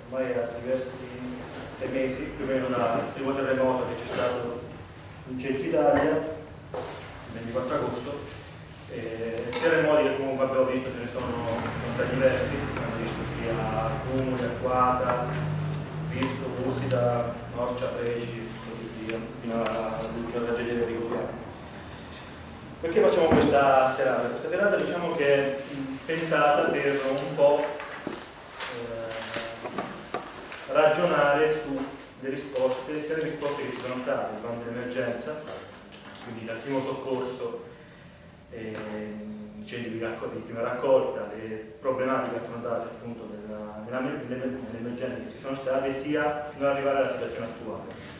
ormai a diversi 6 mesi, più o meno dal primo terremoto che c'è stato in centro Italia, il 24 agosto. Terremoti che comunque abbiamo visto ce ne sono stati diversi, abbiamo visto sia Cumuli, Arquata, Visto, Busida, Norcia, Preci, così via, fino all'ultima tragedia di Rigopiano. Perché facciamo questa serata? Questa serata diciamo che è pensata per un po' ragionare sulle risposte, sia le risposte che ci sono state durante l'emergenza, quindi dal primo soccorso, incendi di prima raccolta, le problematiche affrontate appunto nell'emergenza che ci sono state, sia fino ad arrivare alla situazione attuale.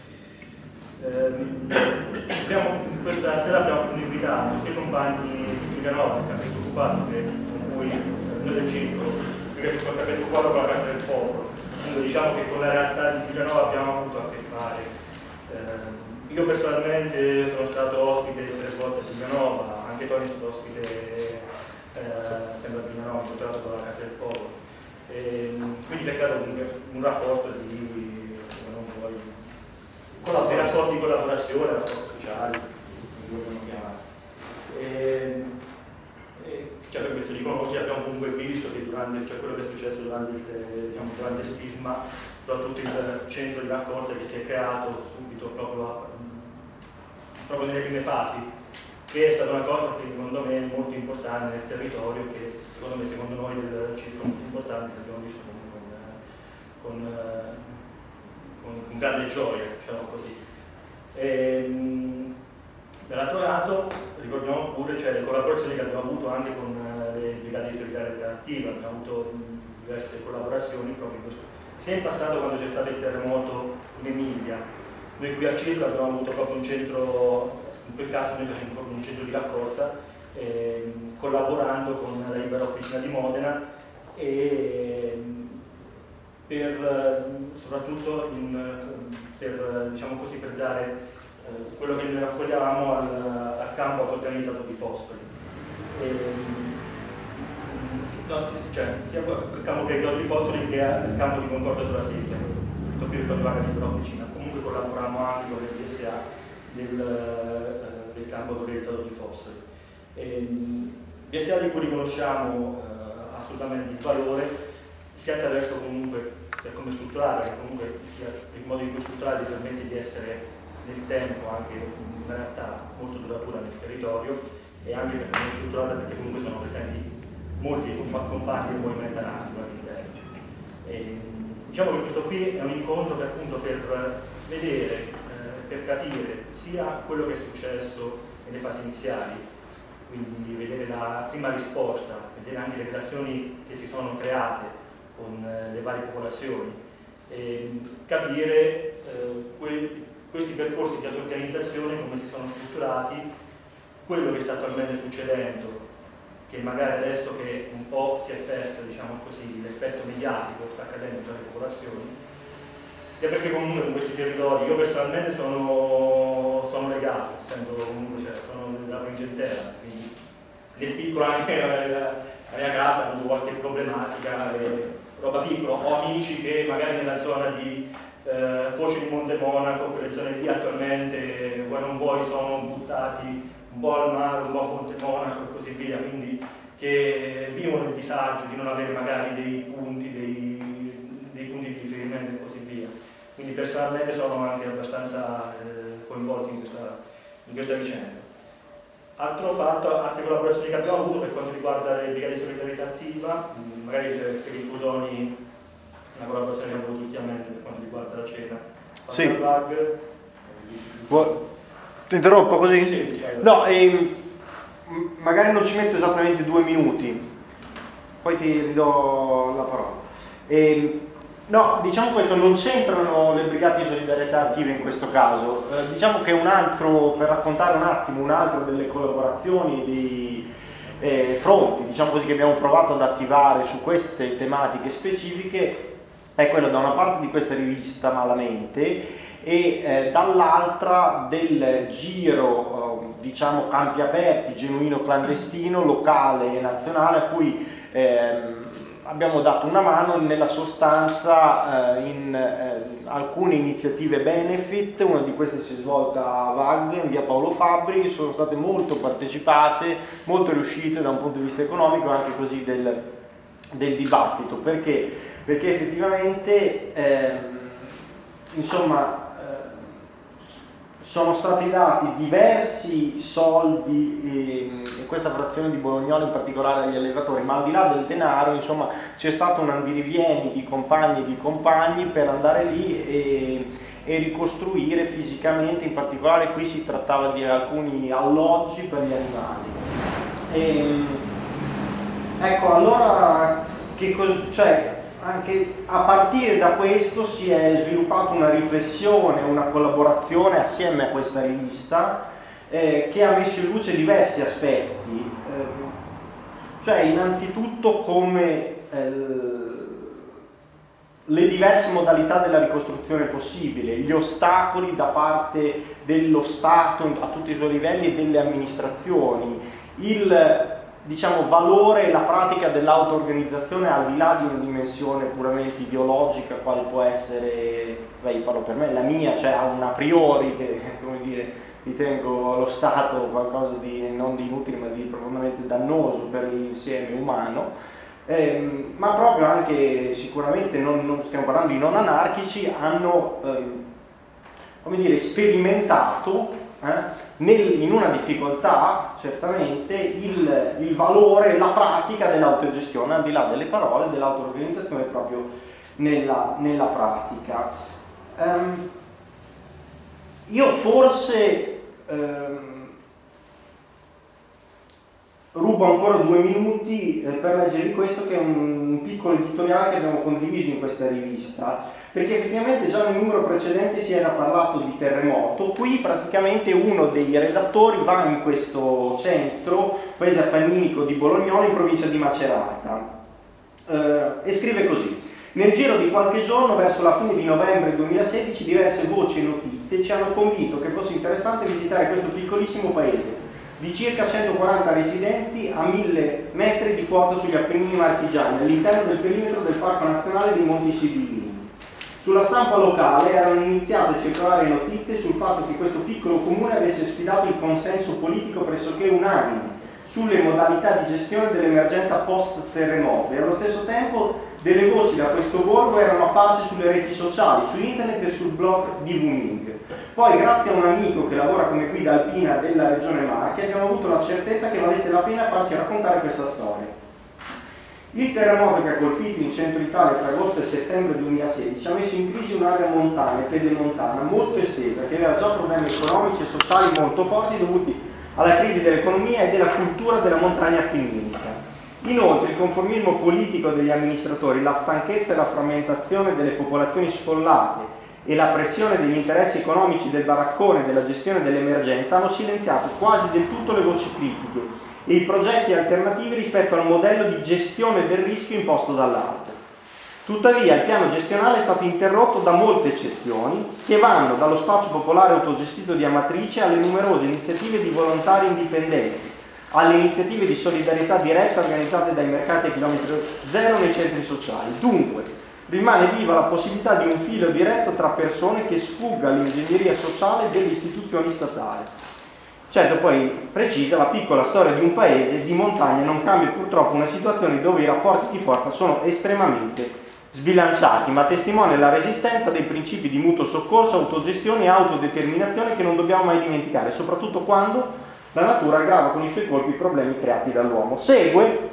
Questa sera abbiamo invitato sia i compagni di Giulianova, che hanno occupato, con cui noi del circolo, che abbiamo occupato con la Casa del Popolo. Quindi diciamo che con la realtà di Giulianova abbiamo avuto a che fare. Io personalmente sono stato ospite 3 volte a Giulianova, anche Tony è stato ospite sempre a Giulianova, incontrato con la Casa del Popolo. Quindi si è creato un rapporto di rapporti di collaborazione, rapporti sociali, come vogliamo chiamare. Cioè per questo di conoscere abbiamo comunque visto che quello che è successo durante il sisma, soprattutto il centro di raccolta che si è creato subito proprio nelle prime fasi, che è stata una cosa secondo me molto importante nel territorio, che secondo noi del circo molto importante, che abbiamo visto con grande gioia, diciamo così. Dall'altro lato ricordiamo pure le collaborazioni che abbiamo avuto anche con le brigate di solidarietà attiva, abbiamo avuto diverse collaborazioni proprio in questo. Sia in passato quando c'è stato il terremoto in Emilia, noi qui a Circo abbiamo avuto proprio un centro, in quel caso noi facciamo proprio un centro di raccolta, collaborando con la Libera Officina di Modena soprattutto diciamo così, per dare quello che noi raccoglievamo al campo auto-organizzato di Foscoli. Sia il campo organizzato di Foscoli che il campo di Concordia sulla Secchia, questo qui ricordava la Libera Officina. Comunque collaboriamo anche con le DSA del campo auto-organizzato di Foscoli. DSA di cui riconosciamo assolutamente il valore, sia attraverso comunque come strutturale, che comunque il modo in cui strutturale ti permette di essere nel tempo anche una realtà molto duratura nel territorio, e anche per come è strutturata perché comunque sono presenti molti compagni del movimento anarchico all'interno. Diciamo che questo qui è un incontro per vedere, per capire sia quello che è successo nelle fasi iniziali, quindi vedere la prima risposta, vedere anche le relazioni che si sono create con le varie popolazioni, capire questi percorsi di auto-organizzazione, come si sono strutturati, quello che sta attualmente succedendo, che magari adesso che un po' si è perso, diciamo così, l'effetto mediatico che sta accadendo tra le popolazioni, sia perché comunque in questi territori io personalmente sono legato, essendo comunque sono della provincia interna, quindi nel piccolo anche la mia casa ha avuto qualche problematica, roba piccola, ho amici che magari nella zona di Foce di Monte Monaco, quelle zone lì attualmente, vuoi non vuoi, sono buttati un po' al mare, un po' a Monte Monaco e così via, quindi che vivono il disagio di non avere magari dei punti di riferimento e così via. Quindi personalmente sono anche abbastanza coinvolto in questa vicenda. Altro fatto, altre collaborazioni che abbiamo avuto per quanto riguarda le brigate di solidarietà attiva, magari c'è scritto Doni, una collaborazione che abbiamo avuto ultimamente per quanto riguarda la cena. Sì. Ti interrompo così? Sì. No, magari non ci metto esattamente 2 minuti, poi ti ridò la parola. No, diciamo questo, non c'entrano le brigate di solidarietà attive in questo caso. Diciamo che per raccontare un attimo un altro delle collaborazioni di fronti, diciamo così, che abbiamo provato ad attivare su queste tematiche specifiche, è quello da una parte di questa rivista Malamente e dall'altra del giro, diciamo, campi aperti, genuino clandestino, locale e nazionale, a cui abbiamo dato una mano nella sostanza in alcune iniziative benefit. Una di queste si è svolta a Vag, in via Paolo Fabbri, sono state molto partecipate, molto riuscite da un punto di vista economico, anche così del dibattito, perché effettivamente insomma sono stati dati diversi soldi, in questa frazione di Bolognola in particolare agli allevatori, ma al di là del denaro, insomma, c'è stato un andirivieni di compagni e di compagni per andare lì e ricostruire fisicamente. In particolare qui si trattava di alcuni alloggi per gli animali. Ecco, allora, anche a partire da questo si è sviluppata una riflessione, una collaborazione assieme a questa rivista che ha messo in luce diversi aspetti, cioè innanzitutto come le diverse modalità della ricostruzione possibile, gli ostacoli da parte dello Stato a tutti i suoi livelli e delle amministrazioni, il valore e la pratica dell'auto-organizzazione al di là di una dimensione puramente ideologica, quale può essere, io parlo per me, la mia, cioè a priori che, come dire, ritengo lo Stato qualcosa di non di inutile ma di profondamente dannoso per l'insieme umano, ma proprio anche sicuramente non stiamo parlando di non anarchici, hanno sperimentato in una difficoltà certamente il valore, la pratica dell'autogestione, al di là delle parole, dell'auto-organizzazione proprio nella pratica. Io forse rubo ancora 2 minuti per leggervi questo, che è un piccolo editoriale che abbiamo condiviso in questa rivista, perché effettivamente già nel numero precedente si era parlato di terremoto. Qui praticamente uno dei redattori va in questo centro, paese appenninico di Bolognola, in provincia di Macerata, e scrive così: nel giro di qualche giorno, verso la fine di novembre 2016, diverse voci e notizie ci hanno convinto che fosse interessante visitare questo piccolissimo paese di circa 140 residenti a 1000 metri di quota sugli Appennini marchigiani, all'interno del perimetro del Parco Nazionale dei Monti Sibillini. Sulla stampa locale erano iniziate a circolare notizie sul fatto che questo piccolo comune avesse sfidato il consenso politico pressoché unanime sulle modalità di gestione dell'emergenza post-terremoto, e allo stesso tempo delle voci da questo borgo erano apparse sulle reti sociali, su internet e sul blog di Wuming. Poi, grazie a un amico che lavora come guida alpina della regione Marche, abbiamo avuto la certezza che valesse la pena farci raccontare questa storia. Il terremoto che ha colpito in centro Italia tra agosto e settembre 2016 ha messo in crisi un'area montana e pedemontana molto estesa, che aveva già problemi economici e sociali molto forti dovuti alla crisi dell'economia e della cultura della montagna appenninica. Inoltre il conformismo politico degli amministratori, la stanchezza e la frammentazione delle popolazioni sfollate e la pressione degli interessi economici del baraccone e della gestione dell'emergenza hanno silenziato quasi del tutto le voci critiche e i progetti alternativi rispetto al modello di gestione del rischio imposto dall'alto. Tuttavia il piano gestionale è stato interrotto da molte eccezioni che vanno dallo spazio popolare autogestito di Amatrice alle numerose iniziative di volontari indipendenti, alle iniziative di solidarietà diretta organizzate dai mercati a chilometro zero nei centri sociali. Dunque, rimane viva la possibilità di un filo diretto tra persone che sfugga all'ingegneria sociale delle istituzioni statali. Certo, poi precisa, la piccola storia di un paese di montagna non cambia purtroppo una situazione dove i rapporti di forza sono estremamente sbilanciati, ma testimonia la resistenza dei principi di mutuo soccorso, autogestione e autodeterminazione che non dobbiamo mai dimenticare, soprattutto quando la natura aggrava con i suoi colpi i problemi creati dall'uomo. Segue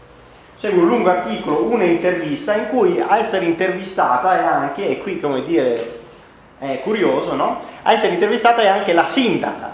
un lungo articolo, una intervista in cui a essere intervistata è anche, e qui come dire è curioso, no? A essere intervistata è anche la sindaca,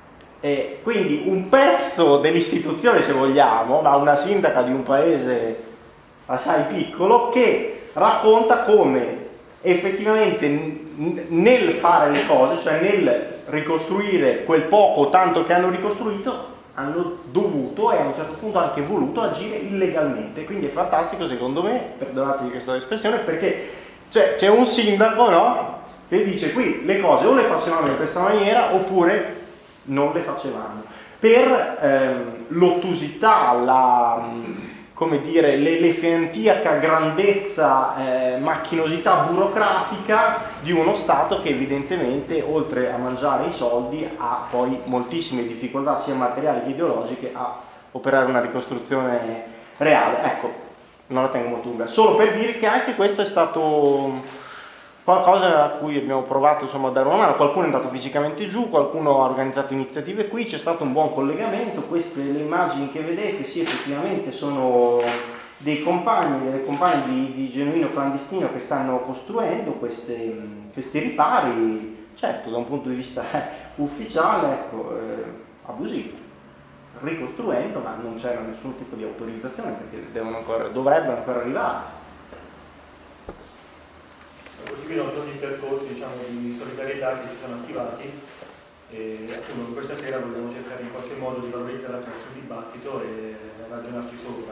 quindi un pezzo dell'istituzione, se vogliamo, ma una sindaca di un paese assai piccolo, che racconta come effettivamente nel fare le cose, cioè nel ricostruire quel poco o tanto che hanno ricostruito, hanno dovuto e a un certo punto anche voluto agire illegalmente. Quindi è fantastico, secondo me, perdonatemi questa espressione, perché c'è un sindaco, no, che dice: qui le cose o le facevamo in questa maniera oppure non le facevamo, per l'ottusità, come dire, l'elefantiaca grandezza, macchinosità burocratica di uno Stato che evidentemente, oltre a mangiare i soldi, ha poi moltissime difficoltà sia materiali che ideologiche a operare una ricostruzione reale. Ecco, non la tengo molto lunga, solo per dire che anche questo è stato qualcosa a cui abbiamo provato, insomma, a dare una mano. Qualcuno è andato fisicamente giù, qualcuno ha organizzato iniziative qui, c'è stato un buon collegamento. Queste, le immagini che vedete, sì, effettivamente sono dei compagni, delle compagne di Genuino Clandestino che stanno costruendo questi ripari, certo da un punto di vista ufficiale, ecco, abusivo, ricostruendo, ma non c'era nessun tipo di autorizzazione perché dovrebbero ancora arrivare. Costituiscono tutti i percorsi, diciamo, di solidarietà che si sono attivati e appunto questa sera vogliamo cercare in qualche modo di valorizzare attraverso il dibattito e ragionarci sopra.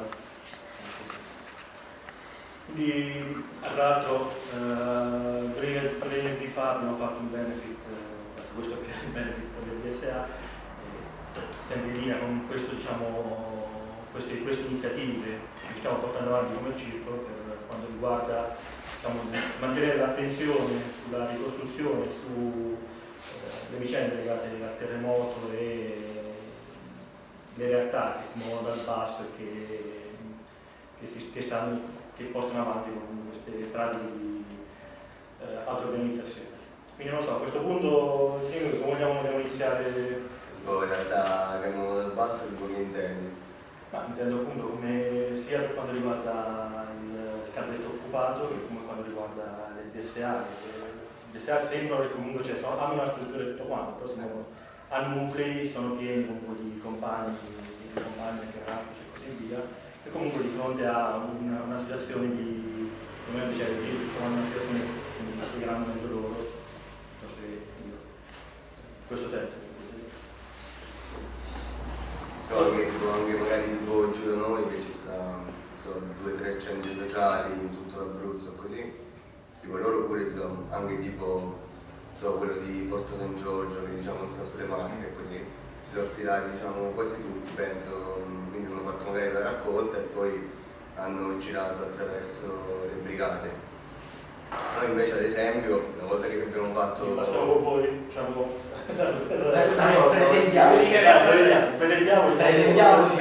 Quindi, tra l'altro, venerdì fa abbiamo fatto un benefit, questo che è il benefit del DSA, sempre in linea con questo, diciamo, queste iniziative che stiamo portando avanti come circolo per quanto riguarda, diciamo, mantenere l'attenzione sulla ricostruzione, sulle vicende legate al terremoto e le realtà che si muovono dal basso e che portano avanti con queste pratiche di auto-organizzazione. Quindi non so, a questo punto come vogliamo iniziare? In realtà che muovo dal basso e come intendi? Intendo appunto come sia per quanto riguarda il campetto occupato che come quanto riguarda il DSA. Il DSA sembra che comunque hanno una struttura e tutto quanto, però sono a nuclei, sono pieni comunque di compagni, grafici e così via, e comunque di fronte a una situazione di, come io dicevo, di trovare una situazione che si grande meglio loro, piuttosto che io. In questo senso. No, che anche magari tipo giù da noi che ci sono 2 o 3 centri sociali in tutto l'Abruzzo così, tipo loro pure sono anche tipo quello di Porto San Giorgio che diciamo sta sulle Marche e così, ci sono affidati diciamo quasi tutti penso, quindi hanno fatto magari la raccolta e poi hanno girato attraverso le brigate. Noi invece ad esempio una volta che abbiamo fatto presentiamoci.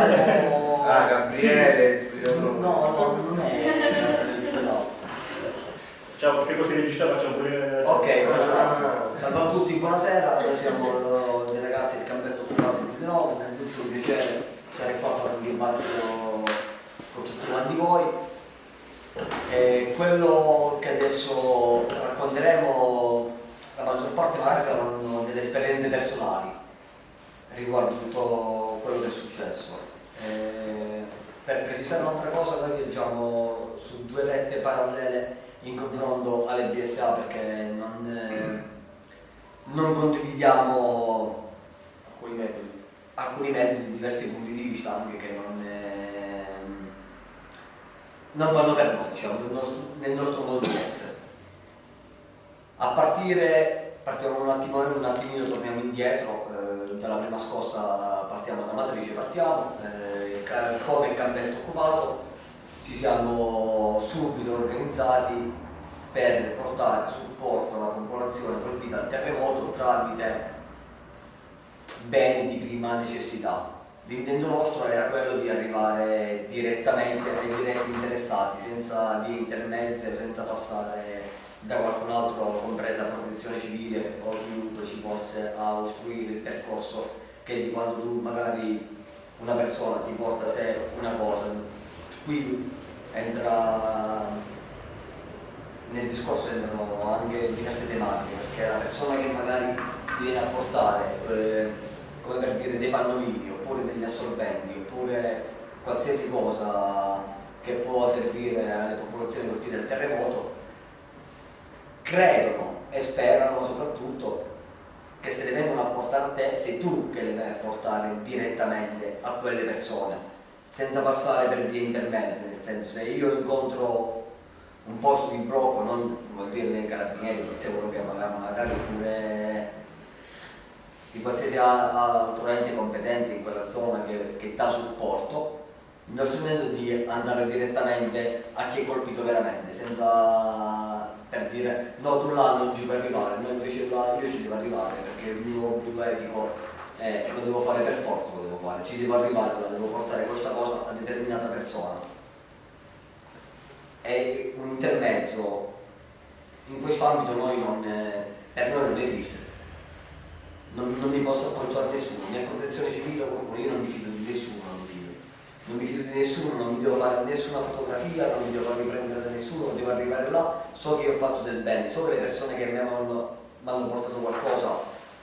Gabriele, Giuliano. No, non è. No. Ciao, perché così registrato facciamo pure. Ok, salve a tutti, buonasera. Noi siamo dei ragazzi del campetto occupato Giuliano. Innanzitutto un piacere stare qua a fare un dibattito con tutti quanti voi. Quello che adesso racconteremo, la maggior parte magari saranno delle esperienze personali riguardo tutto quello che è successo. Per precisare un'altra cosa, noi viaggiamo su 2 rette parallele in confronto alle BSA perché non condividiamo alcuni metodi, diversi punti di vista anche che non vanno per noi, diciamo, nel nostro modo di essere. Partiamo un attimino, torniamo indietro, dalla prima scossa partiamo da Matrice, come il campetto occupato ci siamo subito organizzati per portare supporto alla popolazione colpita dal terremoto tramite beni di prima necessità. L'intento nostro era quello di arrivare direttamente ai diretti interessati, senza vie intermezze, senza passare da qualcun altro, compresa protezione civile o chiunque ci fosse a ostruire il percorso che di quando tu magari una persona ti porta a te una cosa. Qui nel discorso entrano anche diverse tematiche, perché la persona che magari ti viene a portare, come per dire, dei pannolini oppure degli assorbenti oppure qualsiasi cosa che può servire alle popolazioni colpite dal terremoto, credono e sperano soprattutto che se le vengono a portare a te sei tu che le vai a portare direttamente a quelle persone, senza passare per vie intermedie. Nel senso, se io incontro un posto di blocco, non vuol dire nei carabinieri, sia quello che magari pure di qualsiasi altro ente competente in quella zona che dà supporto, nostro intento è di andare direttamente a chi è colpito veramente, senza per dire no, tu là non ci puoi arrivare, noi invece là io ci devo arrivare perché il mio obbligo etico lo devo fare per forza, lo devo fare, ci devo arrivare, devo portare questa cosa a determinata persona. È un intermezzo, in questo ambito per noi non esiste. Non mi posso appoggiare a nessuno, né protezione civile comunque io non mi fido di nessuno, non mi fido di nessuno, non mi devo fare nessuna fotografia, non mi devo far riprendere da nessuno, non devo arrivare là, so che io ho fatto del bene, so che le persone che mi hanno portato qualcosa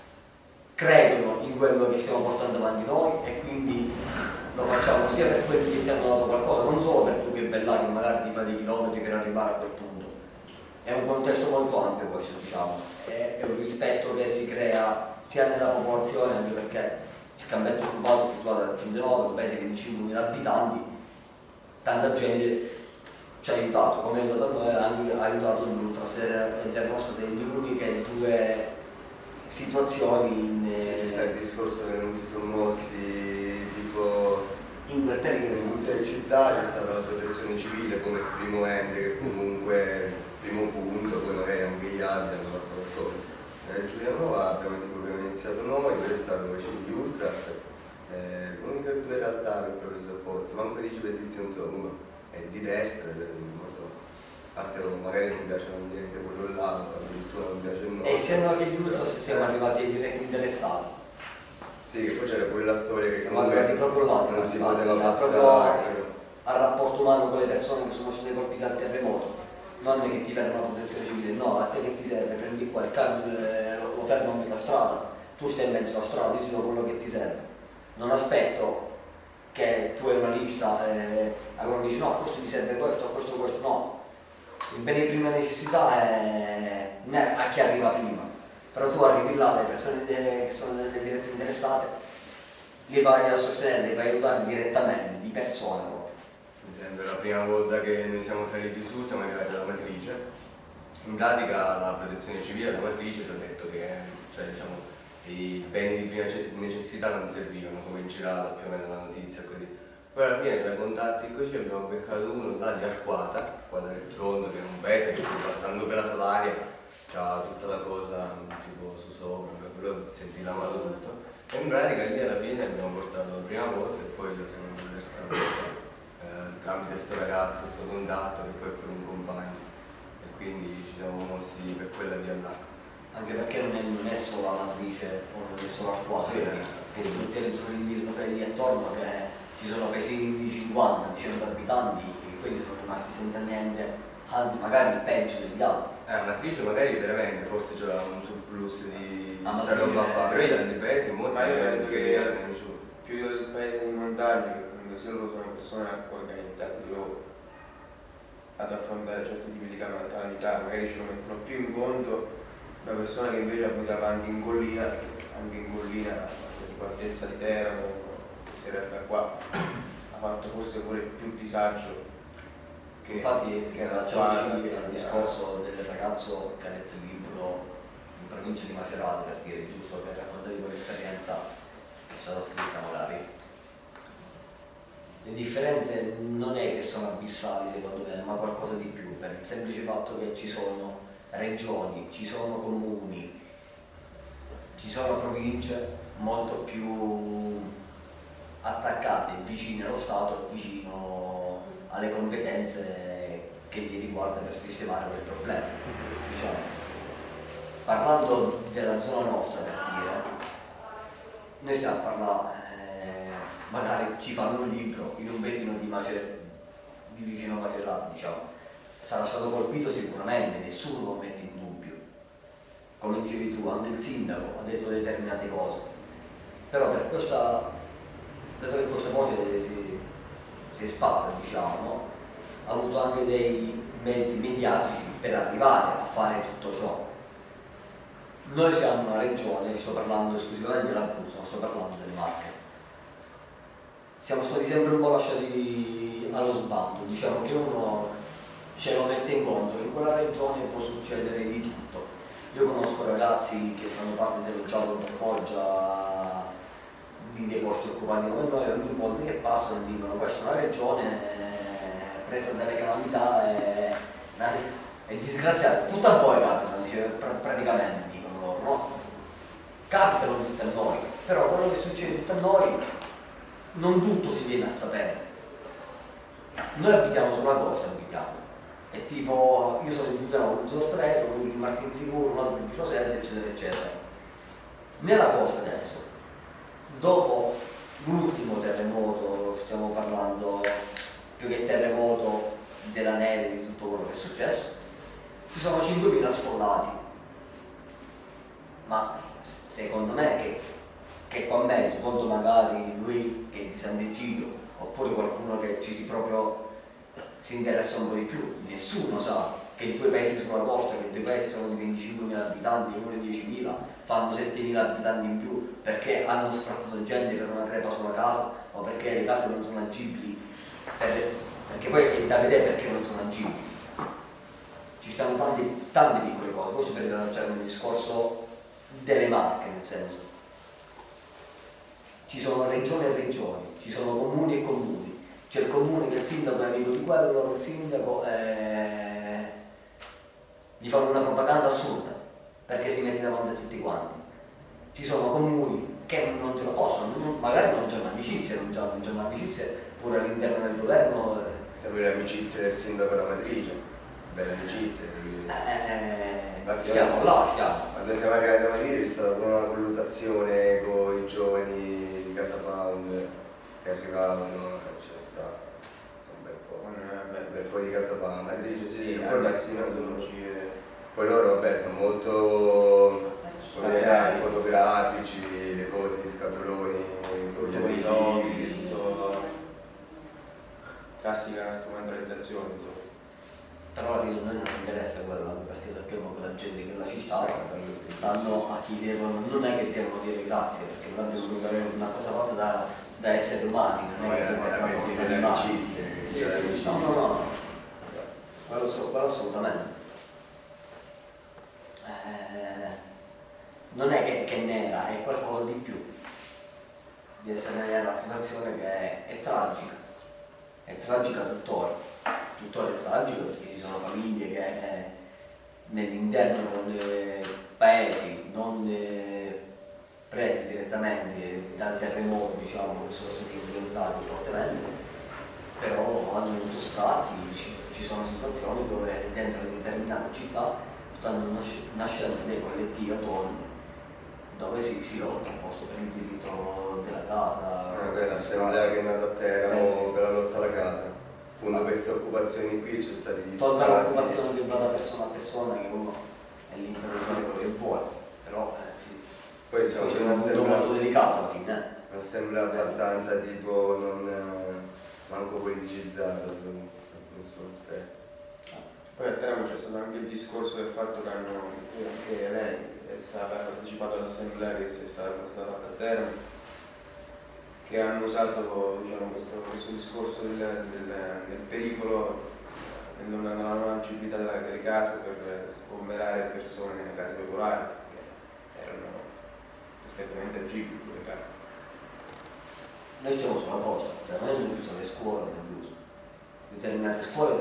credono in quello che stiamo portando avanti noi e quindi lo facciamo sia per quelli che ti hanno dato qualcosa, non solo per tu che là che magari ti fai dei chilometri per arrivare a quel punto. È un contesto molto ampio questo, diciamo, è un rispetto che si crea sia nella popolazione, anche perché il Campetto Occupato è situato a Giundenove, un paese che di 5.000 abitanti, tanta gente ci ha aiutato, come ha aiutato a noi, ha aiutato gli Ultras ed erano state le uniche due situazioni C'è stato il discorso che non si sono mossi tipo in quel periodo. In tutte le città c'è stata la protezione civile come primo ente che comunque primo punto, poi magari anche gli altri hanno fatto qualcosa. Giulianova abbiamo iniziato noi, poi è stato gli Ultras, l'unica due realtà che proprio sono opposte, manco dici per dirti non so, uno è di destra, non so, a parte magari non mi piace l'ambiente quello là, addirittura non mi piace il nostro. E essendo che gli Ultras siamo arrivati ai diretti interessati. Sì, che poi c'era pure la storia che siamo arrivati proprio là, non si poteva proprio passare. Al rapporto umano con le persone che sono state colpite dal terremoto. Non è che ti ferma la protezione civile, no, a te che ti serve, prendi qua il camion, lo fermo a metà strada, tu stai in mezzo alla strada, io ti do quello che ti serve. Non aspetto che tu hai una lista e allora mi dici no, questo mi serve questo, no. Il bene di prima necessità è a chi arriva prima, però tu arrivi là, le persone che sono delle dirette interessate, li vai a sostenere, li vai a aiutare direttamente, di persona proprio. Mi sembra la prima volta che noi siamo saliti su, siamo arrivati alla Matrice. In pratica la protezione civile alla Matrice ci ha detto che i beni di prima necessità non servivano, come in girata più o meno la notizia così. Poi alla fine tra i contatti così abbiamo beccato uno là di Arquata del Tronto, che è un paese che passando per la Salaria c'ha tutta la cosa tipo su sopra, però senti l'amato tutto. E in pratica lì alla fine abbiamo portato la prima volta e poi lo siamo conversati. Tramite sto ragazzo, sto contatto che poi è per un compagno e quindi ci siamo mossi per quella via là. Anche perché non è solo la Matrice o non è solo Arquata, che tutte le zone limitrofe lì attorno che ci sono paesini di 50, di 100 abitanti, quelli sono rimasti senza niente, anzi magari peggio degli altri. Matrice magari veramente forse c'era un surplus di sta roba qua, però gli altri paesi molto. Ma io penso che più del paese di montagna, se loro sono persone organizzate di loro ad affrontare certi tipi di calamità, magari ce lo mettono più in conto una persona che invece abitava anche in collina, perché anche in collina, tipo altezza di Teramo, queste realtà qua, ha fatto forse pure più disagio. Infatti che allacciamoci al discorso del ragazzo che ha letto il libro in provincia di Macerata, per dire, giusto per raccontare quell'esperienza che è stata scritta magari. Le differenze non è che sono abissali secondo me, ma qualcosa di più, per il semplice fatto che ci sono regioni, ci sono comuni, ci sono province molto più attaccate, vicine allo Stato, vicino alle competenze che gli riguarda per sistemare quel problema. Diciamo. Parlando della zona nostra, per dire, noi stiamo a parlare, magari ci fanno un libro in un paesino di vicino Macerata, diciamo. Sarà stato colpito sicuramente, nessuno lo mette in dubbio. Come dicevi tu, anche il sindaco ha detto determinate cose. Però per questa, dato che questa voce si è espansa, diciamo, no? Ha avuto anche dei mezzi mediatici per arrivare a fare tutto ciò. Noi siamo una regione, sto parlando esclusivamente dell'Abruzzo, non sto parlando delle Marche. Siamo stati sempre un po' lasciati allo sbando, diciamo che uno ce lo mette in conto che in quella regione può succedere di tutto. Io conosco ragazzi che fanno parte dello Giallo per Foggia dei posti occupati come noi, ogni volta che passano dicono questa è una regione presa dalle calamità e disgraziata, tutto a voi capitano, dice, praticamente dicono loro, no? Capitano tutte a noi, però quello che succede tutto a noi non tutto si viene a sapere. Noi abitiamo sulla costa, è tipo, io sono in Giuliano, un Stretto, lui di Martinsicuro, un altro di Rosello, eccetera eccetera. Nella costa adesso, dopo l'ultimo terremoto, stiamo parlando più che terremoto della neve, di tutto quello che è successo, ci sono 5.000 sfollati. Ma secondo me che qua in mezzo, conto magari lui che è di Sant'Egidio, oppure qualcuno che ci si interessa un po' di più, nessuno sa che 2 paesi sulla costa, che 2 paesi sono di 25.000 abitanti e uno di 10.000, fanno 7.000 abitanti in più perché hanno sfrattato gente per una crepa sulla casa o perché le case non sono agibili, perché poi è da vedere perché non sono agibili. Ci stanno tante piccole cose. Questo per rilanciare un discorso delle marche, nel senso ci sono regioni e regioni, ci sono comuni e comuni. C'è il comune che il sindaco è amico di quello, il sindaco gli fanno una propaganda assurda perché si mette davanti a tutti quanti. Ci sono comuni che non ce la possono, magari non c'è un'amicizia, non c'è un'amicizia pure all'interno del governo. Sempre le amicizie del sindaco d'Amatrice, belle amicizie. Stiamo. Quando siamo arrivati a Amatrice è stata una colluttazione con i giovani di Casa Pound che arrivavano. Un bel po' di Casa Pound, Amatrice sì, poi loro vabbè sono molto fotografici, le cose, gli scatoloni, con gli adesivi, classica strumentalizzazione, insomma. Però alla fine a noi non interessa quello, anche perché sappiamo che la gente che la città sanno a chi devono, non è che devono dire grazie, perché là è una cosa fatta da esseri umani, non è che devono dire delle amicizie. No, quello assolutamente. Non è che nera, è qualcosa di più. Di essere nella situazione che è tragica tuttora è tragica perché ci sono famiglie che nell'interno dei paesi non presi direttamente dal terremoto, diciamo, che sono stati influenzati fortemente, però hanno avuto sfratti, ci sono situazioni dove dentro determinate città stanno nascendo dei collettivi autonomi dove si lotta apposta per il diritto della casa. L'assemblea che è nata a Teramo per la lotta alla casa. Appunto queste occupazioni qui c'è stati gli tolta stati. l'occupazione che va da persona a persona, che uno è libero di fare quello che vuole, però sì. Poi diciamo Poi c'è c'è un punto molto delicato alla fine. Un'assemblea abbastanza tipo non manco politicizzata su nessun aspetto. Poi a Teramo c'è stato anche il discorso del fatto che anche lei ha partecipato all'assemblea che è stata fatta a Teramo, che hanno usato, diciamo, questo discorso del pericolo nella non agibilità delle case per sgomberare persone nelle case popolari che erano perfettamente agibili quelle case. Noi stiamo sulla costa, da noi hanno chiuso le scuole, determinate scuole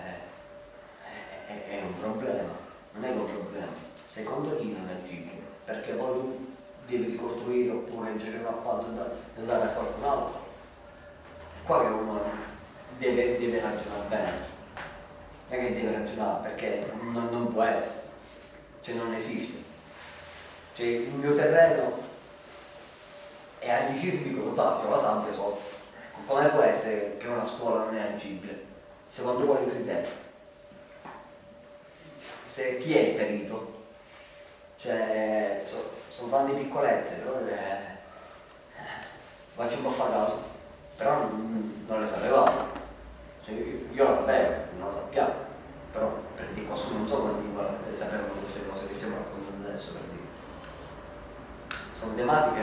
è un problema, non è un problema, secondo chi non è agibile, perché poi tu devi ricostruire oppure inserire un appalto e dare a qualcun altro. È qua che uno deve ragionare bene, non è che deve ragionare perché non può essere, cioè non esiste. Cioè il mio terreno è antisismico totale, c'è la sabbia sotto. Come può essere che una scuola non è agibile? Secondo quali criteri? Se chi è il perito? Cioè, sono tante piccolezze, però faccio un po' fare caso, però non le sapevamo. Cioè, io la sapevo, non la sappiamo, però per dire qua su non so quanti sapevano queste cose che stiamo raccontando adesso, per dire. Sono tematiche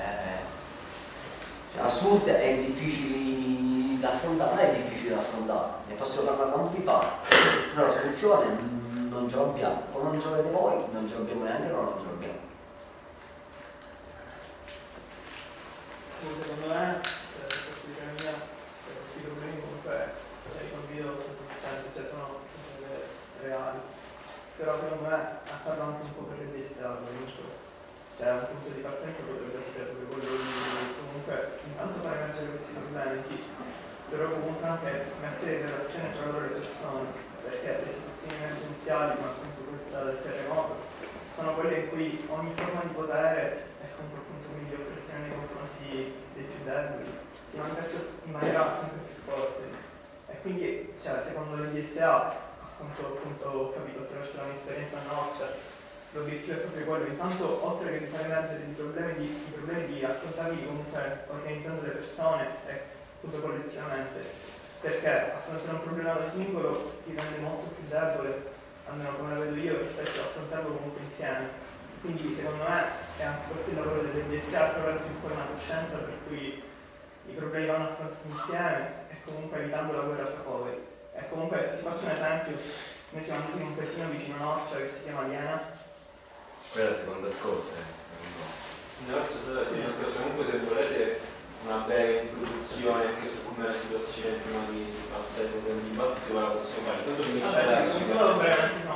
assurde e difficili da affrontare, non è difficile da affrontare, ne posso parlare quanto ti pare, però la soluzione non ce l'abbiamo, come non ce l'avete voi, non ce l'abbiamo neanche noi, non ce l'abbiamo. secondo me, posso dire mia, questi problemi comunque li condivido 100%, cioè sono reali. Però secondo me parlo anche un po' per le DSA, comunque. Cioè un punto di partenza potrebbe essere proprio quello di comunque intanto far emergere questi problemi, sì, però comunque anche mettere in relazione tra loro le persone, perché le situazioni emergenziali, come appunto questa del terremoto, sono quelle in cui ogni forma di potere e comunque appunto quindi oppressione nei confronti dei più deboli si manifesta in maniera sempre più forte. E quindi, cioè, secondo le DSA, appunto ho capito attraverso la mia esperienza a Norcia, l'obiettivo è proprio quello, intanto oltre che di far emergere i problemi di affrontarli comunque organizzando le persone e appunto collettivamente, perché affrontare un problema da singolo ti rende molto più debole, almeno come la vedo io, rispetto a affrontarlo comunque insieme. Quindi secondo me è anche questo il lavoro delle DSA, trovare sviluppare una coscienza per cui i problemi vanno affrontati insieme e comunque evitando la guerra tra poveri. E comunque ti faccio un esempio, noi siamo andati in un paesino vicino a Norcia che si chiama Liena. Quella è la seconda scorsa. Norcia è stata la seconda scorsa, comunque se volete una breve introduzione anche su come la situazione prima di passare per il dibattito la possiamo fare. Tanto finisce adesso. Io brevemente no,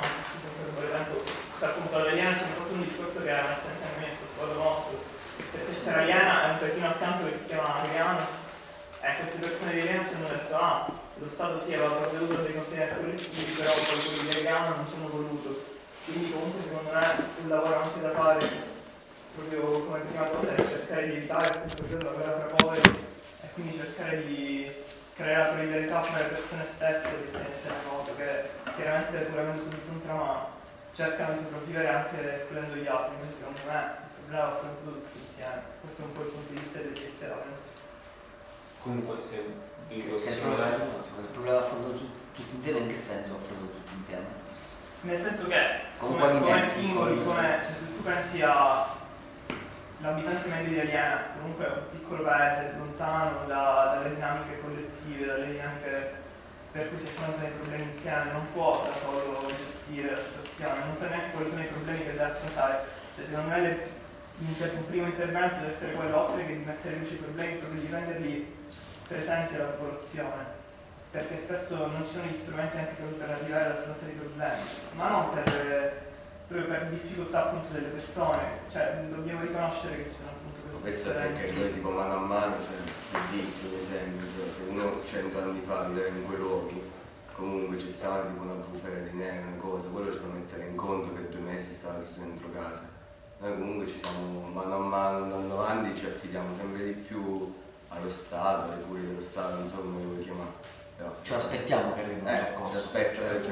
appunto ad Eliana ci hanno fatto un discorso che era onestamente mi ha preoccupato molto, perché c'era Eliana e un paesino accanto che si chiama Adriano e queste persone di Eliana ci hanno detto lo Stato sì aveva provveduto a dei container collettivi, però poi quelli di Adriano non ci hanno voluto, quindi comunque secondo me un lavoro anche da fare proprio come prima cosa è cercare di evitare appunto la guerra tra poveri e quindi cercare di creare la solidarietà tra le persone stesse che nel terremoto, che chiaramente pur avendo subito un trauma cercano di sopravvivere anche escludendo gli altri, quindi secondo me il problema va affrontato tutti insieme. Questo è un po' il punto di vista del DSA, penso. Comunque se vi Il possiamo dare... problema va affrontato tutti insieme, in che senso affrontato tutti insieme? Nel senso che come singoli, cioè se tu pensi all'abitante medio di Aliena, comunque è un piccolo paese, lontano dalle dinamiche collettive, dalle dinamiche per cui si affrontano i problemi insieme, non può da solo gestire la situazione, non sa neanche quali sono i problemi che deve affrontare. Cioè secondo me un primo intervento deve essere quello, oltre che di mettere in luce i problemi, proprio di renderli presenti alla popolazione, perché spesso non ci sono gli strumenti anche per arrivare ad affrontare i problemi, ma non proprio per difficoltà appunto delle persone, cioè dobbiamo riconoscere che ci sono appunto queste questo è perché noi tipo mano a mano, cioè per dirti un esempio, se uno 100 anni fa viveva in quei luoghi, comunque ci stava tipo una bufera di neve, una cosa, quello ce lo mettere in conto che 2 mesi stava chiuso dentro casa. Noi comunque ci siamo mano a mano andando avanti, ci affidiamo sempre di più allo Stato, alle cure dello Stato, non so come lo vuoi chiamare. Però, ci aspettiamo che arrivi un soccorso. Ci aspettiamo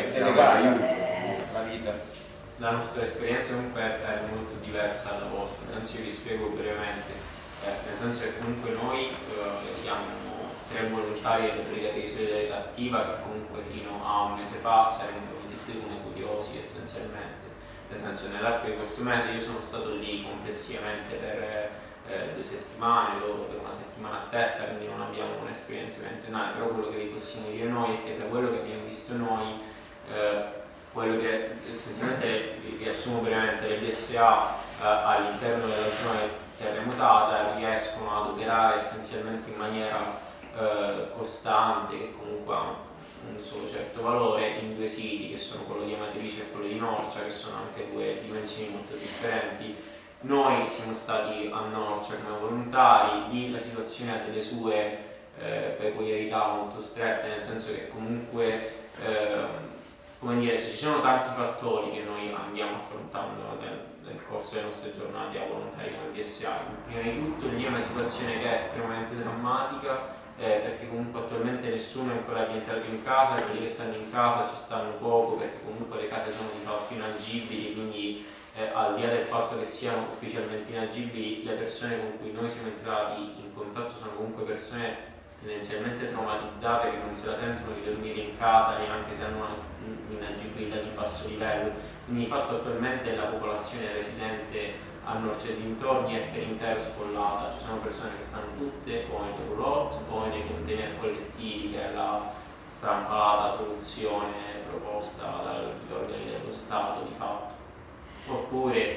la vita. La nostra esperienza comunque è molto diversa dalla vostra, anzi io vi spiego brevemente, nel senso che comunque noi siamo 3 volontari delle Brigate di Solidarietà Attiva che comunque fino a un mese fa saremmo venuti come curiosi essenzialmente, nel senso nell'arco di questo mese io sono stato lì complessivamente per 2 settimane, loro per 1 settimana a testa, quindi non abbiamo un'esperienza ventennale, però quello che vi possiamo dire noi è che da quello che abbiamo visto noi, quello che essenzialmente riassumo brevemente, le DSA all'interno della zona terremotata riescono ad operare essenzialmente in maniera costante, che comunque ha un suo certo valore, in 2 siti che sono quello di Amatrice e quello di Norcia, che sono anche 2 dimensioni molto differenti. Noi siamo stati a Norcia come volontari, lì la situazione ha delle sue peculiarità molto strette, nel senso che comunque come dire, ci sono tanti fattori che noi andiamo affrontando nel corso delle nostre giornate a volontari come DSA. Prima di tutto lì è una situazione che è estremamente drammatica, perché comunque attualmente nessuno è ancora rientrato in casa, e quelli che stanno in casa ci stanno poco perché comunque le case sono di fatto inagibili, quindi al di là del fatto che siano ufficialmente inagibili, le persone con cui noi siamo entrati in contatto sono comunque persone tendenzialmente traumatizzate che non se la sentono di dormire in casa neanche se hanno un'inagibilità di basso livello, quindi di fatto attualmente la popolazione residente a Norcia e dintorni è per intero sfollata, ci sono persone che stanno tutte o nei roulotte o nei container collettivi, che è la strampalata soluzione proposta dagli organi dello Stato di fatto, oppure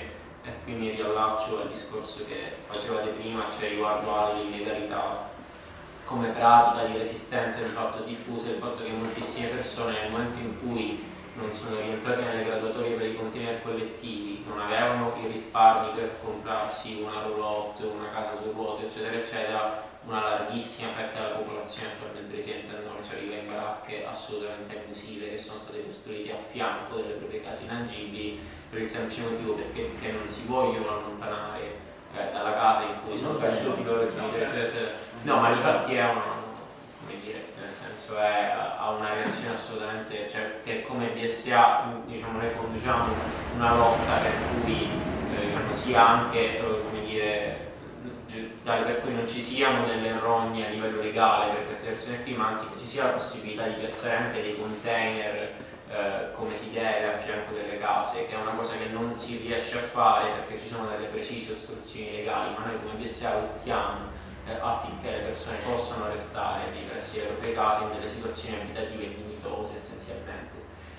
e quindi riallaccio al discorso che facevate prima, cioè riguardo all'illegalità come pratica di resistenza di fatto diffusa, il fatto che moltissime persone nel momento in cui non sono rientrate nelle graduatorie per i container collettivi, non avevano i risparmi per comprarsi una roulotte, una casa su ruote, eccetera, eccetera, una larghissima fetta della popolazione attualmente residente al nord arriva in baracche assolutamente abusive che sono state costruite a fianco delle proprie case inagibili per il semplice motivo perché non si vogliono allontanare dalla casa in cui sono cresciuti i loro genitori, eccetera, eccetera. No, ma infatti è una, come dire, nel senso ha una reazione assolutamente, cioè che come BSA diciamo noi conduciamo una lotta per cui diciamo sia anche come dire per cui non ci siano delle rogne a livello legale per queste persone qui, ma anzi che ci sia la possibilità di piazzare anche dei container come si deve a fianco delle case, che è una cosa che non si riesce a fare perché ci sono delle precise ostruzioni legali, ma noi come BSA lottiamo affinché le persone possano restare nei pressi delle proprie case in delle situazioni abitative dignitose essenzialmente.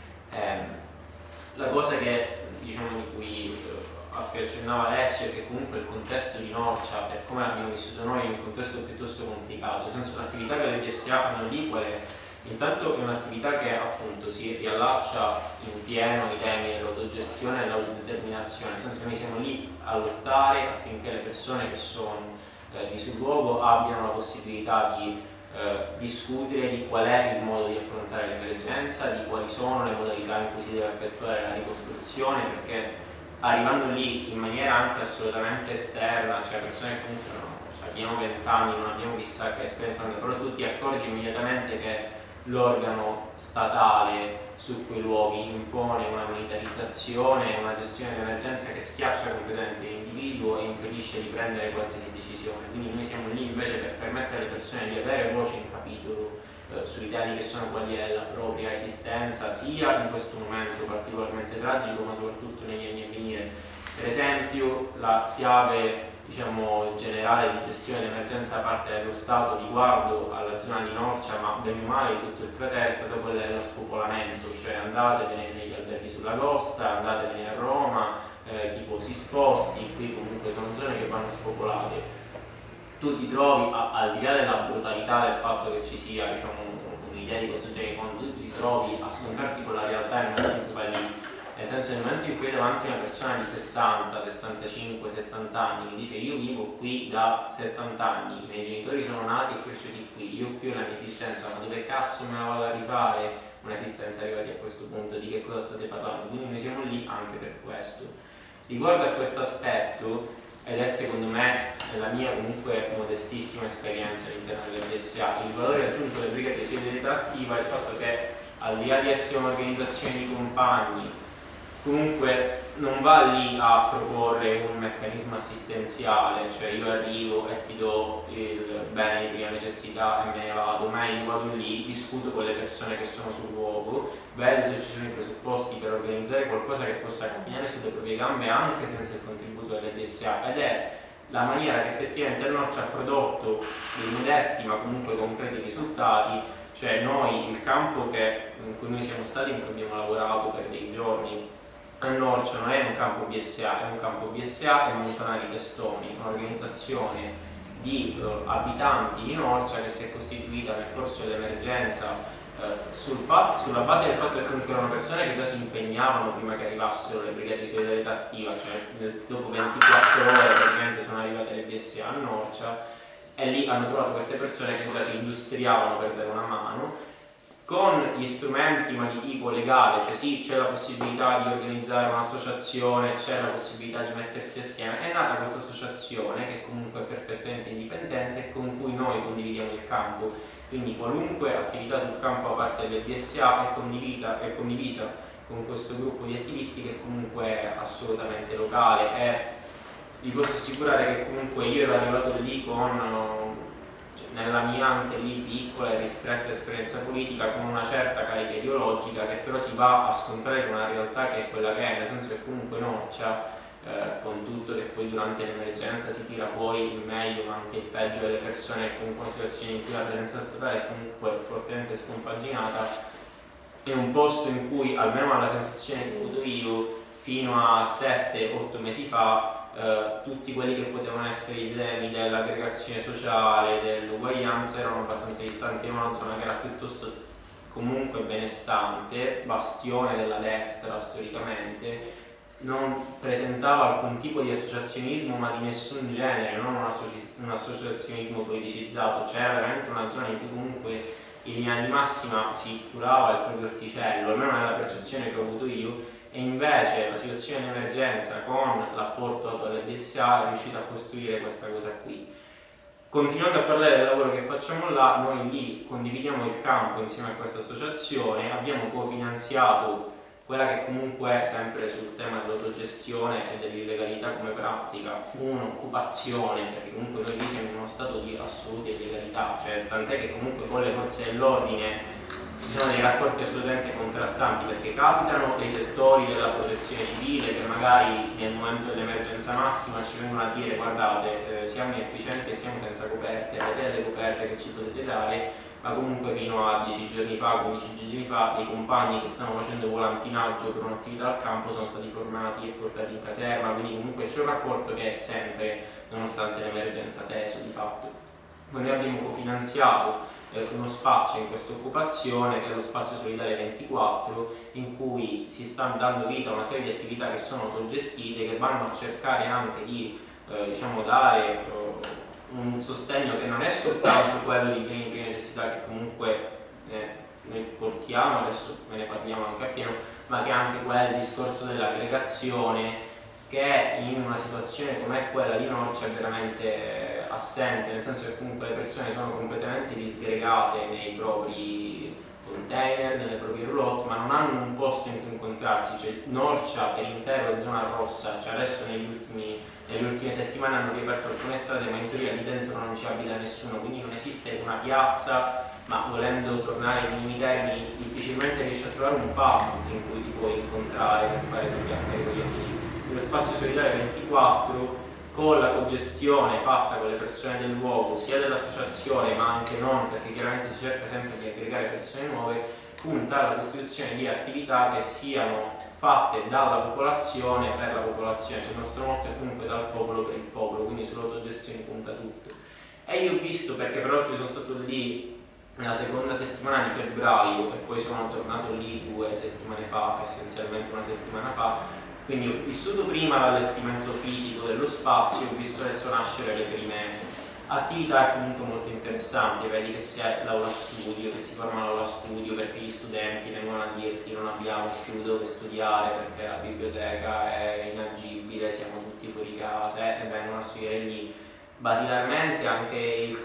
La cosa che diciamo di cui a cui accennava Alessio è che comunque il contesto di Norcia, per come l'abbiamo vissuto noi, è un contesto piuttosto complicato, nel senso l'attività che le BSA fanno lì qual è? Intanto è un'attività che appunto si riallaccia in pieno ai temi dell'autogestione e dell'autodeterminazione, nel senso che noi siamo lì a lottare affinché le persone che sono lì sul luogo abbiano la possibilità di discutere di qual è il modo di affrontare l'emergenza, di quali sono le modalità in cui si deve effettuare la ricostruzione, perché arrivando lì in maniera anche assolutamente esterna, cioè persone che comunque abbiamo 20 anni, non abbiamo chissà che esperienza, però tu ti accorgi immediatamente che l'organo statale su quei luoghi impone una militarizzazione, una gestione di emergenza che schiaccia completamente l'individuo e impedisce di prendere qualsiasi decisione. Quindi noi siamo lì invece per permettere alle persone di avere voce in capitolo sui temi che sono quelli della propria esistenza, sia in questo momento particolarmente tragico, ma soprattutto negli anni a venire. Per esempio, la chiave diciamo, generale di gestione dell'emergenza da parte dello Stato riguardo alla zona di Norcia, ma bene o male di tutto il cratere, è stato quello dello spopolamento, cioè andatevene negli alberghi sulla costa, andatevene a Roma, tipo si sposti, qui comunque sono zone che vanno spopolate. Tu ti trovi, al di là della brutalità del fatto che ci sia diciamo, un'idea di questo genere di fondo, tu ti trovi a scontrarti con la realtà nel momento in cui vai lì. Nel senso, nel momento in cui davanti una persona di 60, 65, 70 anni che dice io vivo qui da 70 anni, i miei genitori sono nati e cresciuti qui, io qui ho la mia esistenza, ma dove cazzo me la vado a rifare un'esistenza arrivati a questo punto, di che cosa state parlando? Quindi noi siamo lì anche per questo. Riguardo a questo aspetto, ed è secondo me, nella mia comunque modestissima esperienza all'interno della BSA, il valore aggiunto delle brigate di solidarietà attiva è il fatto che al di là di essere un'organizzazione di compagni, comunque non va lì a proporre un meccanismo assistenziale, cioè io arrivo e ti do il bene di prima necessità e me ne vado, ma io vado lì, discuto con le persone che sono sul luogo, vedo se ci sono i presupposti per organizzare qualcosa che possa camminare sulle proprie gambe anche senza il contributo delle BSA, ed è la maniera che effettivamente il Norcia ha prodotto dei modesti ma comunque concreti risultati. Cioè noi, il campo in cui noi siamo stati, in cui abbiamo lavorato per dei giorni a Norcia, non è un campo BSA, è un campo BSA e Montanari Testoni, un'organizzazione di abitanti di Norcia che si è costituita nel corso dell'emergenza sulla base del fatto che comunque erano persone che già si impegnavano prima che arrivassero le brigate di solidarietà attiva, cioè dopo 24 ore praticamente sono arrivate le BSA a Norcia, e lì hanno trovato queste persone che già si industriavano per dare una mano con gli strumenti ma di tipo legale, cioè sì, c'è la possibilità di organizzare un'associazione, c'è la possibilità di mettersi assieme. È nata questa associazione che comunque è perfettamente indipendente e con cui noi condividiamo il campo, quindi qualunque attività sul campo da parte del BSA è condivisa con questo gruppo di attivisti che comunque è assolutamente locale, e vi posso assicurare che comunque io ero arrivato lì nella mia anche lì piccola e ristretta esperienza politica con una certa carica ideologica che però si va a scontrare con una realtà che è quella che è, nel senso che comunque Norcia, con tutto che poi durante l'emergenza si tira fuori il meglio ma anche il peggio delle persone, comunque in situazioni in cui la presenza statale è comunque fortemente scompaginata, è un posto in cui, almeno la sensazione che ho avuto io, fino a 7-8 mesi fa tutti quelli che potevano essere i temi dell'aggregazione sociale, dell'uguaglianza erano abbastanza distanti da una zona che era piuttosto comunque benestante, bastione della destra storicamente, non presentava alcun tipo di associazionismo ma di nessun genere, non un associazionismo politicizzato, c'era veramente una zona in cui comunque in linea di massima si curava il proprio orticello, almeno nella percezione che ho avuto io, e invece la situazione di emergenza con l'apporto dato dall'EDSA è riuscita a costruire questa cosa qui. Continuando a parlare del lavoro che facciamo là, noi lì condividiamo il campo insieme a questa associazione, abbiamo cofinanziato quella che comunque è sempre sul tema dell'autogestione e dell'illegalità come pratica, un'occupazione, perché comunque noi lì siamo in uno stato di assoluta illegalità, cioè tant'è che comunque con le forze dell'ordine ci sono dei rapporti assolutamente contrastanti, perché capitano dei settori della protezione civile che magari nel momento dell'emergenza massima ci vengono a dire guardate siamo inefficienti e siamo senza coperte, avete delle coperte che ci potete dare, ma comunque fino a 10 giorni fa, 15 giorni fa, dei compagni che stanno facendo volantinaggio per un'attività al campo sono stati formati e portati in caserma, quindi comunque c'è un rapporto che è sempre, nonostante l'emergenza, teso di fatto. Noi abbiamo cofinanziato uno spazio in questa occupazione che è lo spazio solidale 24, in cui si sta dando vita a una serie di attività che sono autogestite, che vanno a cercare anche di diciamo, dare un sostegno che non è soltanto quello di beni di prima necessità che comunque noi portiamo, adesso ve ne parliamo anche appieno, ma che è anche quel discorso dell'aggregazione che in una situazione come quella di Norcia è veramente assente, nel senso che comunque le persone sono completamente disgregate nei propri container, nelle proprie roulotte, ma non hanno un posto in cui incontrarsi, cioè Norcia per intero è zona rossa, cioè adesso nelle ultime settimane hanno riaperto alcune strade, ma in teoria lì dentro non ci abita nessuno, quindi non esiste una piazza, ma volendo tornare ai minimi termini difficilmente riesci a trovare un pub in cui ti puoi incontrare per fare due chiacchiere con gli amici. Lo spazio solidale 24, con la cogestione fatta con le persone del luogo, sia dell'associazione ma anche non, perché chiaramente si cerca sempre di aggregare persone nuove, punta alla costituzione di attività che siano fatte dalla popolazione per la popolazione, cioè il nostro motto è comunque dal popolo per il popolo, quindi sull'autogestione punta tutto. E io ho visto, perché per l'altro sono stato lì nella seconda settimana di febbraio e poi sono tornato lì 2 settimane fa, essenzialmente una settimana fa, quindi ho vissuto prima l'allestimento fisico dello spazio, ho visto adesso nascere le prime attività comunque molto interessanti, vedi che c'è l'aula studio, che si forma l'aula studio perché gli studenti vengono a dirti non abbiamo più dove studiare perché la biblioteca è inagibile, siamo tutti fuori casa e vengono a studiare lì. Basilarmente anche il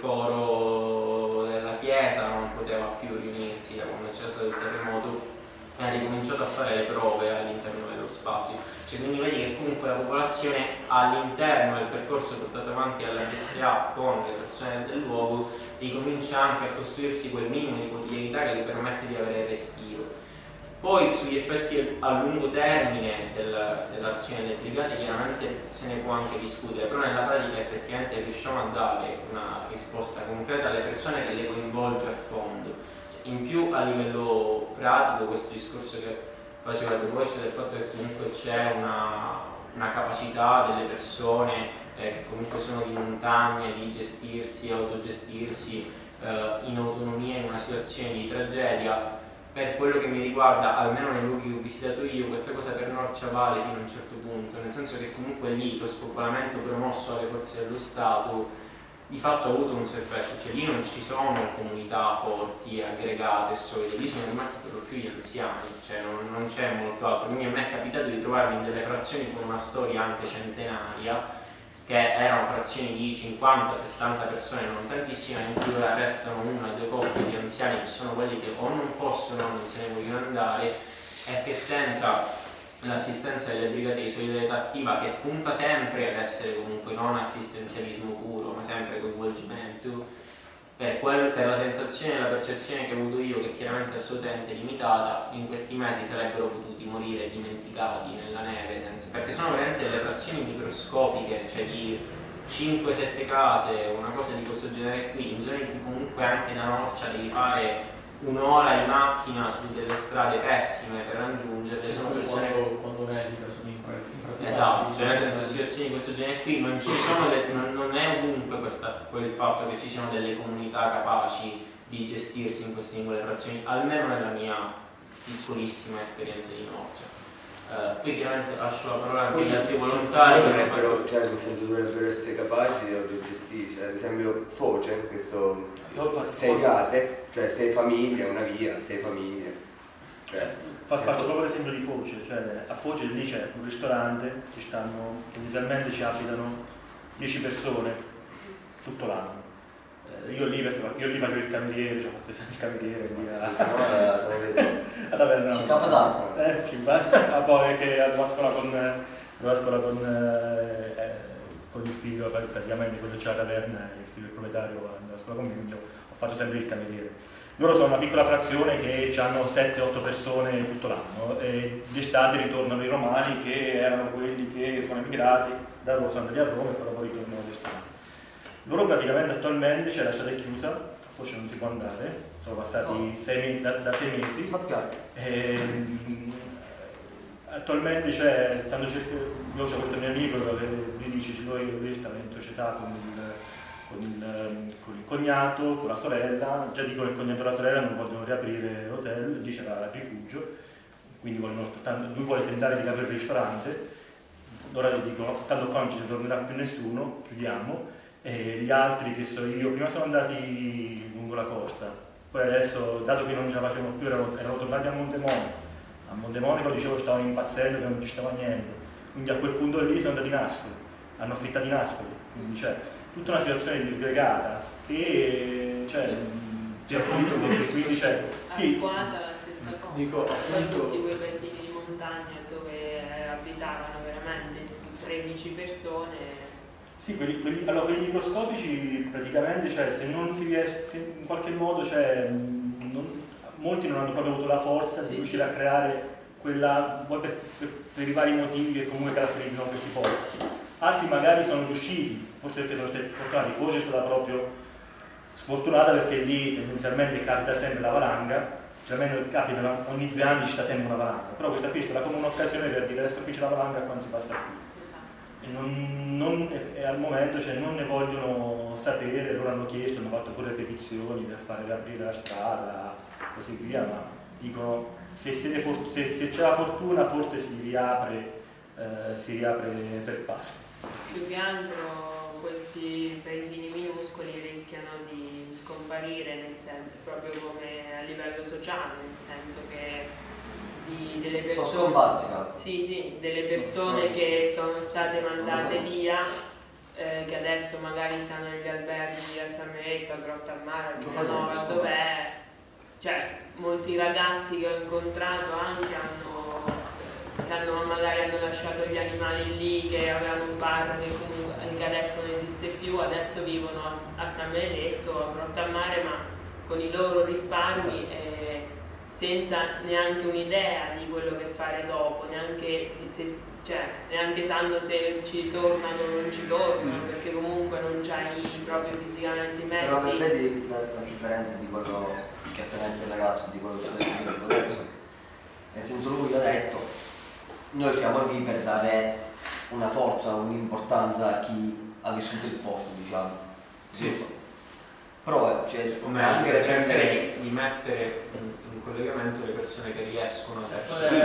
coro della chiesa non poteva più riunirsi da quando c'è stato il terremoto, ha ricominciato a fare le prove all'interno dello spazio, cioè quindi vedi che comunque la popolazione all'interno del percorso portato avanti alla DSA con le persone del luogo ricomincia anche a costruirsi quel minimo di quotidianità che gli permette di avere respiro. Poi sugli effetti a lungo termine dell'azione delle brigate chiaramente se ne può anche discutere, però nella pratica effettivamente riusciamo a dare una risposta concreta alle persone che le coinvolge a fondo. In più a livello pratico questo discorso che facevate voi, cioè del fatto che comunque c'è una capacità delle persone che comunque sono di montagna di gestirsi, autogestirsi in autonomia in una situazione di tragedia. Per quello che mi riguarda, almeno nei luoghi che ho visitato io, questa cosa per Norcia vale fino a un certo punto, nel senso che comunque lì lo spopolamento promosso dalle forze dello Stato di fatto ha avuto un suo effetto, cioè lì non ci sono comunità forti, aggregate, solide, lì sono rimasti per lo più gli anziani, cioè non c'è molto altro, quindi a me è capitato di trovarmi in delle frazioni con una storia anche centenaria, che erano frazioni di 50-60 persone, non tantissime, in cui ora restano una o due coppie di anziani che sono quelli che o non possono o non se ne vogliono andare e che senza l'assistenza delle brigate di solidarietà attiva, che punta sempre ad essere comunque non assistenzialismo puro ma sempre coinvolgimento, per la sensazione e la percezione che ho avuto io, che chiaramente è assolutamente limitata, in questi mesi sarebbero potuti morire dimenticati nella neve, perché sono veramente delle frazioni microscopiche, cioè di 5-7 case, una cosa di questo genere qui, in zone in cui comunque anche da Norcia devi fare un'ora in macchina su delle strade pessime per raggiungerle, sono persone quando nevica sono impraticabili. esatto, cioè nel senso situazioni di questo genere qui non ci sono non è ovunque quel fatto che ci siano delle comunità capaci di gestirsi in queste singole frazioni, almeno nella mia piccolissima esperienza di Norcia. Poi chiaramente lascio la parola anche agli altri volontari. Dovrebbero, cioè nel senso dovrebbero essere capaci di gestire, cioè, ad esempio Foce, questo 6 case, cioè 6 famiglie, una via, 6 famiglie. Cioè, Faccio proprio l'esempio di Foce, cioè a Foce lì c'è un ristorante, inizialmente ci abitano 10 persone tutto l'anno. Io lì facevo il cameriere, cioè ho fatto il cameriere lì ad Averna. Capodanno. Poi che andavo a scuola con il figlio, praticamente quello c'era ad Averna, il figlio del proprietario andava a scuola con me, quindi ho fatto sempre il cameriere. Loro sono una piccola frazione che hanno 7-8 persone tutto l'anno e d'estate ritornano i romani che erano quelli che sono emigrati da Roma, sono andati a Roma e poi ritornano d'estate. Loro praticamente attualmente la strada è chiusa, forse non si può andare, sono passati 6 mesi. Attualmente io c'ho questo mio amico che mi dice che lui sta in società con il cognato, con la sorella, già dicono il cognato e la sorella non vogliono riaprire l'hotel, lì c'era il rifugio, quindi lui vuole tentare di riaprire il ristorante, ora gli dico tanto qua non ci tornerà più nessuno, chiudiamo. E gli altri che so io, prima sono andati lungo la costa, poi adesso, dato che non ce la facevano più, erano tornati a Montemone. A Montemone, come dicevo, stavano impazzendo che non ci stava niente. Quindi a quel punto lì sono andati in Ascoli, hanno affittato in Ascoli. Quindi c'è tutta una situazione disgregata che quindi c'è. Sì. La stessa cosa. Dico, poi tutti quei paesini di montagna dove abitavano veramente 13 persone. Sì, quelli microscopici praticamente, se non si riesce, in qualche modo, molti non hanno proprio avuto la forza di riuscire a creare quella, per i vari motivi che comunque caratterizzano questi posti. Altri magari sono riusciti, forse perché sono stati fortunati, Foce è stata proprio sfortunata perché lì tendenzialmente capita sempre la valanga, capita ogni 2 anni ci sta sempre una valanga, però questa qui è stata come un'occasione per dire adesso qui c'è la valanga quando si passa qui. E al momento non ne vogliono sapere, loro hanno chiesto, hanno fatto pure petizioni per fare riaprire la strada, così via, ma dicono se c'è la fortuna forse si riapre per Pasqua. Più che altro questi paesini minuscoli rischiano di scomparire proprio come a livello sociale, nel senso che delle persone, delle persone che sono state mandate via, che adesso magari stanno negli alberghi a San Benedetto, a Grotta al Mare, a Giovanova, dov'è? Cioè, molti ragazzi che ho incontrato anche magari hanno lasciato gli animali lì, che avevano un bar che adesso non esiste più, adesso vivono a San Benedetto, a Grotta al Mare, ma con i loro risparmi senza neanche un'idea di quello che fare dopo, neanche sanno se ci tornano o non ci tornano, perché comunque non c'hai proprio fisicamente i mezzi. Però vedi la differenza di quello che ha appena detto il ragazzo, di quello che sto dicendo adesso. Nel senso, lui ha detto, noi siamo lì per dare una forza, un'importanza a chi ha vissuto il posto, diciamo. Giusto? Però c'è anche prendere di mettere in collegamento le persone che riescono ad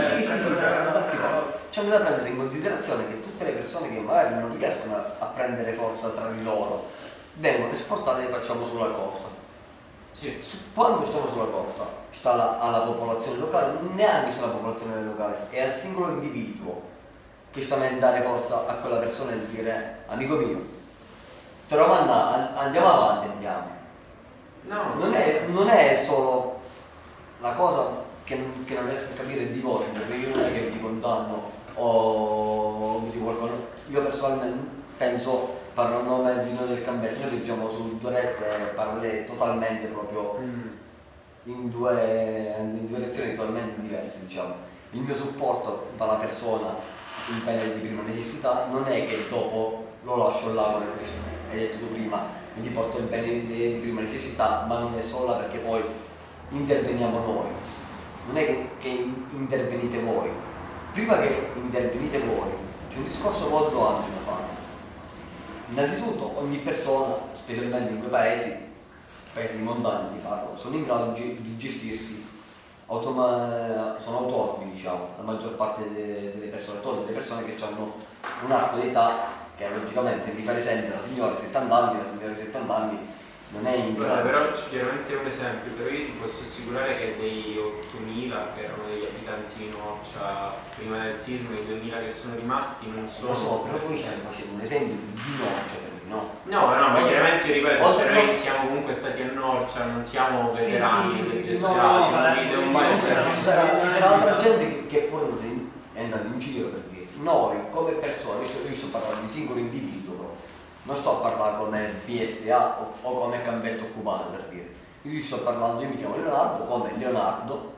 c'è da prendere in considerazione che tutte le persone che magari non riescono a prendere forza tra di loro vengono esportate e le facciamo sulla costa. Sì. Quando stiamo sulla costa sta alla popolazione locale, neanche sta alla popolazione locale, è al singolo individuo che sta nel dare forza a quella persona e dire amico mio, te lo manda, andiamo avanti, andiamo. No, non è solo la cosa che non riesco a capire di voi, perché io non è che vi condanno o vi dico qualcosa. Io personalmente penso, parlo a nome di noi del Campetto, noi diciamo su due rette parallele totalmente proprio in due lezioni totalmente diverse, diciamo. Il mio supporto per la persona in bene di prima necessità non è che dopo lo lascio là, come hai detto tu prima, mi porto il bene di prima necessità, ma non è solo perché poi interveniamo noi, non è che intervenite voi. Prima che intervenite voi c'è un discorso molto ampio da fare. Innanzitutto ogni persona, specialmente in quei paesi di montagna ti parlo, sono in grado di gestirsi, sono autonomi, diciamo, la maggior parte delle persone, tutte le persone che hanno un arco di età che logicamente, se mi fai l'esempio, la signora 70 anni, la signora 70 anni non è in grado. Però chiaramente è un esempio, però io ti posso assicurare che dei 8.000 che erano degli abitanti di Norcia prima del sisma, i 2.000 che sono rimasti non sono... Lo so, però voi state facendo un esempio di Norcia, no? No, ma chiaramente io ripeto, cioè noi siamo comunque stati a Norcia, non siamo veterani del GSA, ci sarà altra gente che pure è andata in giro per dire. Noi come persone, io sto parlando di singolo individuo, non sto a parlare come PSA o come Campetto Cubano per dire. Io sto parlando, io mi chiamo Leonardo, come Leonardo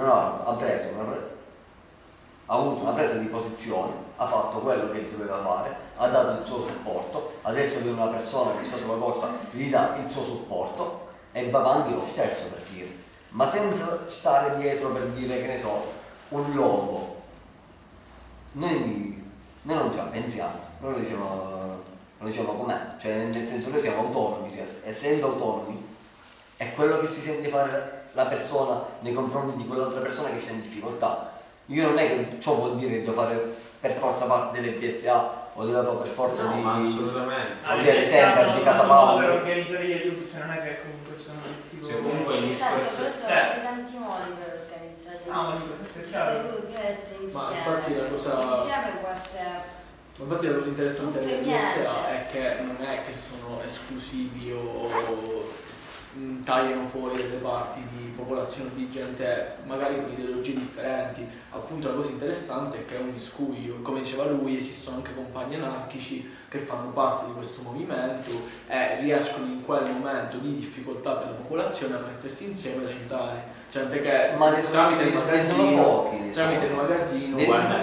ha avuto una presa di posizione, ha fatto quello che doveva fare, ha dato il suo supporto, adesso è una persona che sta sulla costa, gli dà il suo supporto e va avanti lo stesso per dire. Ma senza stare dietro per dire, che ne so, un logo. Noi non ce la pensiamo, noi lo diciamo com'è, cioè nel senso noi siamo autonomi, essendo autonomi è quello che si sente fare la persona nei confronti di quell'altra persona che sta in difficoltà. Io non è che ciò vuol dire che devo fare per forza parte delle PSA o devo fare per forza no, di... ma assolutamente. Di Semper, di Casa Paolo. Per organizzare gli aiuti, cioè non è che comunque sono tipo... Cioè comunque il discorso... C'è tanti modi per organizzare gli aiuti. ma dico, questo è chiaro. Poi tu metti insieme. Ma infatti la cosa... Insieme può essere... Infatti la cosa interessante Tutto del niente. GSA è che non è che sono esclusivi o tagliano fuori delle parti di popolazione di gente magari con ideologie differenti. Appunto la cosa interessante è che è un miscuglio, come diceva lui, esistono anche compagni anarchici che fanno parte di questo movimento e riescono in quel momento di difficoltà per la popolazione a mettersi insieme ad aiutare. Gente che ma tramite il magazzino, guarda,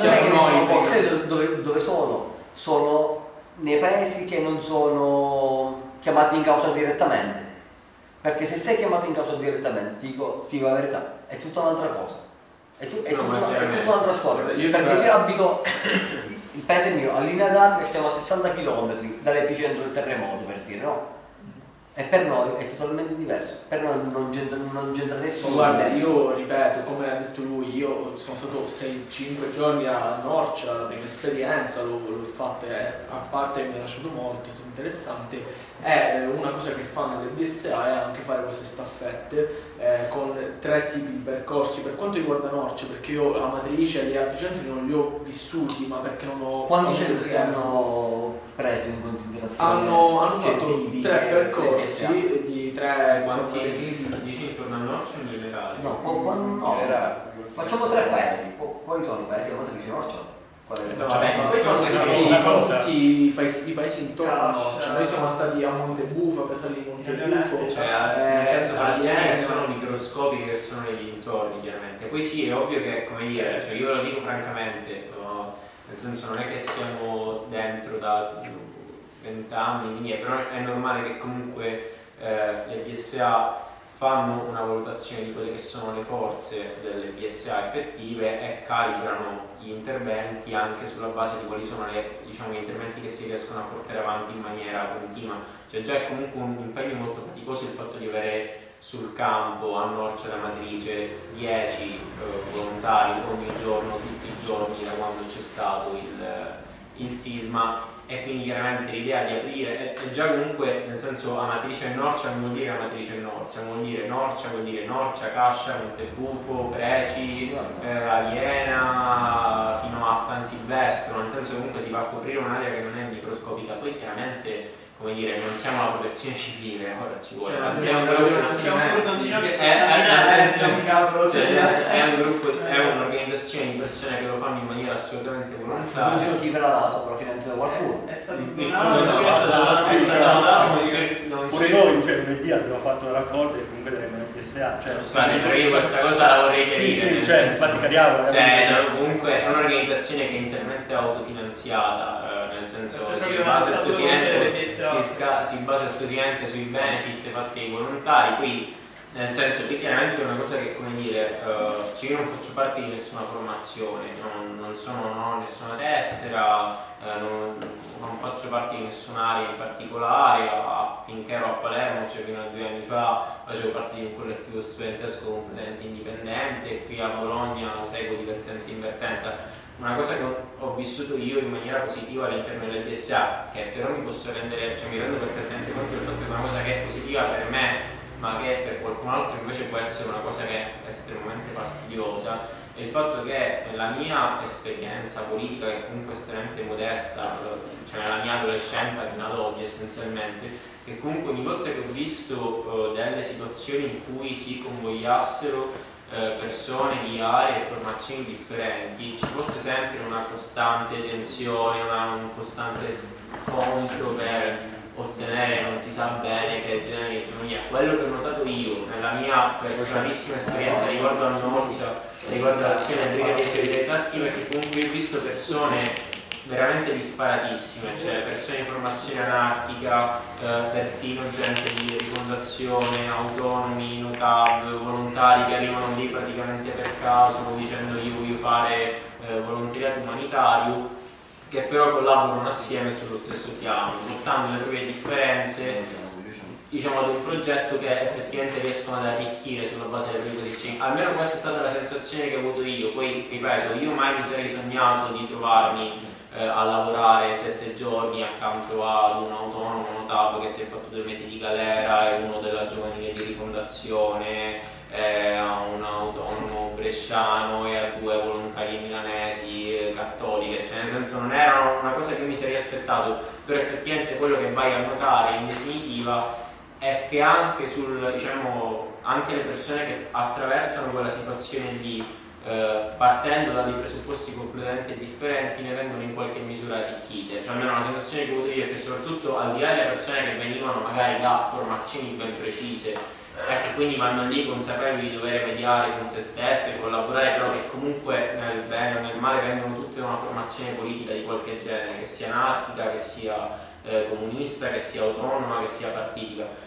sai dove sono? Sono nei paesi che non sono chiamati in causa direttamente. Perché se sei chiamato in causa direttamente, ti dico la verità, è tutta un'altra cosa. È tutta un'altra storia. Perché se io abito, il paese mio, a linea d'Arco, stiamo a 60 km dall'epicentro del terremoto, per dire, no? E per noi è totalmente diverso, per noi non c'entra nessuno. Guarda, io ripeto, come ha detto lui, io sono stato 6-5 giorni a Norcia, la prima esperienza, l'ho fatta, a parte mi ha lasciato molto, è stato interessante. E una cosa che fanno le BSA è anche fare queste staffette con 3 tipi di percorsi. Per quanto riguarda Norcia, perché io Amatrice e gli altri centri non li ho vissuti, ma perché non ho... Quanti centri hanno preso in considerazione? Hanno fatto 3 percorsi di 3 quanti dici intorno a Norcia in generale? No, facciamo 3 paesi. Quali sono i paesi? Amatrice, Norcia? Vabbè, ma poi tutti i paesi intorno, Cioè, noi siamo stati a Montebufo, a Casale di Montebufo, nel senso che sono microscopiche che sono negli intorni chiaramente. Poi sì, è ovvio che, come dire, cioè io ve lo dico francamente, nel senso non è che siamo dentro da 20 anni, però è normale che comunque le PSA fanno una valutazione di quelle che sono le forze delle PSA effettive e calibrano gli interventi anche sulla base di quali sono gli interventi che si riescono a portare avanti in maniera continua. Cioè già è comunque un impegno molto faticoso il fatto di avere sul campo a Norcia da Matrice 10 volontari ogni giorno, tutti i giorni da quando c'è stato il sisma. E quindi chiaramente l'idea di aprire è già comunque, nel senso, Amatrice e Norcia non vuol dire Amatrice e Norcia, vuol dire Norcia, Cascia, Montebufo, Preci, Aliena, fino a San Silvestro, nel senso che comunque si va a coprire un'area che non è microscopica. Poi chiaramente, come dire, non siamo la protezione civile, ora ci vuole, è un'organizzazione di persone che lo fanno in maniera assolutamente volontaria. Non giro chi ve l'ha dato, però finanzia da qualcuno. Pure noi, cioè lunedì abbiamo fatto una raccolta e comunque daremo una PSA. Però io questa cosa la vorrei chiarire. Cioè, infatti cadiamo. Comunque è un'organizzazione che è interamente autofinanziata, nel senso si basa esclusivamente sui benefit fatti ai volontari. Poi Nel senso che chiaramente è una cosa che, come dire, cioè io non faccio parte di nessuna formazione, non ho nessuna tessera, non faccio parte di nessun'area in particolare. Finché ero a Palermo, cioè fino a 2 anni fa, facevo parte di un collettivo studentesco completamente indipendente, e qui a Bologna seguo Divertenza Invertenza. Una cosa che ho vissuto io in maniera positiva all'interno del BSA, che però mi rendo perfettamente conto del fatto che è una cosa che è positiva per me, ma che per qualcun altro invece può essere una cosa che è estremamente fastidiosa, è il fatto che nella mia esperienza politica, che comunque è estremamente modesta, cioè nella mia adolescenza fino ad oggi essenzialmente, che comunque ogni volta che ho visto delle situazioni in cui si convogliassero persone di aree e formazioni differenti, ci fosse sempre una costante tensione, un costante scontro per ottenere non si sa bene che genere di egemonia. Quello che ho notato io nella mia personalissima esperienza riguardo a Norcia, riguardo all'azione delle brigate di solidarietà attiva, è che comunque ho visto persone veramente disparatissime, cioè persone in formazione anarchica, perfino gente di rifondazione, autonomi, notav, volontari che arrivano lì praticamente per caso dicendo io voglio fare volontariato umanitario, che però collaborano assieme sullo stesso piano, portando le proprie differenze, diciamo, ad un progetto che effettivamente riescono ad arricchire sulla base delle proprie posizioni. Almeno questa è stata la sensazione che ho avuto io. Poi ripeto, io mai mi sarei sognato di trovarmi a lavorare 7 giorni accanto ad un autonomo notato che si è fatto 2 mesi di galera, e uno della giovanile di rifondazione, a un autonomo bresciano e a 2 volontarie milanesi cattoliche, cioè nel senso non era una cosa che mi sarei aspettato, però effettivamente quello che vai a notare in definitiva è che anche anche le persone che attraversano quella situazione lì, partendo da dei presupposti completamente differenti, ne vengono in qualche misura arricchite. Cioè almeno la sensazione che ho avuto io è che soprattutto al di là delle persone che venivano magari da formazioni ben precise e che quindi vanno lì consapevoli di dover mediare con se stesse e collaborare, però che comunque nel bene o nel male vengono tutte da una formazione politica di qualche genere, che sia anarchica, che sia comunista, che sia autonoma, che sia partitica.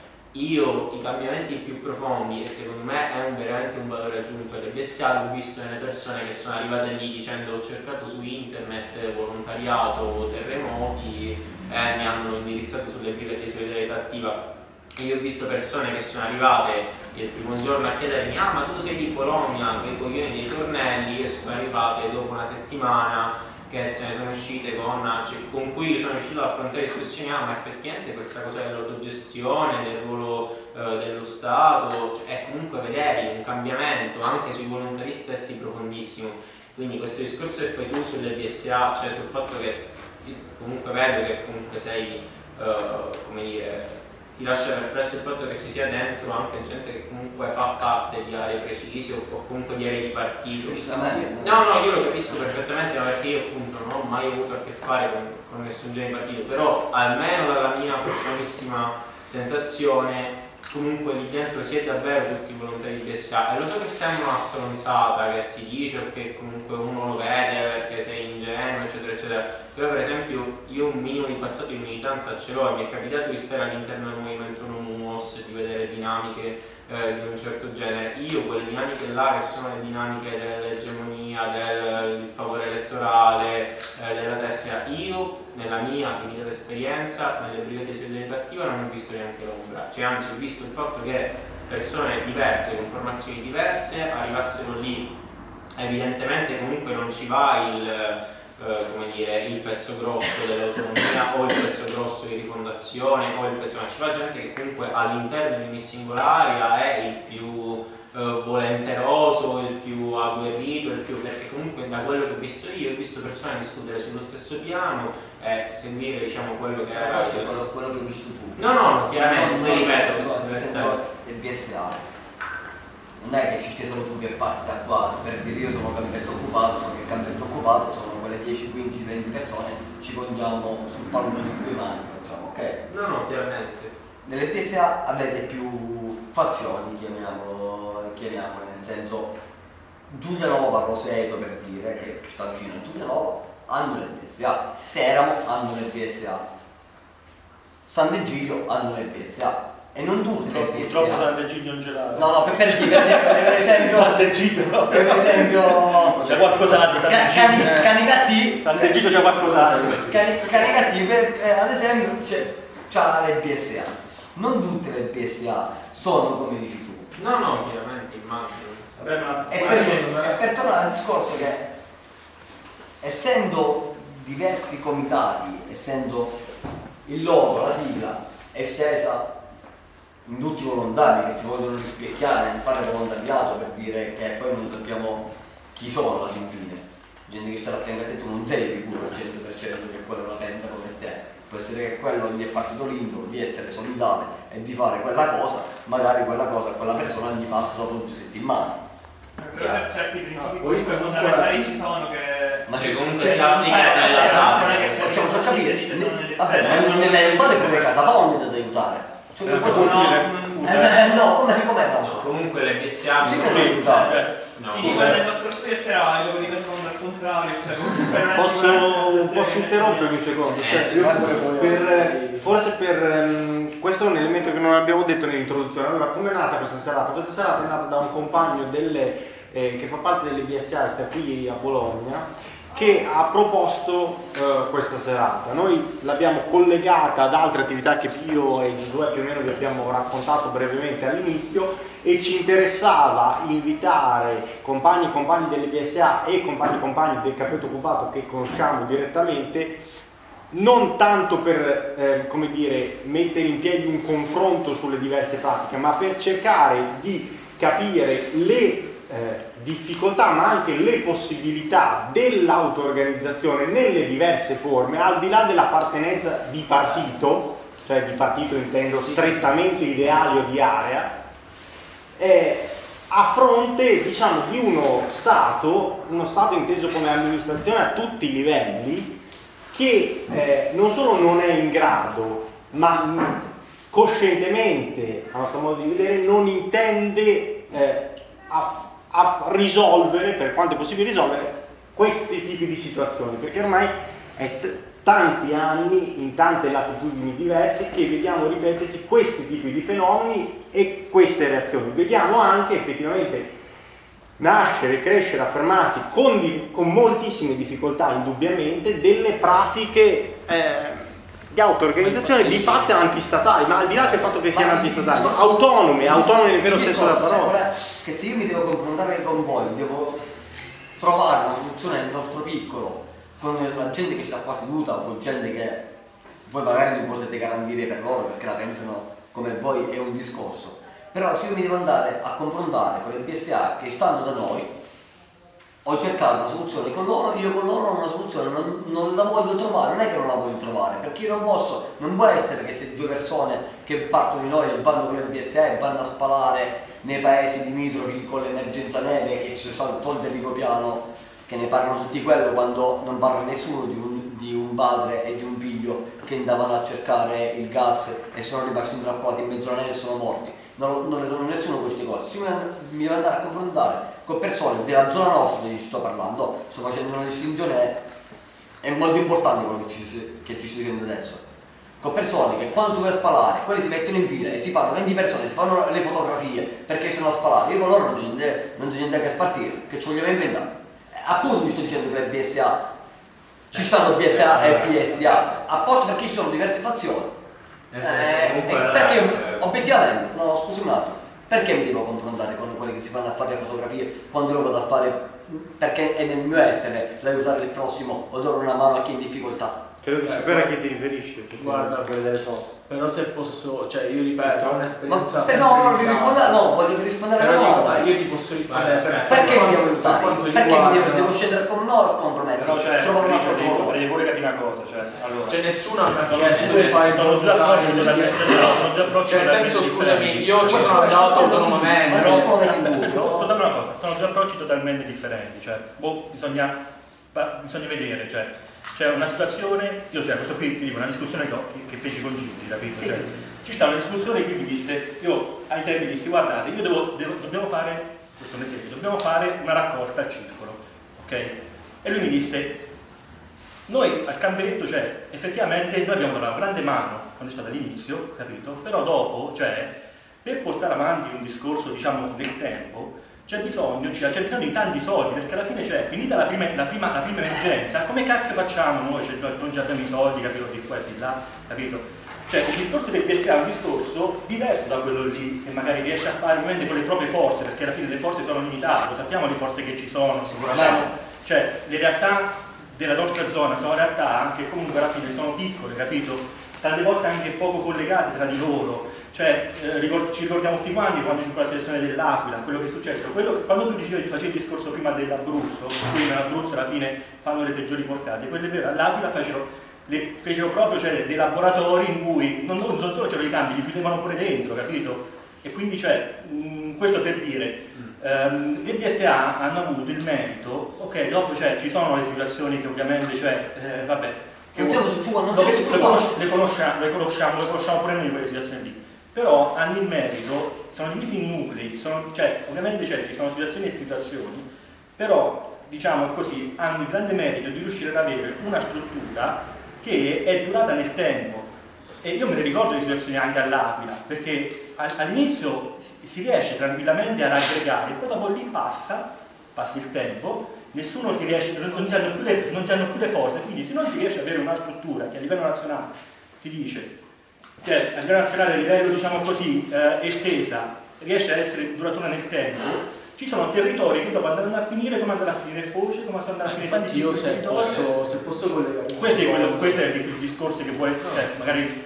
Io i cambiamenti più profondi, e secondo me è veramente un valore aggiunto alle BSA, l'ho visto nelle persone che sono arrivate lì dicendo ho cercato su internet volontariato o terremoti e mi hanno indirizzato sulle brigate di solidarietà attiva. E io ho visto persone che sono arrivate il primo giorno a chiedermi ma tu sei di Bologna, quei coglioni dei tornelli, e sono arrivate dopo una settimana che se ne sono uscite con cui io sono riuscito ad affrontare discussioni, ma effettivamente questa cosa dell'autogestione, del ruolo dello Stato, è comunque vedevi un cambiamento anche sui volontari stessi profondissimo. Quindi questo discorso che fai tu sulle BSA, cioè sul fatto che comunque vedo che comunque sei, come dire, ti lascia perplesso il fatto che ci sia dentro anche gente che comunque fa parte di aree precise o comunque di aree di partito. No, io lo capisco perfettamente, perché io appunto non ho mai avuto a che fare con nessun genere di partito, però almeno dalla mia personalissima sensazione comunque lì dentro siete davvero tutti volontari di BSA, e lo so che sembra una stronzata che si dice o che comunque uno lo vede perché sei ingenuo eccetera eccetera, però per esempio io un minimo di passato di militanza ce l'ho e mi è capitato di stare all'interno del movimento NOMUOS, di vedere dinamiche di un certo genere. Io quelle dinamiche là, che sono le dinamiche dell'egemonia, del favore elettorale, della destra, io nella mia limitata esperienza nelle brigate di solidarietà attiva non ho visto neanche l'ombra, cioè anzi ho visto il fatto che persone diverse con formazioni diverse arrivassero lì, evidentemente comunque non ci va il pezzo grosso dell'autonomia o il pezzo grosso di rifondazione o il pezzo, ma ci va gente che comunque all'interno di ogni singolaria è il più volenteroso, il più agguerrito, perché comunque da quello che ho visto io ho visto persone discutere sullo stesso piano e seguire quello che era quello che hai visto tu. No, chiaramente, ripeto, il BSA non è che ci stia solo tu che parti da qua per dire io sono campetto occupato, so che il campetto occupato sono quelle 10, 15, 20 persone, ci contiamo sul pallone di 2 mani, facciamo, ok? No, chiaramente. Nelle BSA avete più fazioni, chiamiamole, nel senso Giulianova, Roseto per dire, che sta vicino a Giulianova, hanno le BSA, Teramo hanno le BSA, Sant'Egidio hanno le BSA, e non tutte le purtroppo BSA. Sant'Egidio non ce l'ha. No, per esempio Sant'Egidio no. per esempio c'è qualcos'altro. Cani cattivi, Sant'Egidio c'è qualcos'altro. Cani cattivi, ad esempio c'ha le BSA. Non tutte le BSA sono come dici tu. No, chiaramente immagino. Vabbè, ma E per tornare al discorso che essendo diversi comitati, essendo il logo, la sigla è estesa in tutti i volontari che si vogliono rispecchiare nel fare volontariato, per dire che poi non sappiamo chi sono alla fine. Gente che sta a fianco a te, tu non sei sicuro al 100% che quello la pensa come te. Può essere che quello gli è partito l'incubo di essere solidale e di fare quella cosa, magari quella cosa a quella persona gli passa dopo 2 settimane. Però certi principi poi fondamentali ci sono che... Ma comunque si applicano nella tavola. Facciamo capire. Vabbè, ma nell'aiutare per casa Pound è da aiutare. No, come no? Comunque le BSA Sì che devi aiutare. Ti dico, nel nostro studio c'era il logo di Gaston al contrario, Posso interrompermi un secondo? Forse questo è un elemento che non abbiamo detto nell'introduzione. Allora, come è nata questa serata? Questa serata è nata da un compagno che fa parte delle BSA, sta qui a Bologna, che ha proposto questa serata. Noi l'abbiamo collegata ad altre attività che io e i due più o meno vi abbiamo raccontato brevemente all'inizio, e ci interessava invitare compagni e compagni delle BSA e compagni e compagni del capretto occupato che conosciamo direttamente, non tanto per come dire, mettere in piedi un confronto sulle diverse pratiche, ma per cercare di capire le difficoltà ma anche le possibilità dell'auto-organizzazione nelle diverse forme, al di là dell'appartenenza di partito, cioè di partito intendo strettamente ideali o di area, a fronte, diciamo, di uno Stato inteso come amministrazione a tutti i livelli, che non solo non è in grado, ma coscientemente, a nostro modo di vedere, non intende a risolvere, per quanto è possibile risolvere, questi tipi di situazioni, perché ormai è tanti anni, in tante latitudini diverse, che vediamo ripetersi questi tipi di fenomeni e queste reazioni. Vediamo anche effettivamente nascere, crescere, affermarsi con moltissime difficoltà, indubbiamente, delle pratiche di auto-organizzazione di fatto antistatali, ma al di là del fatto che siano antistatali, autonome nel vero senso della parola. Che se io mi devo confrontare con voi, devo trovare una soluzione nel nostro piccolo, con la gente che sta qua seduta o con gente che voi magari non potete garantire per loro perché la pensano come voi, è un discorso. Però se io mi devo andare a confrontare con le BSA che stanno da noi, ho cercato una soluzione con loro, io con loro una soluzione non la voglio trovare, non è che non la voglio trovare, perché io non può essere che se 2 persone che partono di noi e vanno con le BSA e vanno a spalare nei paesi limitrofi con l'emergenza neve, che ci sono stato tolto il Rigopiano, che ne parlano tutti quello, quando non parla nessuno di un padre e di un figlio che andavano a cercare il gas e sono rimasti intrappolati in mezzo alla neve e sono morti. Non ne sanno nessuno queste cose. Se mi devo andare a confrontare con persone della zona nostra di cui sto parlando, sto facendo una distinzione, è molto importante quello che ti sto dicendo adesso, con persone che quando tu vai a spalare, quelli si mettono in fila e si fanno 20 persone, si fanno le fotografie perché stanno a spalare. Io con loro non c'è niente che spartire, che ci vogliamo inventare. Appunto vi sto dicendo che le BSA, ci stanno BSA e BSA, apposta perché ci sono diverse fazioni. Perché obiettivamente, no, scusi un attimo, perché mi devo confrontare con quelli che si vanno a fare le fotografie quando io vado a fare, perché è nel mio essere l'aiutare il prossimo o dare una mano a chi è in difficoltà? Credo di sapere a chi ti riferisci. Guarda, quelle delle foto. Però se posso, cioè io ripeto, è un'esperienza. Voglio rispondere alla domanda. Io ti posso rispondere perché mi devo aiutare? Perché devo scendere con noi o compromessi? Però trovare una persona. devi pure capire una cosa, allora. Cioè nessuno mi ha chiesto di fare sono due approcci totalmente. Cioè nel senso, scusami, io ci sono andato autonomamente. Sono due approcci totalmente differenti, cioè bisogna vedere, cioè c'è una situazione, questo qui ti dico una discussione che feci con Gigi, capito? Sì, ci sta una discussione che mi disse, io ai tempi dissi guardate, dobbiamo fare, questo è un esempio, dobbiamo fare una raccolta al circolo, ok? E lui mi disse, noi al campetto, effettivamente noi abbiamo dato una grande mano quando è stata all'inizio, capito? Però dopo, cioè, per portare avanti un discorso, diciamo, nel tempo, c'è bisogno di tanti soldi, perché alla fine, cioè, finita la prima emergenza, come cacchio facciamo noi? Cioè, non già abbiamo i soldi, capito, di qua e di là, capito? Cioè, il discorso del BSA è un discorso diverso da quello lì, che magari riesce a fare ovviamente con le proprie forze, perché alla fine le forze sono limitate, lo sappiamo le forze che ci sono, sicuramente. Cioè, le realtà della nostra zona sono realtà anche comunque alla fine sono piccole, capito? Tante volte anche poco collegate tra di loro. Cioè, ci ricordiamo tutti quanti quando ci fu la selezione dell'Aquila, quello che è successo. Quando tu facevi il discorso prima dell'Abruzzo, qui nell'Abruzzo alla fine fanno le peggiori porcate, quello è vero, all'Aquila fecero proprio, cioè, dei laboratori in cui non solo c'erano i cambi, li chiudevano pure dentro, capito? E quindi, cioè, questo per dire, le BSA hanno avuto il merito, ok, dopo, cioè, ci sono le situazioni che ovviamente, cioè, vabbè, le conosciamo pure noi quelle situazioni lì, però hanno il merito, sono divisi in nuclei, cioè, ovviamente ci sono situazioni e situazioni, però, diciamo così, hanno il grande merito di riuscire ad avere una struttura che è durata nel tempo. E io me ne ricordo di situazioni anche all'Aquila, perché all'inizio si riesce tranquillamente ad aggregare, poi dopo lì passa il tempo, nessuno si riesce, non si hanno più le forze, quindi se non si riesce ad avere una struttura che a livello nazionale ti dice, cioè a livello nazionale, a livello, diciamo così, estesa, riesce ad essere duratura nel tempo, ci sono territori che dopo andranno a finire come andrà a finire Foce, come andrà a finire. Infatti io se posso collegare. Questo è il discorso che vuole, magari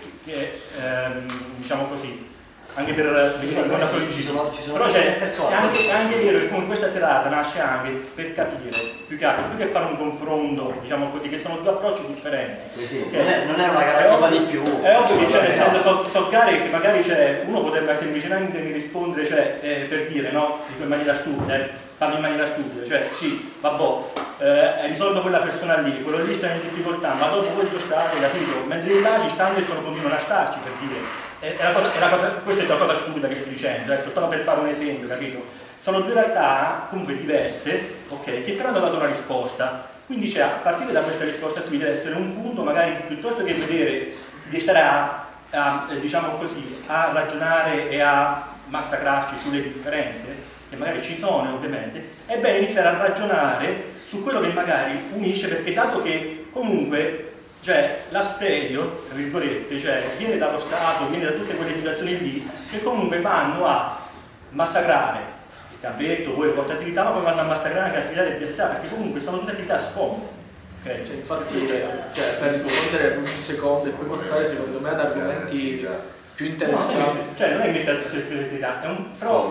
diciamo così, anche per una però è anche vero che come questa serata nasce anche per capire, più che fare un confronto, diciamo così, che sono due approcci differenti. Sì, okay? non è una gara che va di più. È ovvio che so gare che magari uno potrebbe semplicemente mi rispondere, cioè, per dire, no, in maniera stupida, parlo in maniera stupida, cioè sì, vabbè, hai risolto quella persona lì, quello lì sta in difficoltà, ma dopo voi state, capito? Mentre là ci stanno e continuano a starci, per dire. Questa è la cosa stupida che sto dicendo, solo per fare un esempio, capito? Sono due realtà comunque diverse, ok, che però hanno dato una risposta. Quindi cioè, a partire da questa risposta qui deve essere un punto, magari piuttosto che vedere di stare diciamo così, a ragionare e a massacrarci sulle differenze, che magari ci sono ovviamente, è bene iniziare a ragionare su quello che magari unisce, perché dato che comunque, cioè, l'assedio, tra virgolette, cioè, viene dallo Stato, viene da tutte quelle situazioni lì, che comunque vanno a massacrare il campetto, poi le porte attività, ma poi vanno a massacrare anche l'attività del PSA, perché comunque sono tutte attività scomode. Okay? Cioè, infatti, per rispondere un secondo e poi passare secondo me ad argomenti più interessanti. Cioè, non è mettere tutte le specialità, è un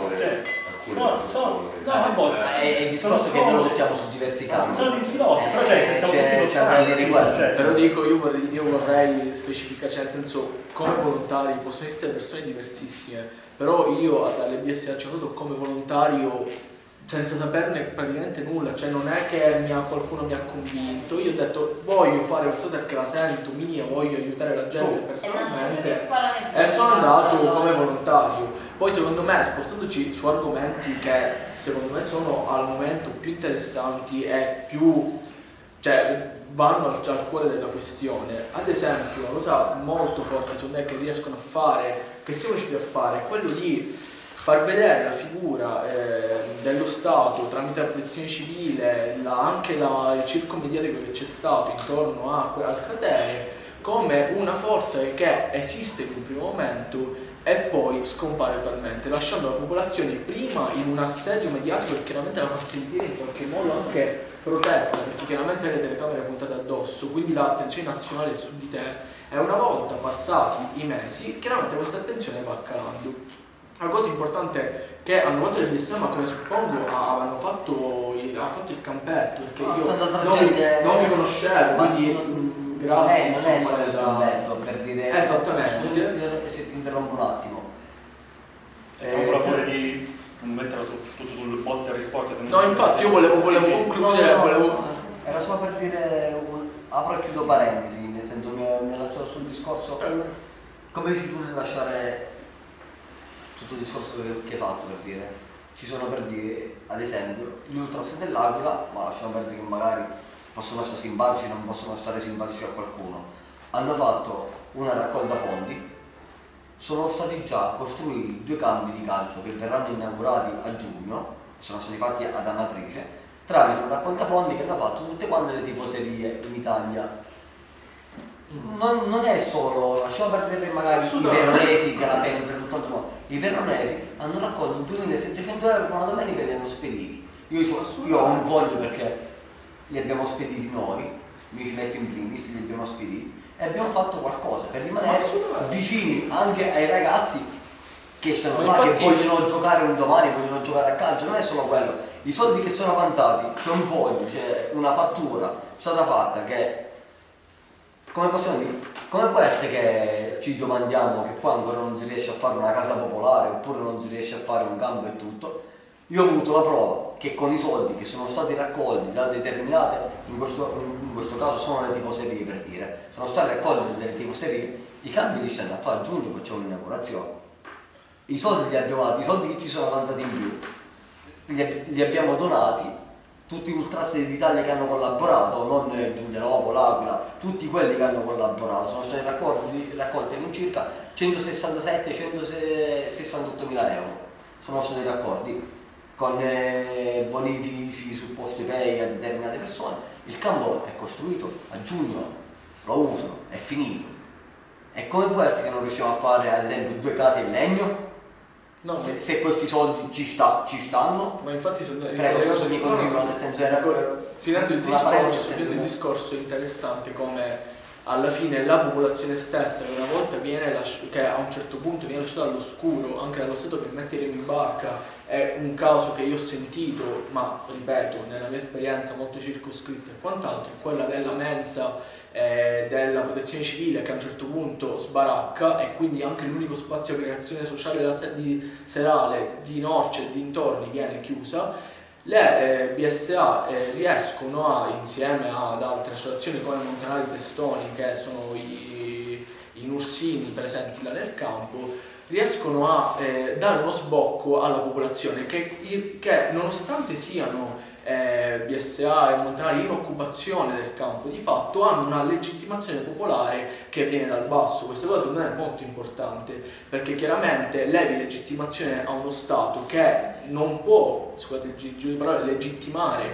è il discorso che noi lottiamo su diversi campi. Sono di filosofo, però c'è dei riguardi. Però dico, io vorrei specificare, cioè nel senso, come volontari possono essere persone diversissime, però io dalle BSA ci ho dato come volontario senza saperne praticamente nulla, cioè non è che qualcuno mi ha convinto, io ho detto voglio fare questa cosa perché la sento mia, voglio aiutare la gente personalmente e sono andato come volontario. Poi secondo me, spostandoci su argomenti che secondo me sono al momento più interessanti e più, cioè, vanno al cuore della questione, ad esempio una cosa molto forte secondo me che riescono a fare, che siamo riusciti a fare, è quello di far vedere la figura dello Stato tramite la protezione civile, anche il circo mediatico che c'è stato intorno al cratere, come una forza che esiste in un primo momento e poi scompare totalmente, lasciando la popolazione prima in un assedio mediatico che chiaramente la fa sentire in qualche modo anche protetta, perché chiaramente le telecamere puntate addosso, quindi l'attenzione nazionale è su di te, e una volta passati i mesi chiaramente questa attenzione va calando. La cosa importante è che hanno fatto il BSA, ma come suppongo ha fatto il campetto, perché io non mi conoscevo, quindi grazie. Non è solo il campetto, per dire. Esattamente. Se ti interrompo un attimo. Non pure di non metterlo tutto sul botte e risposta. No, infatti io volevo concludere. Era solo per dire, apro e chiudo parentesi, nel senso mi allaccio sul discorso. Come dici tu nel lasciare tutto il discorso che hai fatto, per dire, ci sono, per dire, ad esempio, gli ultras dell'Aquila, ma lasciamo perdere che magari possono stare simpatici, non possono stare simpatici a qualcuno, hanno fatto una raccolta fondi, sono stati già costruiti 2 campi di calcio che verranno inaugurati a giugno, sono stati fatti ad Amatrice, tramite una raccolta fondi che hanno fatto tutte quante le tifoserie in Italia. Non è solo, lasciamo perdere magari i veronesi che la pensano, tutt'altro no. I veronesi hanno raccolto 2.700 euro per una domenica e li hanno spediti. Io ho un foglio perché li abbiamo spediti noi, mi ci metto in primis, li abbiamo spediti e abbiamo fatto qualcosa per rimanere vicini anche ai ragazzi che stanno là, che vogliono giocare un domani, vogliono giocare a calcio. Non è solo quello, i soldi che sono avanzati, c'è un foglio, c'è una fattura stata fatta che, come possiamo dire, come può essere che ci domandiamo che qua ancora non si riesce a fare una casa popolare oppure non si riesce a fare un campo e tutto? Io ho avuto la prova che con i soldi che sono stati raccolti da determinate, in questo caso sono le tifoserie per dire, sono stati raccolti dalle tifoserie, i campi li stanno a fare a giugno, facciamo un'inaugurazione. I soldi li abbiamo dati, i soldi che ci sono avanzati in più, li abbiamo donati. Tutti gli ultrasti d'Italia che hanno collaborato, non Giulianovo, L'Aquila, tutti quelli che hanno collaborato, sono stati raccolti all'incirca 167-168 mila euro, sono stati raccolti con bonifici su poste pay a determinate persone. Il campo è costruito a giugno, lo usano, è finito. E come può essere che non riusciamo a fare ad esempio 2 case in legno? No, se questi soldi ci stanno, ma infatti prego, scusa, mi continuo, nel senso era finendo il discorso interessante come alla fine la popolazione stessa che una volta che a un certo punto viene lasciata all'oscuro anche dallo Stato per metterli in barca. È un caso che io ho sentito, ma ripeto, nella mia esperienza molto circoscritta e quant'altro, è quella della mensa della protezione civile che a un certo punto sbaracca e quindi anche l'unico spazio di aggregazione sociale serale di Norcia e dintorni viene chiusa. Le BSA riescono insieme ad altre associazioni come Montanari Testoni, che sono i nursini presenti là nel campo, riescono a dare uno sbocco alla popolazione che nonostante siano BSA e Montanari in occupazione del campo, di fatto hanno una legittimazione popolare che viene dal basso. Questa cosa secondo me è molto importante, perché chiaramente levi legittimazione a uno Stato che non può, scusate il giro di parole, legittimare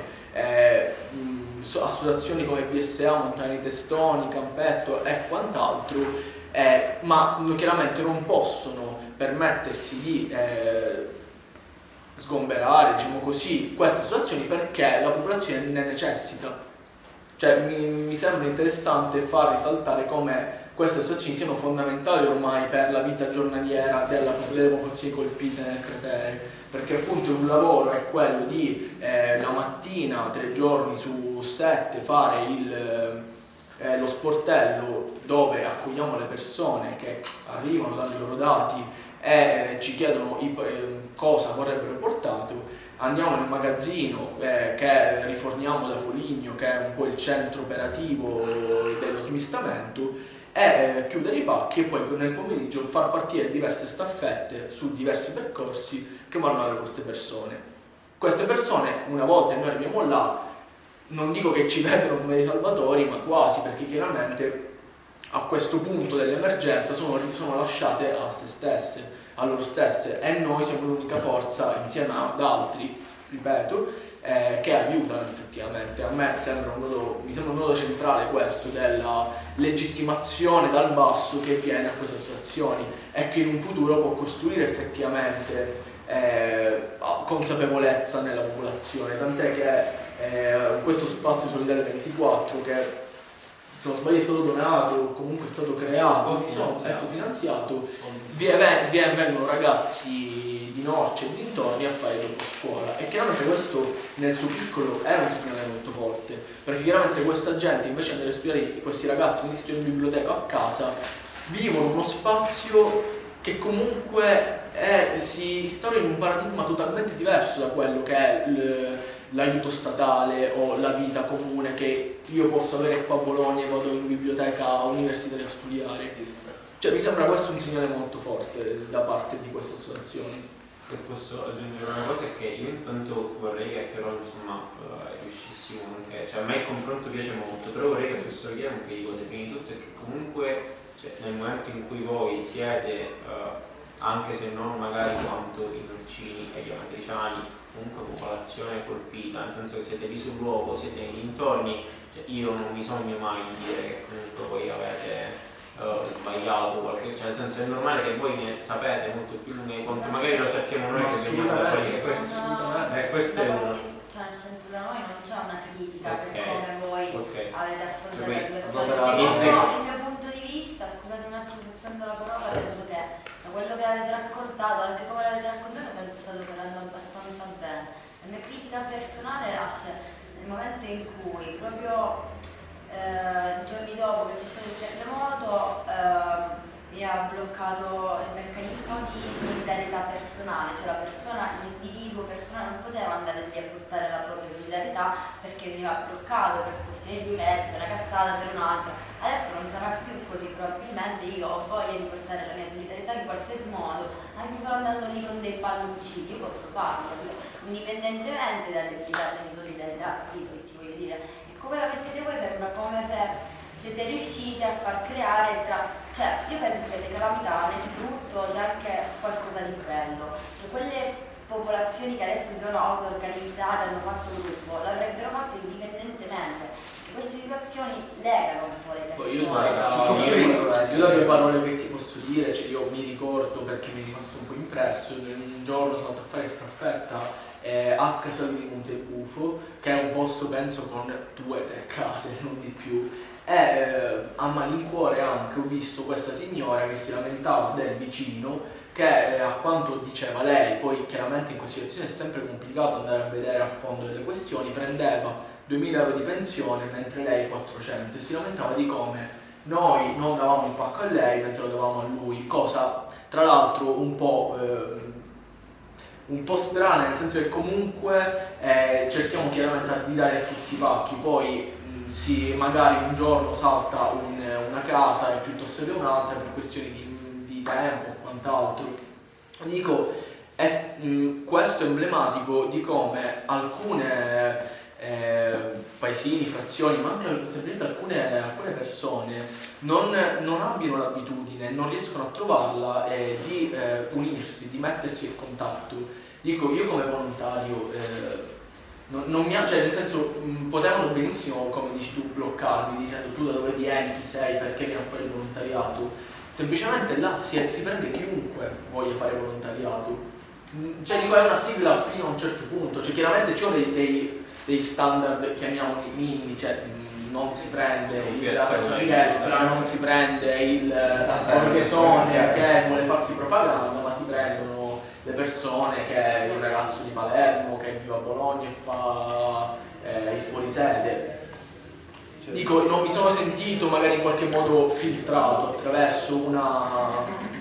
associazioni come BSA, Montanari Testoni, Campetto e quant'altro, ma chiaramente non possono permettersi di sgomberare, diciamo così, queste situazioni perché la popolazione ne necessita. Cioè mi sembra interessante far risaltare come queste situazioni siano fondamentali ormai per la vita giornaliera delle popolazioni colpite nel cratere, perché appunto un lavoro è quello di la mattina 3 giorni su 7 fare lo sportello dove accogliamo le persone che arrivano, danno i loro dati e ci chiedono cosa vorrebbero portato. Andiamo nel magazzino che riforniamo da Foligno, che è un po' il centro operativo dello smistamento, e chiudere i pacchi e poi nel pomeriggio far partire diverse staffette su diversi percorsi che vanno a dare queste persone. Queste persone, una volta che noi arriviamo là, non dico che ci vedono come dei salvatori, ma quasi, perché chiaramente a questo punto dell'emergenza sono lasciate a se stesse, a loro stesse, e noi siamo l'unica forza insieme ad altri, ripeto, che aiutano effettivamente. A me mi sembra un nodo centrale questo della legittimazione dal basso che viene a queste situazioni e che in un futuro può costruire effettivamente consapevolezza nella popolazione, tant'è che questo spazio solidale 24, che se non sbaglio è stato donato o comunque è stato creato, finanziato, vengono ragazzi di Norcia e dintorni a fare dopo scuola, e chiaramente questo nel suo piccolo è un segnale molto forte, perché chiaramente questa gente invece di andare a studiare, questi ragazzi che studiano in biblioteca a casa, vivono uno spazio che comunque si instaura in un paradigma totalmente diverso da quello che è l'aiuto statale o la vita comune che io posso avere qua a Bologna e vado in biblioteca universitaria a studiare. Cioè mi sembra questo un segnale molto forte da parte di queste associazioni. Se posso aggiungere una cosa, è che io intanto vorrei che però insomma riuscissimo anche, cioè a me il confronto piace molto, però vorrei che fossero chiare un paio di cose. Prima di tutto è che comunque, cioè, nel momento in cui voi siete, anche se non magari quanto i norcini e gli amatriciani, comunque popolazione colpita, nel senso che siete lì sul luogo, siete nei dintorni, cioè io non mi sogno mai di dire che comunque voi avete sbagliato qualche, cioè nel senso è normale che voi ne sapete molto più di quanto magari lo sappiamo noi che veniamo da quelli, questo è uno. Cioè nel senso da noi non c'è una critica per Ok, come voi ok. avete affrontato Cioè, la situazione. Secondo il mio punto di vista, scusate un attimo se prendo la parola, penso che da quello che avete raccontato, anche come l'avete raccontato, penso che state operando abbastanza bene. La mia critica personale nasce nel momento in cui proprio giorni dopo che c'è stato il terremoto mi ha bloccato il meccanismo di solidarietà personale, cioè la persona, l'individuo personale non poteva andare lì a portare la propria solidarietà perché veniva bloccato per questioni di mezzi, per una cazzata, per un'altra. Adesso non sarà più così, probabilmente io ho voglia di portare la mia solidarietà in qualsiasi modo, anche solo andando lì con dei palloncini, io posso farlo, indipendentemente dalle brigate di solidarietà, capito che ti voglio dire? Come la mettete voi sembra come se siete riusciti a far creare cioè io penso che le calamità nel brutto c'è anche qualcosa di bello, cioè quelle popolazioni che adesso si sono auto-organizzate, hanno fatto gruppo, l'avrebbero fatto indipendentemente, e queste situazioni legano un po' le persone. Io le parole che ti posso dire, cioè io mi ricordo perché mi è rimasto un po' impresso, un giorno sono andato a fare staffetta a Casale di Montebufo, che è un posto penso con 2 o 3 case, non di più, e a malincuore anche ho visto questa signora che si lamentava del vicino che a quanto diceva lei, poi chiaramente in questa situazione è sempre complicato andare a vedere a fondo delle questioni, prendeva 2.000 euro di pensione mentre lei 400 e si lamentava di come noi non davamo il pacco a lei mentre lo davamo a lui, cosa tra l'altro un po' strana, nel senso che comunque cerchiamo chiaramente di dare a tutti i pacchi, poi magari un giorno salta una casa e piuttosto che un'altra per questioni di tempo o quant'altro. Dico, questo è emblematico di come alcune paesini, frazioni, ma anche semplicemente alcune persone non abbiano l'abitudine, non riescono a trovarla di unirsi, di mettersi in contatto. Dico, io come volontario non mi cioè nel senso potevano benissimo, come dici tu, bloccarmi dicendo tu da dove vieni, chi sei, perché vieni a fare il volontariato. Semplicemente là si prende chiunque voglia fare volontariato. Cioè dico, è una sigla fino a un certo punto, cioè chiaramente ci sono dei standard, chiamiamoli minimi, cioè non si prende la persona di destra, non si prende il borghesone che vuole farsi propaganda, ma si prendono le persone, che il ragazzo di Palermo che vive a Bologna e fa il fuorisede. Dico, non mi sono sentito magari in qualche modo filtrato attraverso una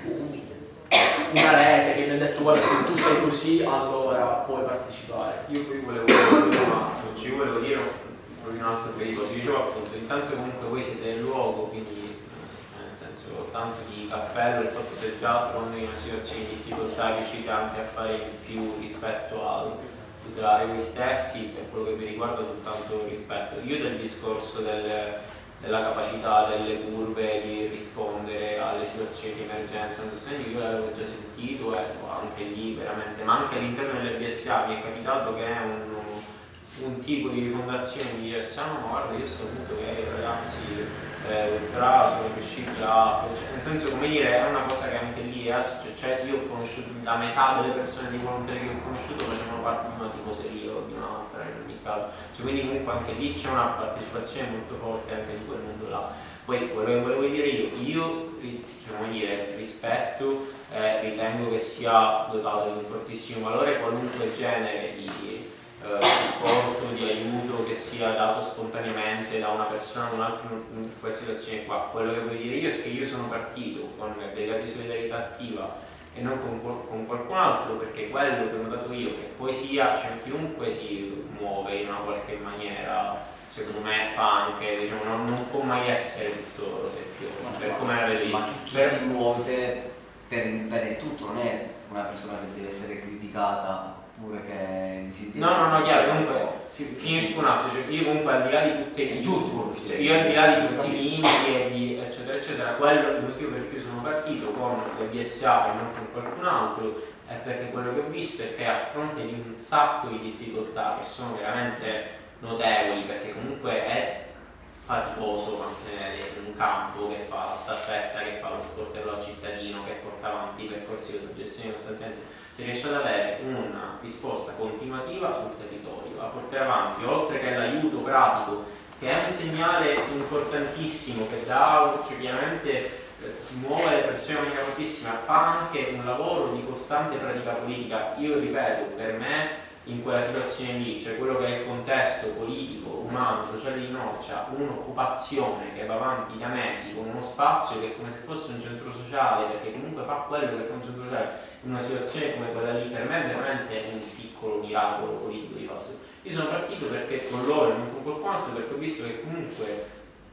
rete che mi ha detto guarda, se tu sei così allora puoi partecipare. Io poi volevo dire un altro pericolo, si diceva appunto, intanto comunque voi siete nel luogo, quindi nel senso tanto di cappello il fatto che già quando in una situazione di difficoltà riuscite anche a fare di più rispetto al tutelare voi stessi, per quello che vi riguarda soltanto rispetto. Io del discorso della capacità delle curve di rispondere alle situazioni di emergenza, non so se io l'avevo già sentito, anche lì veramente, ma anche all'interno delle BSA mi è capitato che è un tipo di rifondazione mi dicesse no, ma guarda, io ho saputo che i ragazzi ultra sono riusciti cioè, nel senso, come dire, è una cosa che anche lì cioè io ho conosciuto la metà delle persone di volontari che ho conosciuto facevano parte di una tifoseria o di un'altra in ogni caso, cioè, quindi comunque anche lì c'è una partecipazione molto forte anche di quel mondo là. Poi quello che volevo dire io cioè, come dire, rispetto, ritengo che sia dotato di un fortissimo valore qualunque genere di supporto, di aiuto che sia dato spontaneamente da una persona ad un'altra in questa situazione qua. Quello che voglio dire io è che io sono partito con dei di solidarietà attiva e non con qualcun altro, perché quello che ho notato io, che poi cioè chiunque si muove in una qualche maniera, secondo me fa anche, diciamo, non può mai essere tutto rossetto, per come la vedi. Ma chi si muove per tutto non è una persona che deve essere criticata oppure che si deve... No, chiaro, comunque finisco un attimo, cioè, io comunque al di là di tutte i cioè, io al di là di tutti i limiti eccetera eccetera, quello il motivo per cui sono partito con le BSA e non con qualcun altro è perché quello che ho visto è che a fronte di un sacco di difficoltà che sono veramente notevoli, perché comunque è faticoso mantenere un campo che fa la staffetta, che fa lo sportello al cittadino, che porta avanti i percorsi di autogestione costantemente, si riesce ad avere una risposta continuativa sul territorio, a portare avanti, oltre che l'aiuto pratico, che è un segnale importantissimo, che dà, cioè chiaramente smuove le persone in maniera fortissima, fa anche un lavoro di costante pratica politica. Io ripeto, per me in quella situazione lì, cioè quello che è il contesto politico, umano, sociale di Norcia, un'occupazione che va avanti da mesi con uno spazio che è come se fosse un centro sociale, perché comunque fa quello che fa un centro sociale, in una situazione come quella lì, per me è veramente un piccolo miracolo politico di fatto. Io sono partito perché con loro e non con qualcun altro, perché ho visto che comunque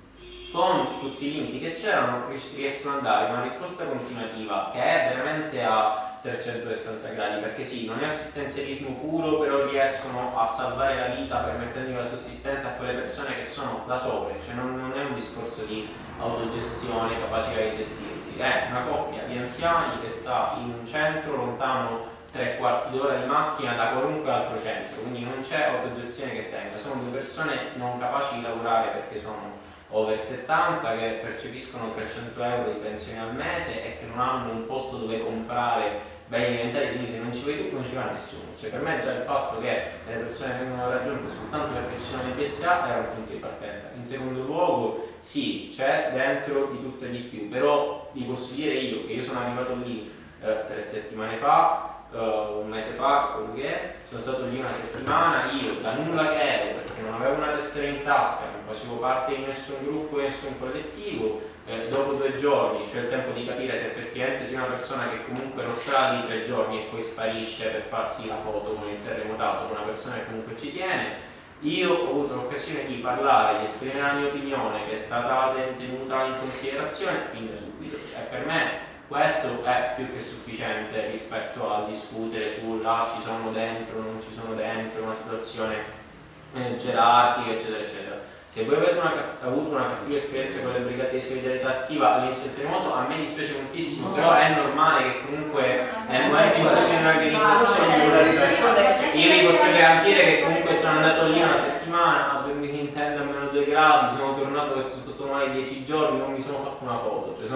con tutti i limiti che c'erano riescono a dare una risposta continuativa che è veramente a 360 gradi, perché sì, non è assistenzialismo puro, però riescono a salvare la vita permettendo la sussistenza a quelle persone che sono da sole, cioè non è un discorso di autogestione, capacità di gestirsi, è una coppia di anziani che sta in un centro lontano 3/4 d'ora di macchina da qualunque altro centro, quindi non c'è autogestione che tenga, sono due persone non capaci di lavorare perché sono over 70, che percepiscono 300 euro di pensione al mese e che non hanno un posto dove comprare beni alimentari, quindi se non ci vai tu non ci va nessuno. Cioè per me già il fatto che le persone vengono raggiunte soltanto perché ci sono le PSA era un punto di partenza. In secondo luogo sì, c'è dentro di tutto e di più, però vi posso dire io che io sono arrivato lì 3 settimane fa, un mese fa, quello che è, sono stato lì una settimana, io da nulla che ero, perché non avevo una tessera in tasca, non facevo parte di nessun gruppo, di nessun collettivo, dopo 2 giorni, cioè il tempo di capire se effettivamente sei una persona che comunque non sta lì 3 giorni e poi sparisce per farsi la foto con il terremotato, con una persona che comunque ci tiene. Io ho avuto l'occasione di parlare, di esprimere la mia opinione che è stata tenuta in considerazione fin da subito, cioè per me questo è più che sufficiente rispetto a discutere sulla ci sono dentro, non ci sono dentro, una situazione gerarchica eccetera eccetera. Se voi avete avuto una cattiva esperienza con le brigate di solidarietà attiva all'inizio del terremoto, a me dispiace moltissimo, però è normale che comunque nel momento in cui c'è un'organizzazione, io vi posso garantire che comunque sono andato lì una settimana a dormire in tenda a meno 2 gradi, sono tornato che sono stato male 10 giorni, non mi sono fatto una foto. Cioè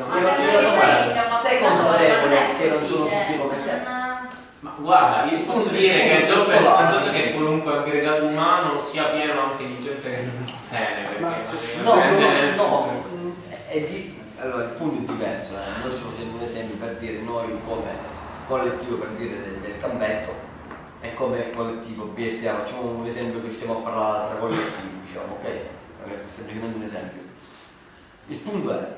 sei consapevole che non sono tutti come te? Ma guarda, io posso dire che il dopo è scontato che qualunque aggregato umano sia pieno anche di gente che non tiene, allora il punto è diverso, noi stiamo facendo un esempio per dire noi come collettivo, per dire del campetto e come collettivo BSA, facciamo un esempio che stiamo a parlare tra collettivi, diciamo, ok? È semplicemente un esempio. Il punto è,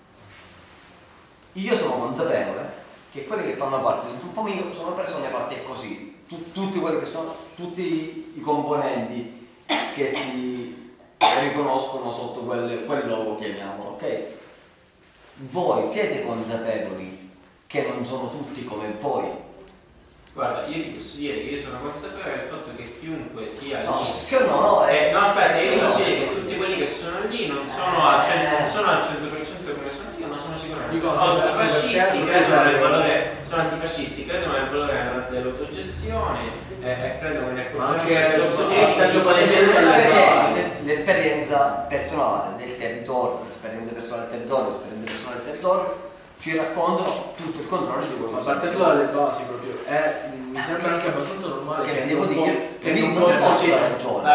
io sono consapevole che quelli che fanno parte del gruppo mio sono persone fatte così, tutti quelli che sono, tutti i componenti che si riconoscono sotto quel logo, chiamiamolo, ok? Voi siete consapevoli che non sono tutti come voi? Guarda, io ti posso dire che io sono consapevole del fatto che chiunque sia lì... No, aspetta, io ti posso dire che tutti quelli che sono lì non sono al 100% come sono io, ma sono sicuramente antifascisti, credono nel valore, sono antifascisti, credono nel valore dell'autogestione e credono nel l'esperienza personale del territorio, l'esperienza personale del territorio ci raccontano tutto il controllo di quello che a partire dalle basi proprio mi sembra anche abbastanza normale che devo dire che non posso dare ragione.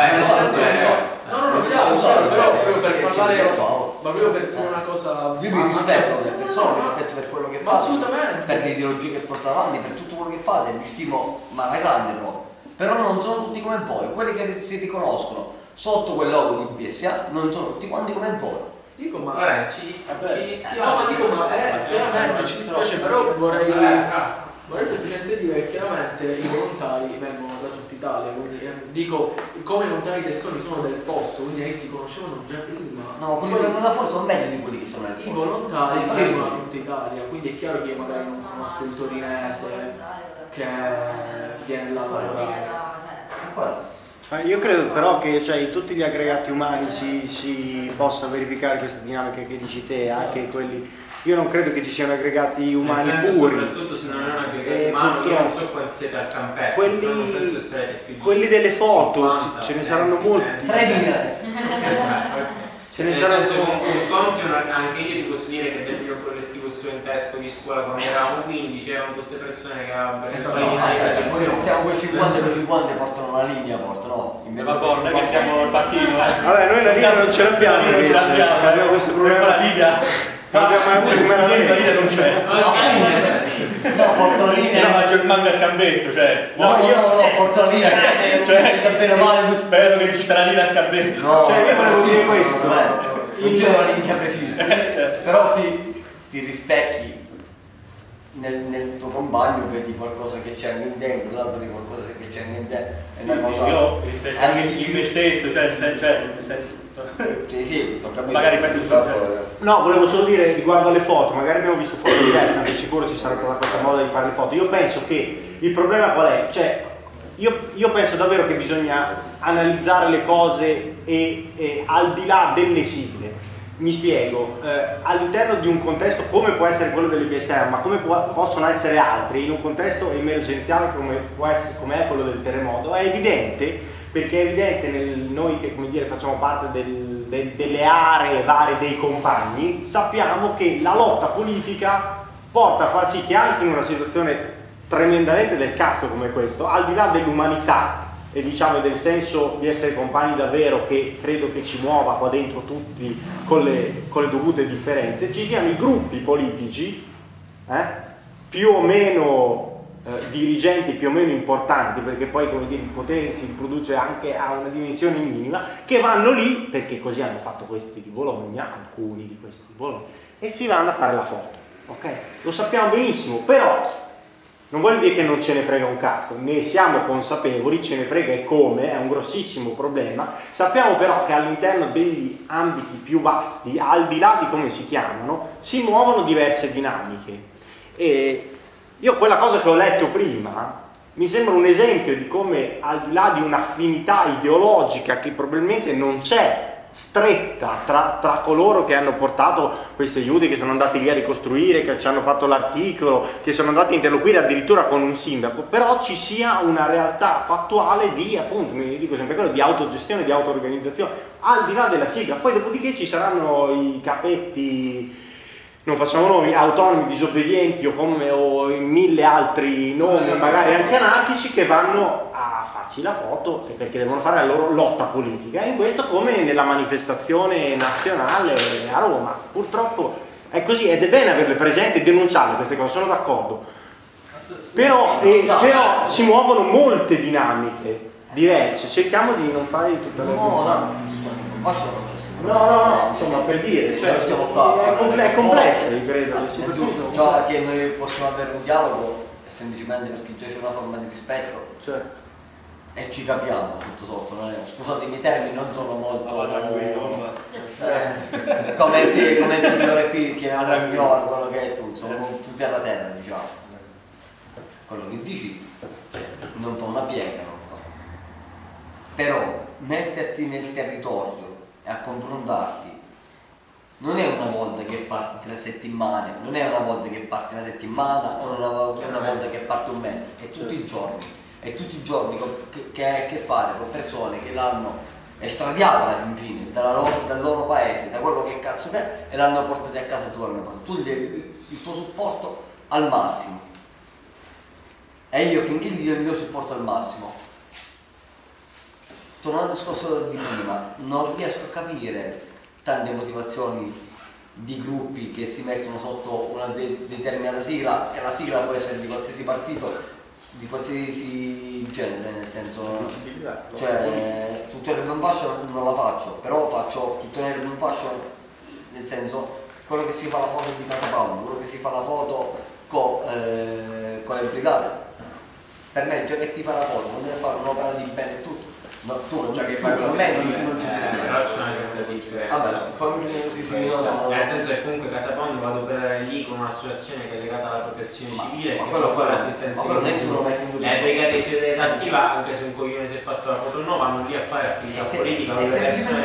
Però proprio per parlare, ma proprio per dire una cosa, io vi rispetto come persona, vi rispetto per quello che fate, assolutamente, per l'ideologia che portate avanti, per tutto quello che fate, vi stimo ma alla grande però non sono tutti come voi, quelli che si riconoscono sotto quel logo di BSA non sono tutti quanti come voi. Dico, ma ci dispiace. chiaramente ci dispiace, però vorrei semplicemente dire che chiaramente i volontari vengono da tutta Italia, quindi Dico, come i lontani testoni sono del posto, quindi si conoscevano già prima. No, quelli che vengono da fuori sono meglio di quelli che sono nel posto. I volontari Sì, vengono da tutta Italia, quindi è chiaro che io magari non conosco il torinese che viene là a lavorare. Io credo però che in tutti gli aggregati umani si possa verificare questa dinamica che dici te, anche quelli. Io non credo che ci siano aggregati umani nel senso, puri. soprattutto se non è un aggregato umano, io non so quanti siete al campetto. Quelli delle foto, ce ne saranno molti. 3.000. Ce ne Nel saranno senso, un conto, anche io ti posso dire che del mio collettivo studentesco di scuola, quando eravamo 15, erano tutte persone che avevano Pure se stiamo con 50 portano una linea, portano in mezzo Madonna, che siamo il partito. Vabbè, noi la linea non ce l'abbiamo, abbiamo questo problema. La linea. Non abbiamo mai avuto come la linea. Non c'è. No, porto la linea. No, il manga al campetto, cioè. No, porto la linea. Cioè, davvero male. spero che ci sta la linea al campetto. No, io volevo dire questo. Non c'è una linea precisa. Però ti rispecchi nel tuo compagno, vedi qualcosa che c'è anche in te, l'altro di qualcosa che c'è anche in te. È una cosa. Io rispetto anche in me stesso, cioè nel senso. Sì, ho capito. Magari fai tutto. No, volevo solo dire riguardo alle foto, magari abbiamo visto foto diverse, anche sicuro ci sarà stata questa moda di fare le foto. Io penso che il problema qual è? Cioè, io penso davvero che bisogna analizzare le cose e al di là delle sigle. Mi spiego, all'interno di un contesto come può essere quello dell'IBSR, ma come possono essere altri, in un contesto emergenziale come è quello del terremoto, è evidente, perché è evidente noi che facciamo parte delle aree varie dei compagni, sappiamo che la lotta politica porta a far sì che anche in una situazione tremendamente del cazzo come questo, al di là dell'umanità e del senso di essere compagni davvero, che credo che ci muova qua dentro tutti con le dovute differenze, ci siano i gruppi politici più o meno dirigenti, più o meno importanti, perché poi il potere si riproduce anche a una dimensione minima, che vanno lì, perché così hanno fatto questi di Bologna, alcuni di questi di Bologna, e si vanno a fare la foto, ok? Lo sappiamo benissimo, però non vuol dire che non ce ne frega un cazzo, ne siamo consapevoli, ce ne frega e come, è un grossissimo problema. Sappiamo però che all'interno degli ambiti più vasti, al di là di come si chiamano, si muovono diverse dinamiche. E io quella cosa che ho letto prima mi sembra un esempio di come, al di là di un'affinità ideologica che probabilmente non c'è stretta tra coloro che hanno portato questi aiuti, che sono andati lì a ricostruire, che ci hanno fatto l'articolo, che sono andati a interloquire addirittura con un sindaco, però ci sia una realtà fattuale di, appunto, mi dico sempre quello, di autogestione, di auto-organizzazione, al di là della sigla. Poi dopodiché ci saranno i capetti, non facciamo nomi, autonomi, disobbedienti o mille altri nomi, magari anche anarchici, che vanno a farsi la foto perché devono fare la loro lotta politica. E in questo, come nella manifestazione nazionale a Roma, purtroppo è così, ed è bene averle presenti e denunciarle queste cose, sono d'accordo. Però si muovono molte dinamiche diverse, cerchiamo di non fare tutte le cose. No, insomma, per dire, è complessa, io credo. Ciò che noi possiamo avere un dialogo è semplicemente perché già c'è una forma di rispetto, certo, e ci capiamo sotto. Scusate, i termini non sono molto come il signore qui chiama il signore, quello che è tu, sono più terra, diciamo. Quello che dici non fa una piega, però metterti nel territorio a confrontarti non è una volta che parti 3 settimane, non è una volta che parti una settimana o una volta che parti un mese, è tutti i giorni che hai a che fare con persone che l'hanno estradiata alla fine dal loro paese, da quello che cazzo è, e l'hanno portati a casa tua, tu il tuo supporto al massimo, e io finché gli do il mio supporto al massimo. Tornando al discorso di prima, non riesco a capire tante motivazioni di gruppi che si mettono sotto una determinata sigla, e la sigla può essere di qualsiasi partito, di qualsiasi genere, nel senso, cioè tutto nero in fascia non la faccio, però faccio tutto nero in fascia, nel senso, quello che si fa la foto di Catapaul, quello che si fa la foto con le brigate, per me già che ti fa la foto non deve fare un'opera di bene e tutto. No, tu cioè che fai con me non c'è però c'è una certa differenza. Vabbè, fammi finire così si nel senso che comunque Casa Pound vado per lì con un'associazione che è legata alla protezione civile ma che quello fa l'assistenza ma nessuno mette in dubbio. Le brigate di solidarietà attiva, anche se un coglione si è fatto la foto nuova, vanno lì a fare attività politica con le persone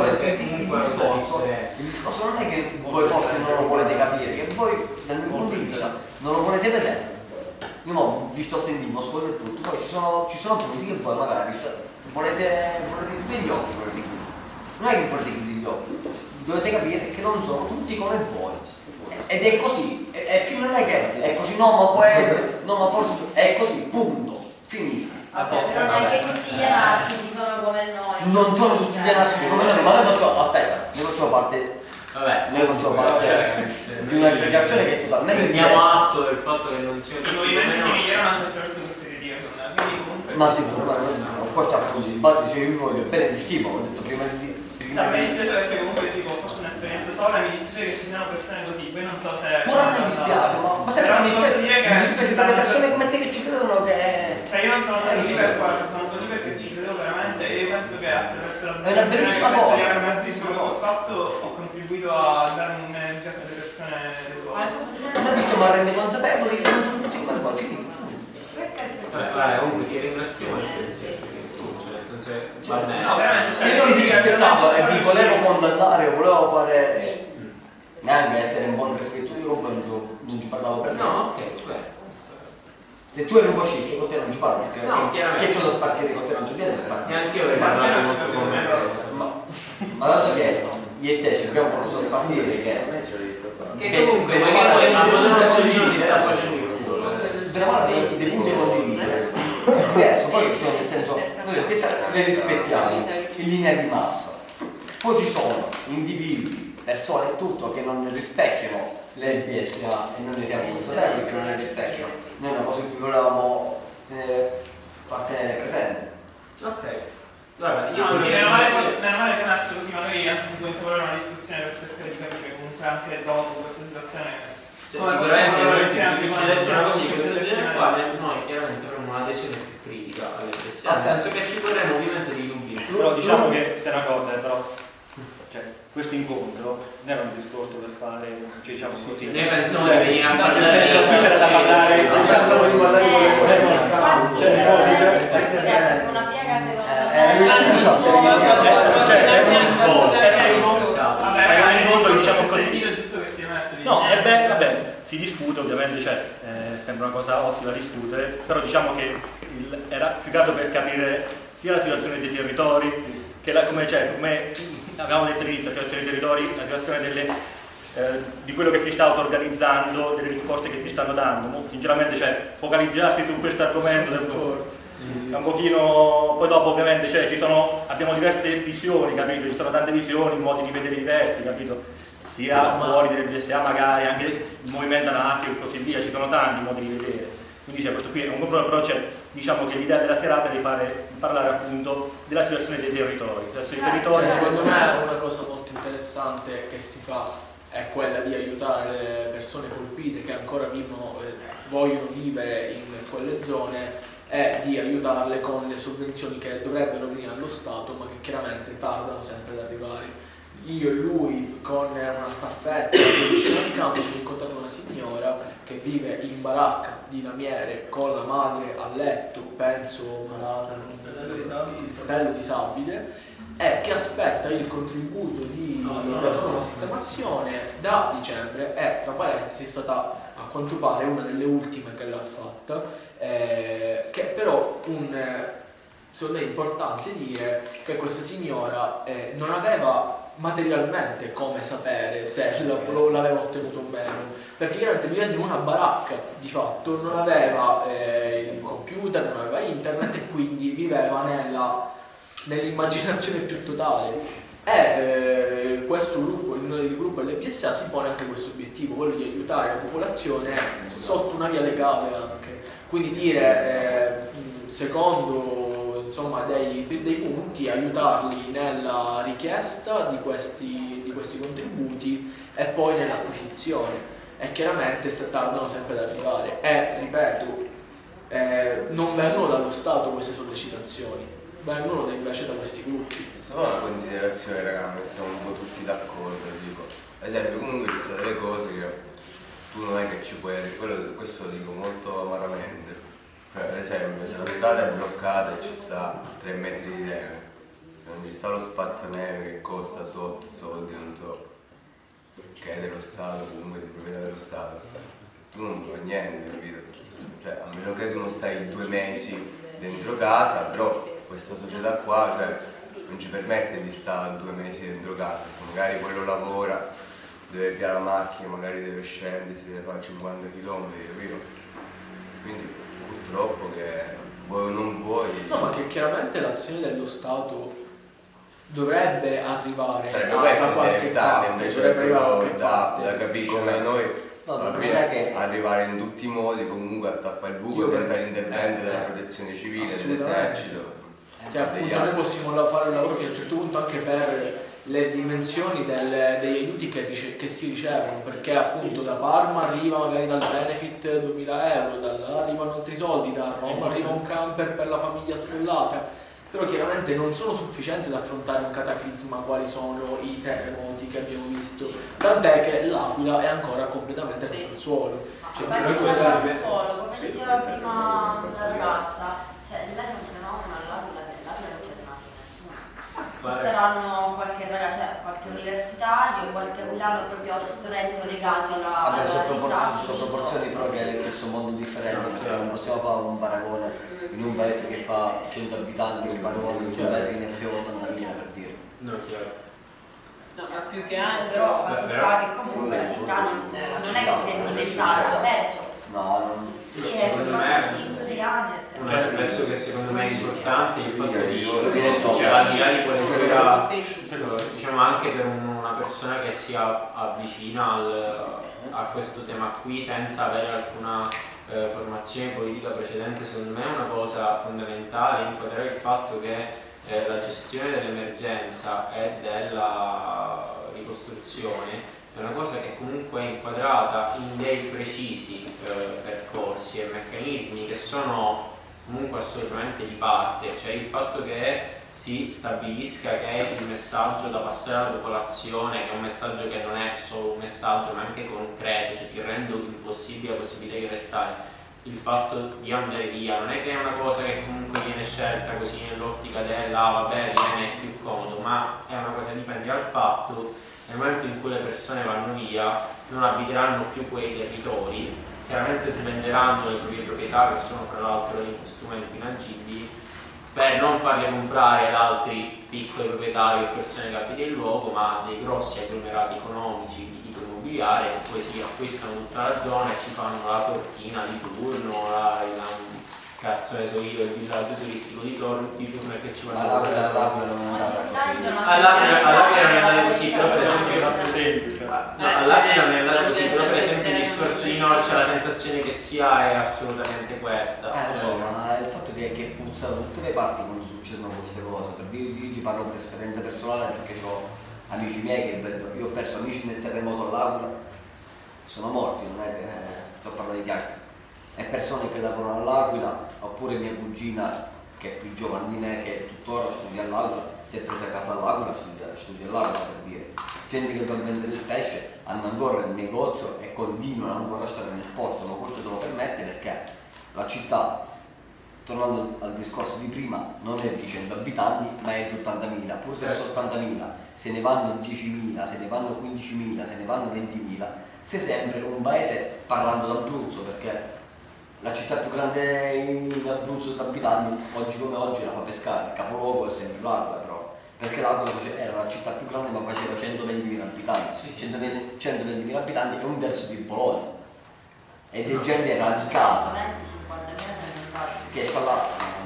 il discorso non è che voi forse non lo volete capire, che voi dal mio punto di vista non lo volete vedere. Io ho visto stendivo, ascolto tutto, poi ci sono punti che voi magari volete chiudere gli occhi, non è che volete chiudere gli occhi, dovete capire che non sono tutti come voi. Ed è così, non è che è così, no ma può essere, no ma forse è così, punto, finito. Vabbè, però neanche tutti gli anarchici sono come noi. Non sono tutti gli anarchici come noi, ma noi facciamo parte. Vabbè, noi facciamo parte di un'aggregazione che è totalmente prendiamo atto del fatto che non siano i movimenti si migliorano anche attraverso queste critiche, quindi comunque ma sicuro, ma poi sta così, il dibattito dice io vi voglio bene di stimo, ho detto prima di cioè, mi dispiace perché comunque tipo, ho fatto un'esperienza sola e mi dispiace che ci siano persone così, poi non so se pure a me mi dispiace, ma sempre mi dispiace per le persone come te che ci credono che cioè io non sono andato lì per questo, sono andato lì perché ci credo veramente e io penso che attraverso la è una bellissima cosa, di aver messo in quello che ho fatto ho contribuito a dare un'energia alle persone del luogo. non ho visto ma rende consapevoli che non sono tutti come voi, finito. Guarda, comunque ti ringraziamo il pensiero che tu, cioè nel senso va bene. No, veramente, se io non ti rispettavo e ti volevo condannare o volevo fare neanche essere un buon rispettoso con voi non ci parlavo per me. No, ok, se tu eri un fascista con te non ci parlo, perché no, che c'ho da spartire con te non c'è niente da spartire. Neanche io avrei parlato molto con me. Ma dato che io e te ci abbiamo qualcosa da spartire che comunque magari a modo nostro si sta facendo il culo. dei punti condividere diverso, poi cioè nel senso noi le rispettiamo in linea di massa, poi ci sono individui, persone e tutto che non rispecchiano l'LPSA e noi ne siamo consapevoli che non le rispecchiano. Noi è una cosa che volevamo far tenere presente. Ok. Guarda, io meno male che nasce così, magari anzitutto volere una discussione per cercare di capire comunque anche dopo questa situazione. Sicuramente noi ci una cosa di questo genere qua, noi chiaramente avremo un'adesione più critica alle PSA, penso che ci vorremmo ovviamente dei dubbi. Però diciamo che è una cosa, però cioè, questo incontro non era un discorso per fare, cioè, diciamo così. Noi pensiamo di venire a parlare c'era da parlare, pensavo di parlare con le questo che ha preso una piega no, e beh, vabbè, si discute ovviamente, cioè, sembra una cosa ottima discutere, però diciamo che era più che altro per capire sia la situazione dei territori, che come avevamo detto all'inizio, la situazione dei territori, la situazione di quello che si sta auto-organizzando, delle risposte che si stanno dando. Sinceramente, cioè, focalizzarsi su questo argomento è un pochino, poi dopo ovviamente abbiamo diverse visioni, capito? Ci sono tante visioni, modi di vedere diversi, capito? Sia fuori delle BSA magari, anche il movimento anarchico e così via, ci sono tanti modi di vedere. Quindi questo qui è un confronto, però diciamo che l'idea della serata è di parlare appunto della situazione dei territori. Secondo me una cosa molto interessante che si fa è quella di aiutare le persone colpite che ancora vogliono vivere in quelle zone e di aiutarle con le sovvenzioni che dovrebbero venire allo Stato ma che chiaramente tardano sempre ad arrivare. Io e lui con una staffetta vicino al campo ho incontrato una signora che vive in baracca di lamiere con la madre a letto, penso malata, il fratello disabile, e che aspetta il contributo di sistemazione da dicembre e tra parentesi è stata a quanto pare una delle ultime che l'ha fatta, che però secondo me è importante dire che questa signora non aveva materialmente come sapere se l'aveva ottenuto o meno, perché chiaramente vivendo in una baracca di fatto non aveva il computer, non aveva internet e quindi viveva nell'immaginazione più totale. E questo gruppo, il gruppo LPSA si pone anche questo obiettivo, quello di aiutare la popolazione sotto una via legale anche, quindi dire secondo insomma dei punti, aiutarli nella richiesta di questi contributi e poi nell'acquisizione, e chiaramente tardano sempre ad arrivare e ripeto non vengono dallo Stato queste sollecitazioni, vengono invece da questi gruppi. Questa è una considerazione, ragazzi, siamo un po' tutti d'accordo, dico. Ad esempio, comunque ci sono delle cose che tu non è che ci puoi, questo lo dico molto amaramente. Ad esempio, se la strada è bloccata e ci sta 3 metri di neve, se non ci sta lo spazzaneve che costa tot soldi, non so, che è dello Stato, comunque di proprietà dello Stato, tu non puoi niente, capito? Cioè, a meno che tu non stai 2 mesi dentro casa, però questa società qua, cioè, non ci permette di stare 2 mesi dentro casa, perché magari quello lavora, deve piare la macchina, magari deve scendere, si deve fare 50 km, capito? Quindi purtroppo che vuoi o non vuoi... No, ma che chiaramente l'azione dello Stato dovrebbe arrivare sarebbe da questo qualche interessante, parte, invece dovrebbe arrivare da qualche parte. capire come noi alla non fine è che- arrivare in tutti i modi comunque a tappare il buco Io senza per- l'intervento della protezione civile, assolutamente. dell'esercito. Cioè, appunto, noi possiamo fare un lavoro fino a un certo punto anche per le dimensioni degli aiuti che si ricevono, perché appunto da Parma arriva magari dal Benefit 2000 euro, da là arrivano altri soldi, da Roma arriva un camper per la famiglia sfollata, però chiaramente non sono sufficienti ad affrontare un cataclisma quali sono i terremoti che abbiamo visto, tant'è che l'Aquila è ancora completamente sotto il suolo. Cioè, Ma noi non serve- solo, come diceva prima la ragazza, cioè là è un fenomeno all'Aquila che l'Aquila non c'è rimasto nessuno. Esisteranno qualche ragazza, cioè qualche universitario, qualche aquilano proprio stretto legato alla Vabbè, sono città. proporzioni però che sono molto differenti, perché non possiamo fare un paragone in un paese che fa 100 abitanti, un paragone in un paese che ne faceva 80.000, per dire. No, chiaro. No, ma più che altro... Però fatto Però- sta che comunque la città non è che si è dimezzata, peggio. No, non... Sì, sono Secondo passati me- 5-6 anni. Un aspetto che secondo me è importante è il fatto di, Io- cioè al di là di quale sia, diciamo anche per una persona che si avvicina a questo tema qui senza avere alcuna formazione politica precedente, secondo me è una cosa fondamentale inquadrare il fatto che la gestione dell'emergenza e della ricostruzione è una cosa che comunque è inquadrata in dei precisi percorsi e meccanismi che sono comunque assolutamente di parte, cioè il fatto che si stabilisca che il messaggio da passare alla popolazione, che è un messaggio che non è solo un messaggio ma anche concreto, cioè ti rendo impossibile la possibilità di restare, il fatto di andare via, non è che è una cosa che comunque viene scelta così nell'ottica della vabbè viene più comodo, ma è una cosa che dipende dal fatto nel momento in cui le persone vanno via non abiteranno più quei territori, chiaramente si venderanno le proprie proprietà che sono fra l'altro degli strumenti inagibili per non farle comprare ad altri piccoli proprietari o persone che abitano il luogo, ma dei grossi agglomerati economici di tipo immobiliare che poi si acquistano tutta la zona e ci fanno la cortina di turno, cazzo ne so io, il villaggio turistico di turno che ci Ma vanno l'Aquila non è andata così. all'Aquila non è andato così, però per esempio semplice. all'Aquila non è andato così, però per esempio il discorso di Norcia la sensazione che si ha è assolutamente questa. Lo so, ma il fatto che puzza da tutte le parti quando succedono queste cose, io ti parlo per esperienza personale perché ho amici miei che vedo, io ho perso amici nel terremoto all'Aquila, sono morti, non è che sto parlando di chiacchiere, e persone che lavorano all'Aquila, oppure mia cugina che è più giovane di me che tuttora studia all'Aquila, si è presa a casa all'Aquila, studia all'Aquila per dire, gente che va a vendere il pesce hanno ancora il negozio e continuano ancora a stare nel posto, ma questo te lo permette perché la città, tornando al discorso di prima, non è di 100 abitanti ma è di 80.000, pur se sono 80.000 se ne vanno 10.000, se ne vanno 15.000, se ne vanno 20.000, sei sempre un paese, parlando d'Abruzzo perché la città più grande in Abruzzo di abitanti oggi come oggi la fa Pescara, il capoluogo è sempre l'Aquila però, perché l'Aquila era la città più grande ma faceva 120.000 abitanti, 120.000 abitanti è un terzo di Bologna ed è gente radicata che sta là,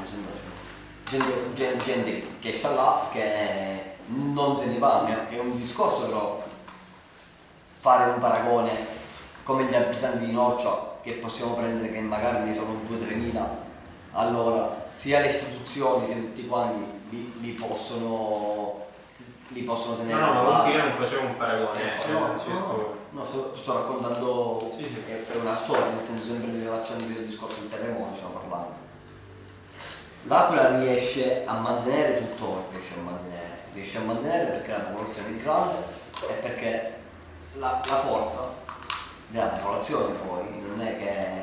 gente che sta là che non se ne va, è un discorso però fare un paragone come gli abitanti di Norcia che possiamo prendere che magari ne sono 2-3 mila, allora sia le istituzioni sia tutti quanti li possono tenere. No, ma comunque io non facevo un paragone. Sto raccontando sì. è una storia, nel senso sempre rilevante del discorso del terremoto stiamo parlando. L'Aquila riesce a mantenere tutto, riesce a mantenere perché la popolazione è grande e perché la forza della popolazione poi non è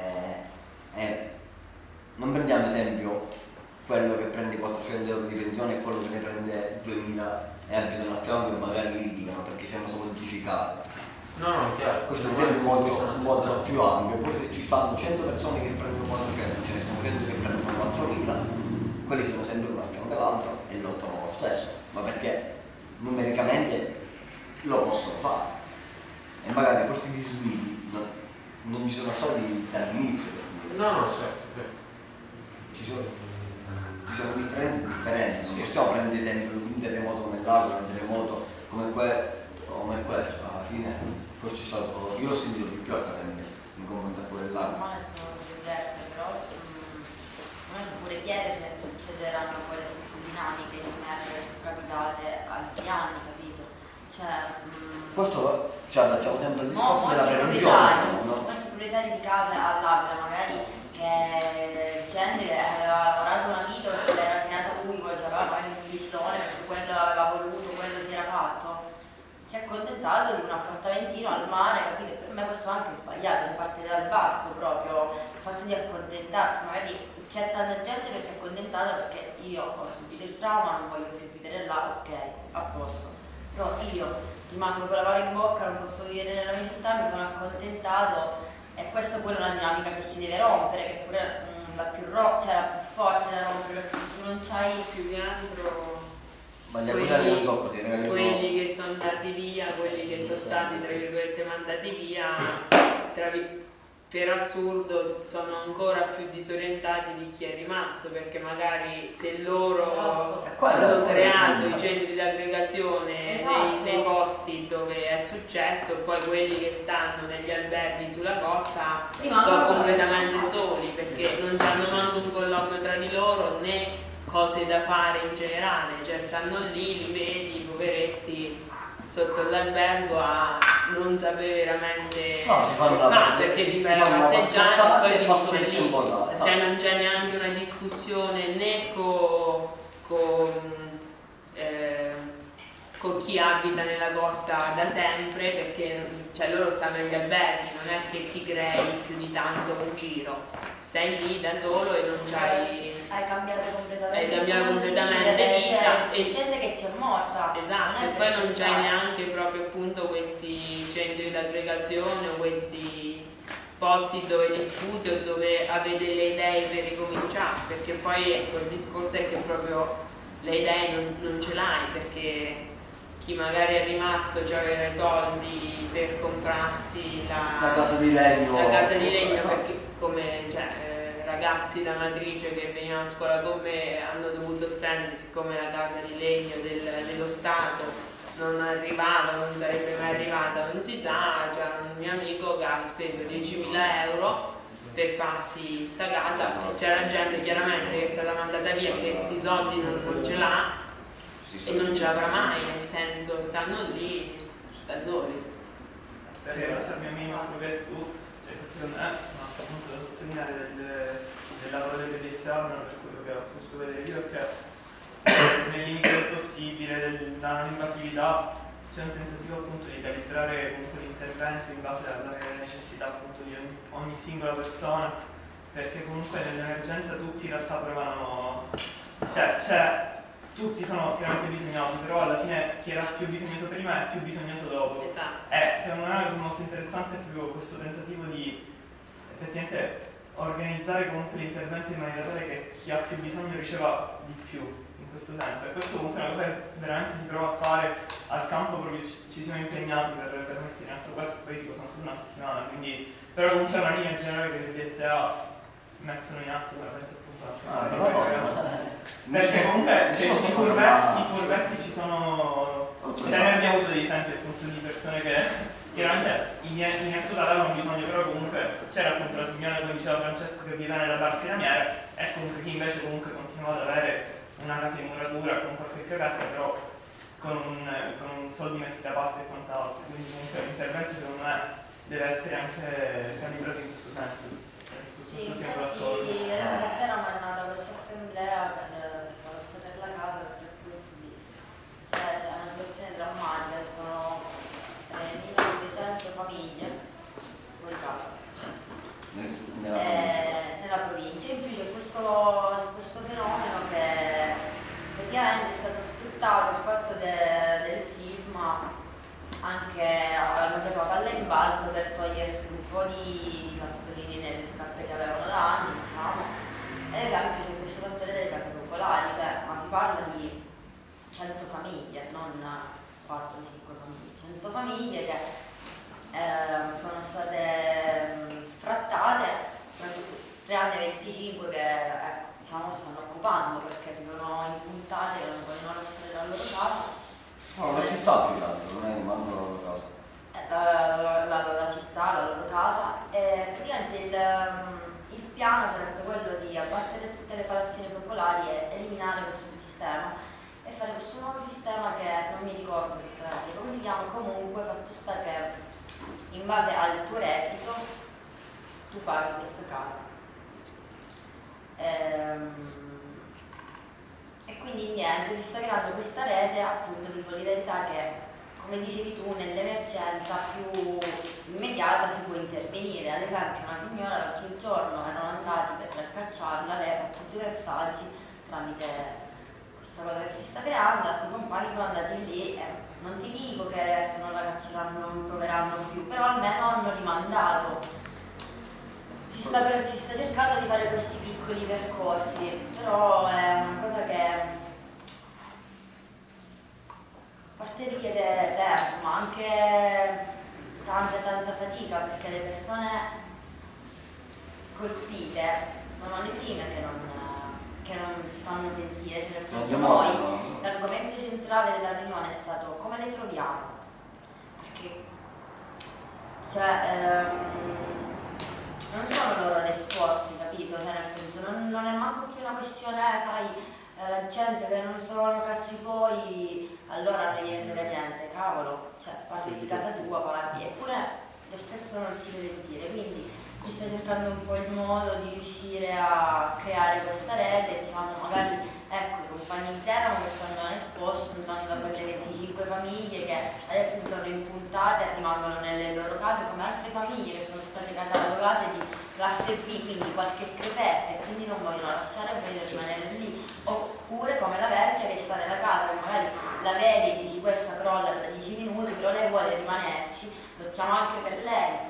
che non prendiamo esempio quello che prende 400 euro di pensione e quello che ne prende 2000 e abitano a fianco e magari litigano perché c'hanno solo 10 case. No, chiaro. Questo è un esempio molto più ampio, pure se ci stanno 100 persone che prendono 400, ce ne sono 100 che prendono 4000, quelli sono sempre uno a fianco all'altro e lottano lo stesso, ma perché numericamente lo possono fare. E magari questi disguidi non ci sono stati dall'inizio. No, certo. Ci sono differenze, non possiamo prendere esempio un terremoto come l'Aquila, un terremoto come questo, alla fine questo è stato, io l'ho sentito di più accadere in confronto a quello dell'Aquila. Non sono diverse, però uno si pure chiede se succederanno quelle stesse dinamiche di merda che sono capitate altri anni, capito? Questo ci allacciamo sempre al discorso della prevenzione. Molti proprietari di case all'Aquila, magari che gente che aveva lavorato una vita o se l'era finita lui, poi aveva magari un billone perché quello aveva voluto, quello si era fatto, si è accontentato di un appartamentino al mare, capito? Per me questo è anche sbagliato, cioè parte dal basso proprio, il fatto di accontentarsi, magari c'è tanta gente che si è accontentata perché io ho subito il trauma, non voglio più vivere là, ok, a posto, però io rimango con la mano in bocca, non posso vivere nella mia città, mi sono accontentato. E questa pure è una dinamica che si deve rompere, che pure la più forte da rompere, perché tu non c'hai più che altro ma gli aquilani non so così, ragazzi. Quelli che sono andati via, quelli che sono stati tra virgolette mandati via, per assurdo sono ancora più disorientati di chi è rimasto, perché magari se loro hanno creato i centri di aggregazione nei posti dove è successo, poi quelli che stanno negli alberghi sulla costa sono completamente soli, perché non hanno manco un colloquio tra di loro né cose da fare in generale, cioè stanno lì, li vedi, i poveretti sotto l'albergo a non sapere veramente perché ti fai la passeggiata e poi finisce lì, esatto. Cioè non c'è neanche una discussione né con chi abita nella costa da sempre, perché cioè, loro stanno negli alberghi, non è che ti crei più di tanto un giro, stai lì da solo e non c'hai... Hai cambiato completamente vita. C'è gente che c'è morta. Esatto, e poi non c'hai neanche proprio appunto questi centri di aggregazione o questi posti dove discuti o dove avete le idee per ricominciare, perché poi ecco, il discorso è che proprio le idee non ce l'hai, perché chi magari è rimasto già aveva i soldi per comprarsi la casa di legno, esatto. Perché come ragazzi da Matrice che venivano a scuola con me hanno dovuto spendere, siccome la casa di legno dello Stato non arrivava, non sarebbe mai arrivata, non si sa, c'è un mio amico che ha speso 10.000 euro per farsi sta casa, c'era gente chiaramente che è stata mandata via che questi soldi non ce l'ha e non ce l'avrà mai, nel senso stanno lì da soli. Perché la mia minima tu, secondo me, appunto da sottolineare del lavoro delle PSA, per quello che ho potuto vedere io, perché nel limite del possibile, della non invasività, c'è un tentativo appunto di calibrare comunque l'intervento in base alle necessità appunto di ogni singola persona, perché comunque nell'emergenza tutti in realtà provano, tutti sono chiaramente bisognosi, però alla fine chi era più bisognoso prima è più bisognoso dopo. Esatto. Secondo me una cosa molto interessante è proprio questo tentativo di effettivamente organizzare comunque l'intervento in maniera tale che chi ha più bisogno riceva di più, in questo senso. E questo comunque è una cosa che veramente si prova a fare al campo, proprio ci siamo impegnati per mettere in atto questo, poi dico sono stata una settimana, quindi però comunque è una linea generale che le DSA mettono in atto, la penso appunto perché comunque i furbetti ci sono, cioè noi abbiamo avuto degli esempi appunto di persone che chiaramente in assoluta avevano bisogno, però comunque c'era appunto la signora, come diceva Francesco, che viveva nella barca namiera, e comunque chi invece comunque continuava ad avere una casa in muratura con qualche cagata, però con soldi messi da parte e quant'altro, quindi comunque l'intervento secondo me deve essere anche calibrato in questo senso. Sì, infatti adesso a Teramo è nata questa assemblea anche hanno preso la palla in balzo per togliersi un po' di sassolini nelle scarpe che avevano da anni, diciamo. Ad esempio c'è questo fattore delle case popolari, cioè, ma si parla di 100 famiglie, non 4-5 famiglie, 100 famiglie che sono state sfrattate tra 3 anni e 25 che diciamo stanno occupando perché si sono impuntate e non vogliono lasciare la loro casa. No, la città più che altro, non è neanche la loro casa. La città, la loro casa, e praticamente il piano sarebbe quello di abbattere tutte le palazzine popolari e eliminare questo sistema e fare questo nuovo sistema che non mi ricordo esattamente come si chiama. Comunque fatto sta che in base al tuo reddito tu paghi questa casa. E quindi niente, si sta creando questa rete appunto di solidarietà che, come dicevi tu, nell'emergenza più immediata si può intervenire. Ad esempio una signora l'altro giorno erano andati per cacciarla, lei ha fatto 2 messaggi tramite questa cosa che si sta creando, ecco, i compagni sono andati lì e non ti dico che adesso non la cacceranno, non proveranno più, però almeno hanno rimandato. Si sta cercando di fare questi piccoli percorsi, però è una cosa che a parte richiede tempo, ma anche tanta fatica, perché le persone colpite sono le prime che non si fanno sentire. Cioè, nel senso, noi l'argomento centrale della riunione è stato come le troviamo, perché cioè, non sono loro ad esporsi, capito? Cioè, nel senso, non è manco più una questione, sai, la gente che non sono cazzi suoi, allora non gliene frega niente, cavolo, cioè parli di casa tua, parli, eppure lo stesso non ti deve sentire, quindi mi sto cercando un po' il modo di riuscire a creare questa rete, diciamo, magari, ecco, i compagni di Teramo che stanno nel posto, andando da quelle 25 famiglie che adesso si sono impuntate e rimangono nelle loro case, come altre famiglie che sono state catalogate di classe B, quindi qualche crepetta, e quindi non vogliono lasciare, vogliono rimanere lì, oppure come la vecchia che sta nella casa, che magari la vedi e dici questa crolla tra 10 minuti, però lei vuole rimanerci, lottiamo anche per lei.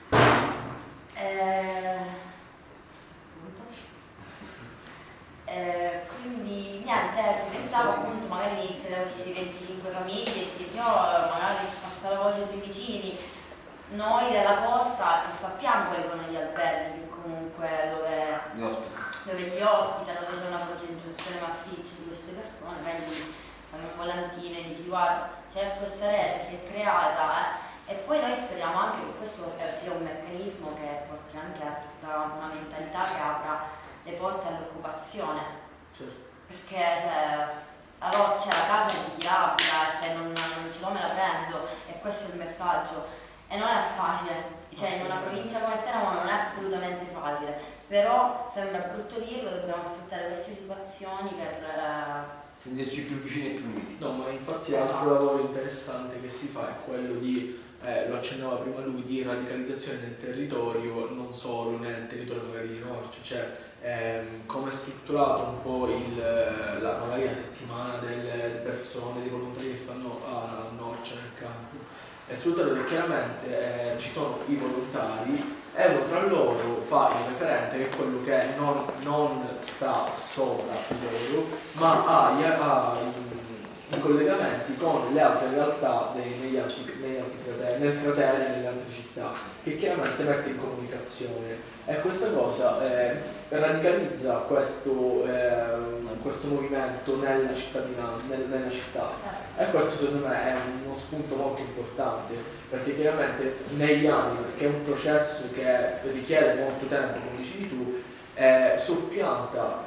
Quindi niente, si pensava appunto magari iniziare da questi 25 famiglie e io magari passa la voce sui vicini, noi della posta che sappiamo quali sono gli alberghi che comunque dove li ospitano, dove c'è una concentrazione massiccia di queste persone, quindi fanno un volantino e dici guarda c'è questa rete, si è creata e poi noi speriamo anche che questo sia un meccanismo che porti anche a tutta una mentalità che apra le porte all'occupazione. Certo. Perché allora c'è la casa di chi abita, se non ce l'ho me la prendo, e questo è il messaggio. E non è facile, cioè in una provincia come Teramo non è assolutamente facile, però sembra brutto dirlo, dobbiamo sfruttare queste situazioni per sentirci più vicini e più uniti. No, ma infatti l'altro lavoro interessante che si fa è quello di, lo accennava prima lui, di radicalizzazione nel territorio, non solo nel territorio magari di Norcia, cioè come è strutturato un po' magari la settimana delle persone, dei volontari che stanno a Norcia nel campo. È strutturato che chiaramente ci sono i volontari e uno tra loro fa il referente, che è quello che non sta sopra loro, ma ha i collegamenti con le altre realtà nel cratere e nelle altre città, che chiaramente mette in comunicazione, e questa cosa radicalizza questo movimento nella cittadinanza, nella città, e questo secondo me è uno spunto molto importante, perché chiaramente negli anni, perché è un processo che richiede molto tempo, come dicevi tu, soppianta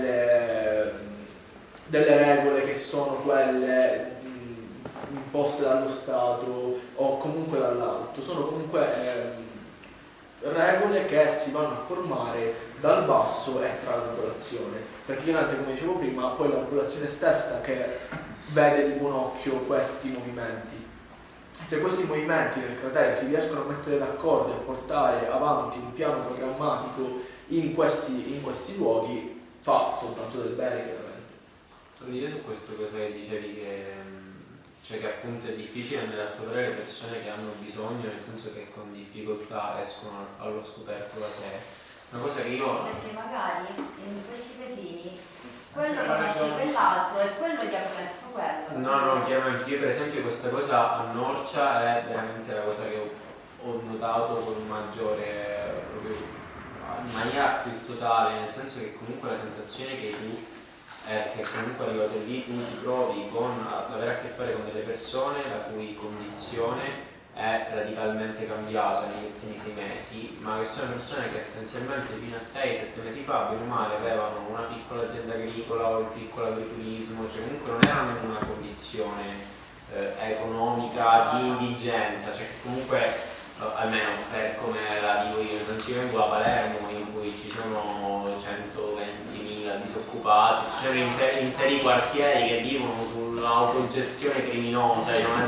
delle regole che sono quelle imposte dallo Stato o comunque dall'alto, sono comunque regole che si vanno a formare dal basso e tra la popolazione, perché chiaramente, come dicevo prima, poi la popolazione stessa che vede di buon occhio questi movimenti. Se questi movimenti nel cratere si riescono a mettere d'accordo e a portare avanti un piano programmatico in questi luoghi, fa soltanto del bene, chiaramente. Dire su questo cosa che dicevi, che cioè che appunto è difficile andare a trovare le persone che hanno bisogno, nel senso che con difficoltà escono allo scoperto la sera. Una cosa che io... Perché magari in questi paesini quello conosce quell'altro e quello gli ha permesso quello. No, chiaramente io per esempio questa cosa a Norcia è veramente la cosa che ho notato con maggiore, proprio in maniera più totale, nel senso che comunque la sensazione che tu è che comunque arrivato lì tu ti trovi ad avere a che fare con delle persone la cui condizione è radicalmente cambiata negli ultimi 6 mesi, ma che sono persone che essenzialmente fino a 6-7 mesi fa, bene o male, avevano una piccola azienda agricola o il piccolo agriturismo, cioè comunque non erano in una condizione economica di indigenza, cioè che comunque almeno per come la dico io, non ci vengo a Palermo in cui ci sono 120.000 disoccupati, ci sono interi quartieri che vivono sull'autogestione criminosa,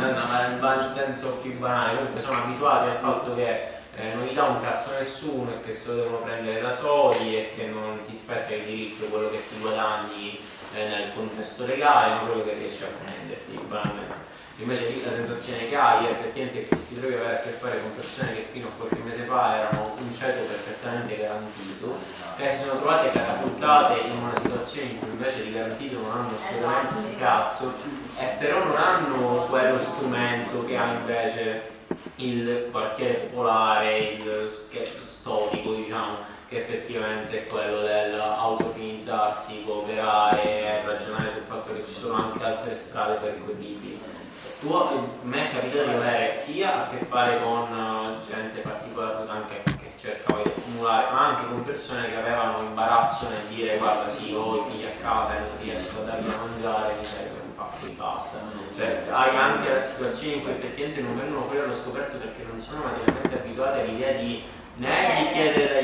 nel senso più banale, comunque sono abituati al fatto che non gli dà un cazzo a nessuno e che se lo devono prendere da soli e che non ti spetta il diritto quello che ti guadagni nel contesto legale, ma quello che riesci a prenderti banalmente. Invece lì la sensazione che hai è effettivamente che ti trovi ad avere a che fare con persone che fino a qualche mese fa erano un ceto perfettamente garantito, che si sono trovate catapultate in una situazione in cui invece di garantito non hanno assolutamente un cazzo, e però non hanno quello strumento che ha invece il quartiere popolare, il storico, diciamo, che effettivamente è quello dell'auto-organizzarsi, cooperare, ragionare sul fatto che ci sono anche altre strade percorribili. A me è capitato di avere sia a che fare con gente particolare, anche che cercavo di accumulare, ma anche con persone che avevano imbarazzo nel dire guarda sì, ho i figli a casa e non riesco a dargli da mangiare, mi serve un pacco di pasta. Cioè hai anche situazioni in cui effettivamente non vengono fuori allo scoperto perché non sono materialmente abituati all'idea di né di chiedere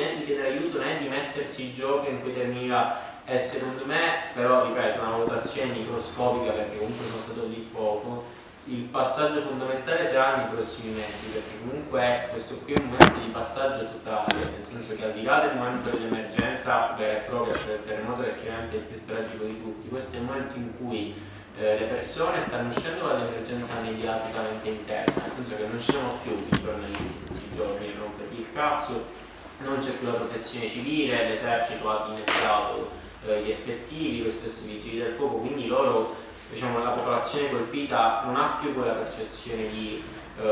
aiuto né di mettersi in gioco in quei termini là. E secondo me, però ripeto, una valutazione microscopica perché comunque sono stato lì poco, il passaggio fondamentale sarà nei prossimi mesi, perché comunque questo qui è un momento di passaggio totale, nel senso che al di là del momento dell'emergenza vera e propria, cioè del terremoto che è chiaramente il più tragico di tutti, questo è il momento in cui le persone stanno uscendo dall'emergenza mediaticamente intesa, nel senso che non ci sono più i giornalisti tutti i giorni a rompergli il cazzo, non c'è più la protezione civile, l'esercito ha dimezzato gli effettivi, lo stesso vigili del fuoco, quindi loro, diciamo, la popolazione colpita non ha più quella percezione di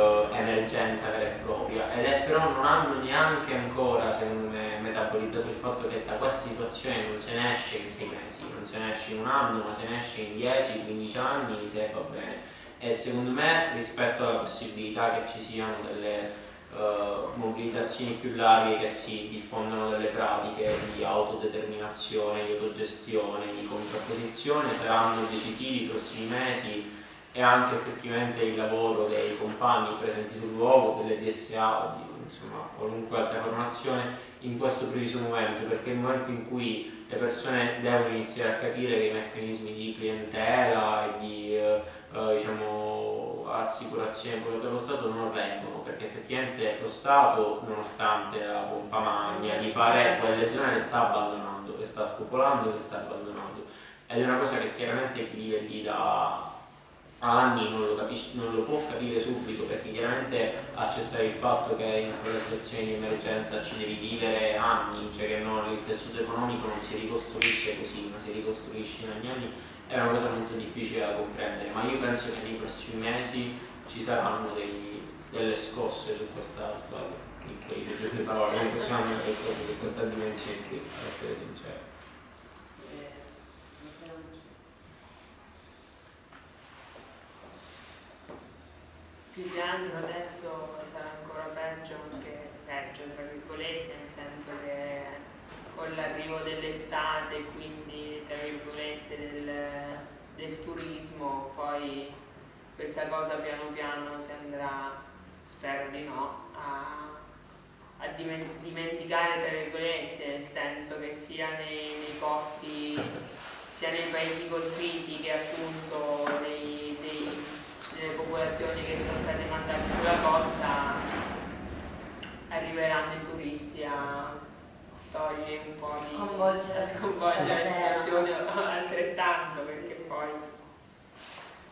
emergenza vera e propria, ed è però non hanno neanche ancora, secondo me, metabolizzato il fatto che da questa situazione non se ne esce in 6 mesi, non se ne esce in un anno, ma se ne esce in 10-15 anni se va bene. E secondo me, rispetto alla possibilità che ci siano delle mobilitazioni più larghe, che si diffondano delle pratiche di autodeterminazione, di autogestione, di contrapposizione, saranno decisivi i prossimi mesi, e anche effettivamente il lavoro dei compagni presenti sul luogo, delle DSA o di insomma qualunque altra formazione in questo preciso momento, perché è il momento in cui le persone devono iniziare a capire che i meccanismi di clientela e di diciamo assicurazione dello Stato non reggono, perché effettivamente lo Stato, nonostante la pompa magna di fare quelle zone, le sta abbandonando, le sta spopolando, le sta abbandonando, ed è una cosa che chiaramente chi vive lì da anni non lo può capire subito, perché chiaramente accettare il fatto che in quelle situazioni di emergenza ci devi vivere anni, cioè che il tessuto economico non si ricostruisce così, ma si ricostruisce in anni, è una cosa molto difficile da comprendere, ma io penso che nei prossimi mesi ci saranno delle scosse su questa parole, non possiamo su questa dimensione qui, per essere sincero. Più di altro adesso sarà ancora peggio, anche peggio tra virgolette, nel senso che con l'arrivo dell'estate, quindi tra virgolette del turismo, poi questa cosa piano piano si andrà, spero di no, a dimenticare tra virgolette, nel senso che sia nei posti, sia nei paesi colpiti che appunto delle popolazioni che sono state mandate sulla costa, arriveranno i turisti a togliere un po' di sconvolgere la situazione altrettanto, perché poi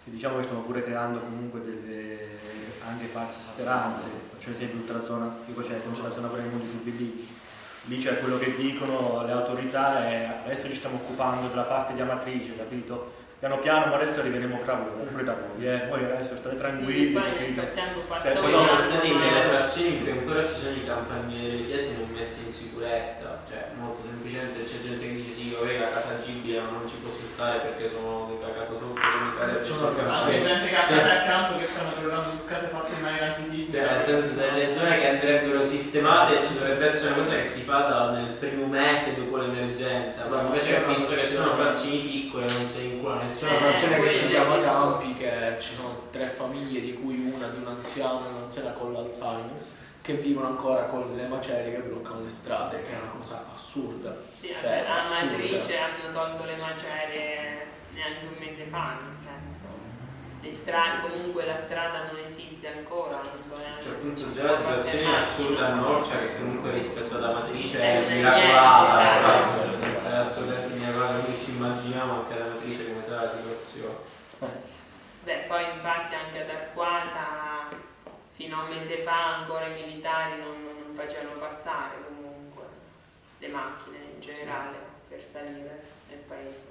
che diciamo che stanno pure creando comunque delle anche false speranze, faccio esempio ultrazona, dico c'è concentrazione per i mondi subili, lì c'è quello che dicono le autorità e adesso ci stiamo occupando della parte di Amatrice, capito? Piano piano, ma adesso arriveremo pure da voi, poi adesso state tranquilli. Sì, poi nel frattempo passa poi ci sono state delle frazioni in cui ancora ci sono i campanili delle chiese non messi in sicurezza, cioè molto semplicemente c'è gente che dice sì, vabbè la casa agibile ma non ci posso stare perché sono cagato sotto che mi cade il C'è gente che ha case accanto che stanno crollando su case fatte in maniera antisismica. Cioè nel senso delle zone che andrebbero sistemate ci dovrebbe essere una cosa che si fa nel primo mese dopo l'emergenza, ma invece ho visto che sono frazioni piccole non si inculano Sono frazione che si chiama Campi, che ci sono 3 famiglie di cui una di un anziano e un'anziana con l'Alzheimer che vivono ancora con le macerie che bloccano le strade, che è una cosa assurda. Sì, cioè, a assurda. Amatrice hanno tolto le macerie neanche un mese fa, nel senso le strade, comunque la strada non esiste ancora, non so neanche. Cioè appunto già la situazione è assurda a Norcia che comunque rispetto ad Amatrice È è miracolata, esatto. è assolutamente miracolata, noi ci immaginiamo anche ad Amatrice come sarà la situazione. Beh, poi infatti anche ad Arquata fino a un mese fa ancora i militari non facevano passare comunque le macchine in generale per salire nel paese.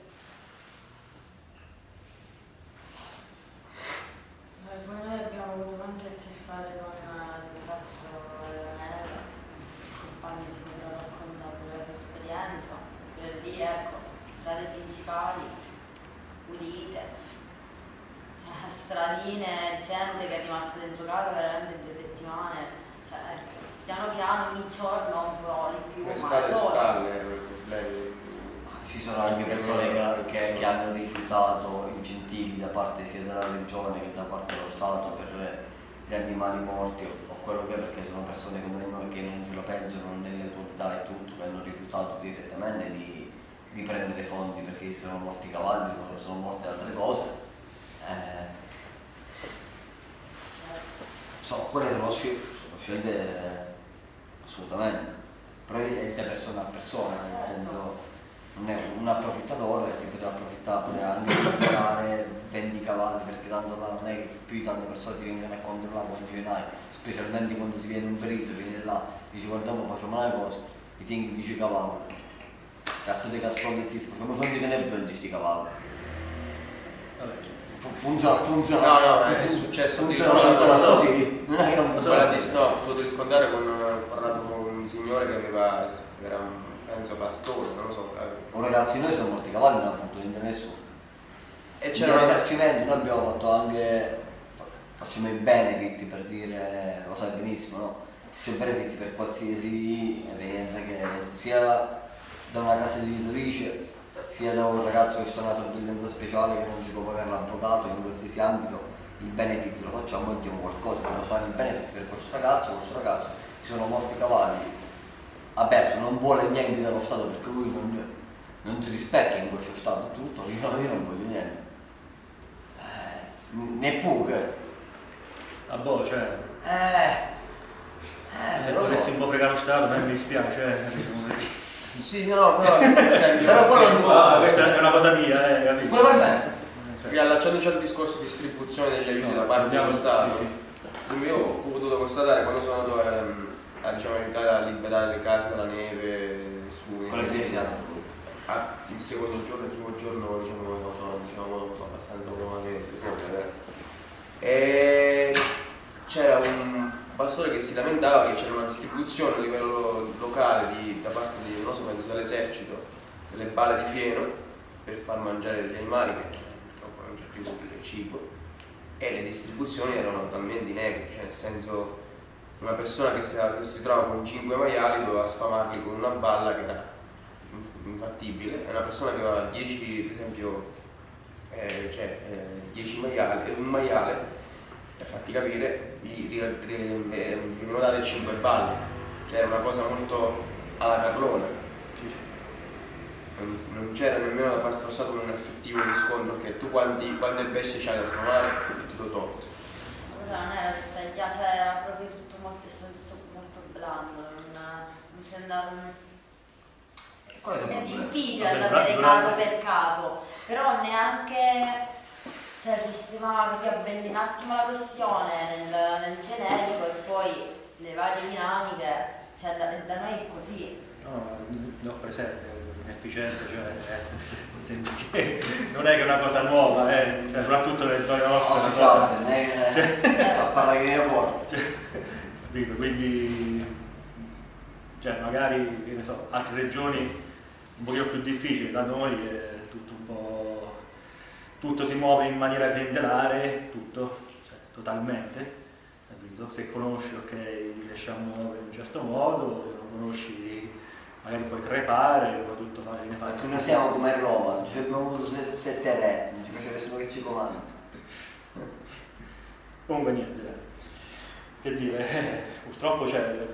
Noi abbiamo avuto anche a che fare con il disastro della neve, i compagni ci potranno raccontare la sua esperienza, per lì ecco, strade principali, pulite, cioè, stradine, gente che è rimasta dentro casa veramente 2 settimane, cioè ecco, piano piano ogni giorno un po' di più, ma solo. Ci sono anche persone che hanno rifiutato incentivi da parte sia della regione che da parte dello Stato per gli animali morti o quello che è, perché sono persone come noi che non ce la pensano nelle autorità e tutto, che hanno rifiutato direttamente di prendere fondi perché si sono morti i cavalli, sono morte altre cose. Quelle sono scelte assolutamente, però è da persona a persona, nel senso non è un approfittatore che poteva approfittare pure anche di comprare 20 cavalli, perché tanto là non è che più tante persone ti vengono a controllare quando ce n'hai, specialmente quando ti viene un perito, viene là, dici guardiamo facciamo una cosa, ti tieni 10 cavalli, e a tutti i cascotti e ti facciamo fondi che ne vendi sti cavalli. Funziona è successo così, non è che non funziona. No, ho potuto riscontrare ho parlato con un signore che era penso pastore, non lo so. Oh ragazzi, noi siamo morti i cavalli, non ha potuto niente nessuno. E c'era un risarcimento, noi abbiamo fatto anche, facciamo i benefit per dire, lo sai benissimo, no? C'è benefit per qualsiasi evenienza che sia da una casa editrice, sia da un ragazzo che sta in una sorveglianza speciale che non si può pagare l'avvocato, in qualsiasi ambito il benefit lo facciamo e diamo qualcosa per fare il benefit per questo ragazzo si sono morti i cavalli, ha perso, non vuole niente dallo Stato perché lui non si rispecchia in questo Stato tutto, io non voglio niente, neppure. Ah boh, cioè. Se lo dovessi so. un po' fregare lo Stato, a me mi dispiace, Sì, no, però per esempio, però quello non si può. Questa è una cosa mia, capito? Pure per me. Riallacciandoci al discorso di distribuzione degli aiuti da parte dello Stato, io ho potuto constatare quando sono andato a diciamo, aiutare a liberare le case dalla neve su il secondo giorno, il primo giorno diciamo abbastanza automaticamente e c'era un pastore che si lamentava che c'era una distribuzione a livello locale da parte di, non so, penso dall'esercito, delle balle di fieno per far mangiare gli animali che purtroppo non c'è più il cibo, e le distribuzioni erano totalmente inegre, cioè nel senso una persona che si trova con 5 maiali doveva sfamarli con una balla che era infattibile, e una persona che aveva 10, per esempio 10 maiali, un maiale, per farti capire, gli venivano date 5 balle, cioè era una cosa molto alla carlona. Non c'era nemmeno da parte dello Stato un effettivo riscontro che tu quante bestie c'hai da sfamare e ti do tot. La cosa non era dettagliata, cioè era proprio tutto molto blando, non si andava. È difficile da sapere caso per caso, però neanche, cioè sistemare così, abbellire un attimo la questione nel generico e poi le varie dinamiche, cioè da noi è così. No, presente, inefficienza, cioè sembra che non è che è una cosa nuova, soprattutto nelle zone nostre. Non è che fa parlare che fuori. Quindi cioè magari, che ne so, altre regioni un pochino più difficili, da noi è tutto un po', tutto si muove in maniera clientelare, tutto, cioè, totalmente, capito? Se conosci, ok, riesci a muovere in un certo modo, se non conosci magari puoi crepare, poi tutto fare. Perché noi siamo come Roma, ci abbiamo avuto 7 re, non ci piace solo che ci comandano. Comunque niente, che dire, purtroppo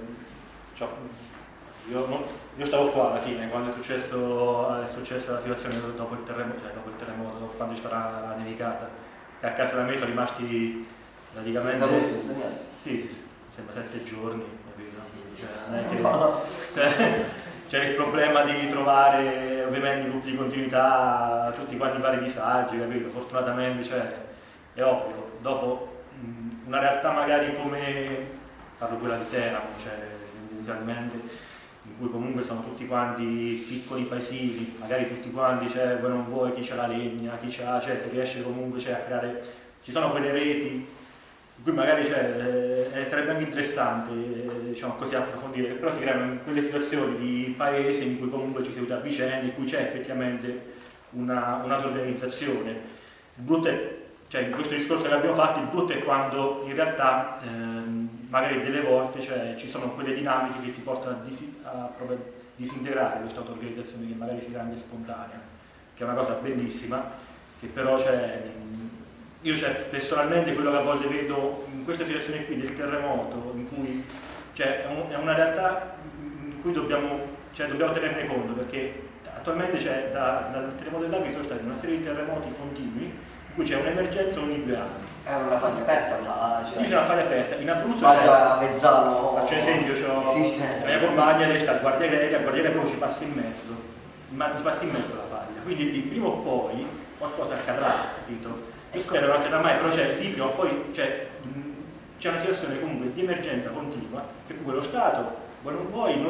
io stavo qua alla fine quando è successa la situazione dopo il terremoto, quando c'è stata la nevicata, e a casa da me sono rimasti praticamente senza luce, senza niente. Sì, sembra 7 giorni, capito? Cioè, non è che c'era il problema di trovare ovviamente i gruppi di continuità, tutti quanti i vari disagi, capito? Fortunatamente, cioè, è ovvio, dopo una realtà magari come, parlo quella di Teramo, cioè inizialmente, in cui comunque sono tutti quanti piccoli paesini, magari tutti quanti, cioè, voi non vuoi, chi c'ha la legna, chi c'ha, cioè si riesce comunque, cioè, a creare, ci sono quelle reti in cui magari, cioè, sarebbe anche interessante, diciamo così, approfondire, però si creano quelle situazioni di paese in cui comunque ci si aiuta a vicenda, in cui c'è effettivamente un'auto-organizzazione. Il brutto è, cioè, in questo discorso che abbiamo fatto, il brutto è quando in realtà magari delle volte, cioè, ci sono quelle dinamiche che ti portano a proprio disintegrare questa auto-organizzazione che magari si dà anche spontanea, che è una cosa bellissima, che però, cioè, io, cioè, personalmente quello che a volte vedo in questa situazione qui del terremoto, in cui, cioè, è una realtà in cui dobbiamo tenerne conto, perché attualmente, cioè, dal terremoto dell'Aquila sono stati una serie di terremoti continui in cui c'è un'emergenza ogni 2 anni. È una faglia aperta là, Qui c'è una faglia aperta, in Abruzzo a Vezzano. Faccio esempio, c'ho la mia compagna, lei sta al Guardia Greca proprio ci passa in mezzo, ci passa in mezzo la faglia, quindi lì prima o poi qualcosa accadrà, capito? Io spero non accadrà mai, però c'è lì prima o poi c'è una situazione comunque di emergenza continua, che comunque lo Stato, voi non vuoi,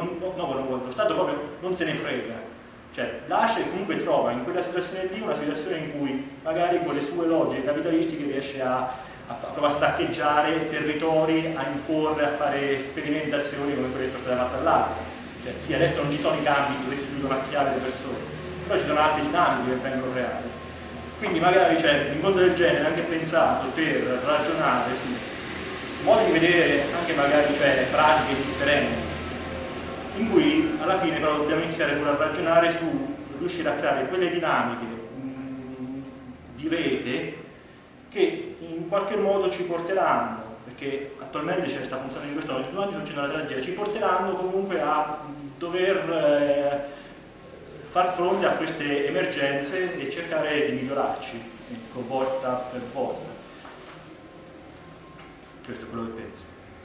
lo Stato proprio non se ne frega. Cioè, lascia e comunque trova in quella situazione lì una situazione in cui magari con le sue logiche capitalistiche riesce a staccheggiare territori, a imporre, a fare sperimentazioni come quelle che sono state fatte all'altro. Cioè, sì, adesso non ci sono i campi dove si chiudono a chiave le persone, però ci sono altre dinamiche che vengono reali. Quindi magari c'è un incontro del genere anche pensato per ragionare su modi di vedere anche magari, cioè, pratiche differenti, in cui alla fine però dobbiamo iniziare pure a ragionare su riuscire a creare quelle dinamiche di rete che in qualche modo ci porteranno, perché attualmente sta funzionando in questo modo, tutti quanti succede una tragedia, ci porteranno comunque a dover far fronte a queste emergenze e cercare di migliorarci, ecco, volta per volta. Questo è quello che penso.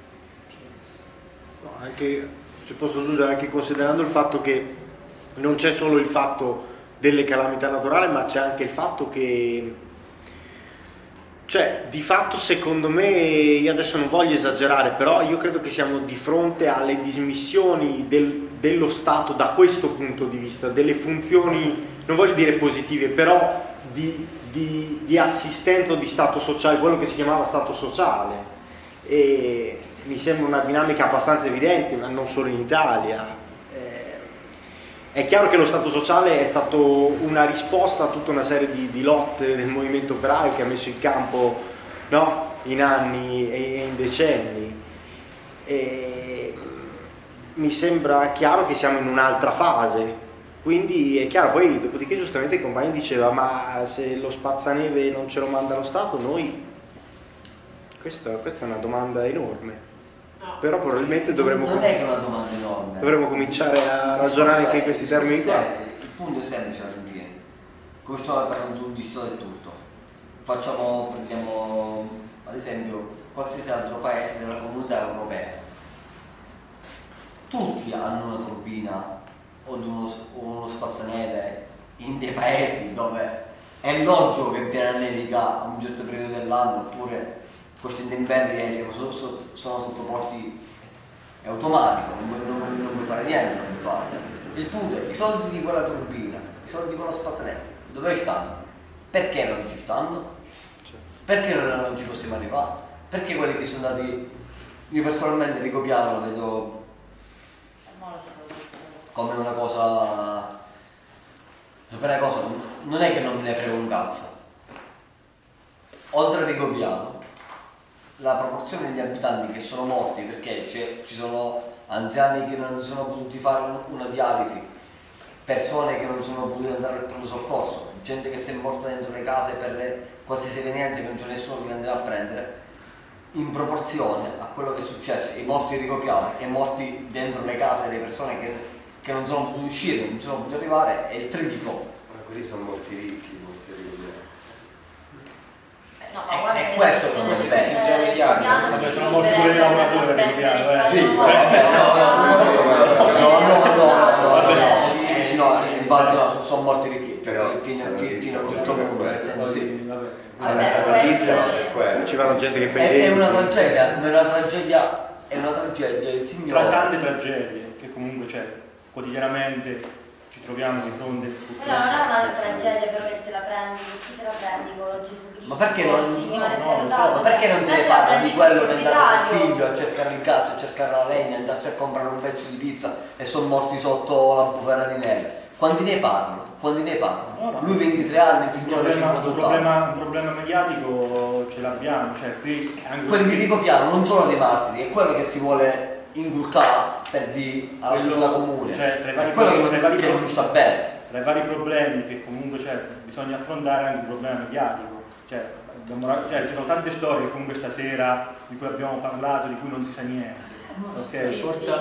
No, anche, se posso aggiungere, anche considerando il fatto che non c'è solo il fatto delle calamità naturali, ma c'è anche il fatto che, cioè, di fatto, secondo me, io adesso non voglio esagerare, però io credo che siamo di fronte alle dismissioni dello Stato da questo punto di vista, delle funzioni, non voglio dire positive, però di assistenza o di Stato sociale, quello che si chiamava Stato sociale. E mi sembra una dinamica abbastanza evidente, ma non solo in Italia. È chiaro che lo Stato sociale è stato una risposta a tutta una serie di lotte del movimento operaio che ha messo in campo, no, in anni e in decenni. E mi sembra chiaro che siamo in un'altra fase, quindi è chiaro. Poi dopodiché giustamente il compagno diceva: ma se lo spazzaneve non ce lo manda lo Stato, noi... Questa è una domanda enorme. Però probabilmente dovremmo... Non è che è una domanda enorme. Dovremmo cominciare a ragionare anche in questi termini qua. Il punto è semplice alla fine. Come stiamo parlando di storia e tutto. Prendiamo ad esempio qualsiasi altro paese della comunità europea. Tutti hanno una turbina o uno spazzaneve in dei paesi dove è logico che viene a nevica a un certo periodo dell'anno, oppure questi intemperie sono sottoposti, è automatico, non puoi fare niente, non puoi fare. Il punto è, i soldi di quella turbina, i soldi di quello spazzolino, dove stanno? Perché non ci stanno? Perché non ci possiamo arrivare? Perché quelli che sono andati, io personalmente Rico Piano lo vedo come una cosa, non è che non me ne frega un cazzo. Oltre a Rico Piano, la proporzione degli abitanti che sono morti perché ci sono anziani che non sono potuti fare una dialisi, persone che non sono potute andare al pronto soccorso, gente che si è morta dentro le case per qualsiasi evenienza che non c'è nessuno che li andava a prendere, in proporzione a quello che è successo, i morti di Rico Piano e i morti dentro le case delle persone che non sono potute uscire, non sono potute arrivare, è il triplo. Ma così sono morti ricchi, morti ricchi. No, ma guarda è che questo la che questione aspetta. del piano Vabbè, si sono morti pure i lavoratori del piano, Sì, infatti sono morti ricchi, però fino a un certo punto, nel senso sì. La notizia è quella. Ci vanno gente che fa i È una denti. tragedia, è una tragedia, il Tra signore. tante tragedie che comunque quotidianamente ci troviamo di fronte. Però non è una tragedia però che te la prendi, chi te la prendi con Gesù Cristo? Ma perché non- Signore no, salutato, Ma perché non se ne te la parla prendi di quello col che è andato al proprietario? figlio a cercare il gas, a cercare la legna, andarsi a comprare un pezzo di pizza e sono morti sotto la bufera di neve? Quando ne parlano? No. Lui 23 anni, il signore Un 58 anni. problema mediatico ce l'abbiamo, qui anche Quelli di Rico Piano non sono dei martiri, è quello che si vuole inculcare per dire alla società comune. tra i vari È quello problemi- che non sta bene. Tra i vari problemi che comunque bisogna affrontare anche il problema mediatico. Ci sono tante storie comunque stasera di cui abbiamo parlato, di cui non si sa niente. Ok?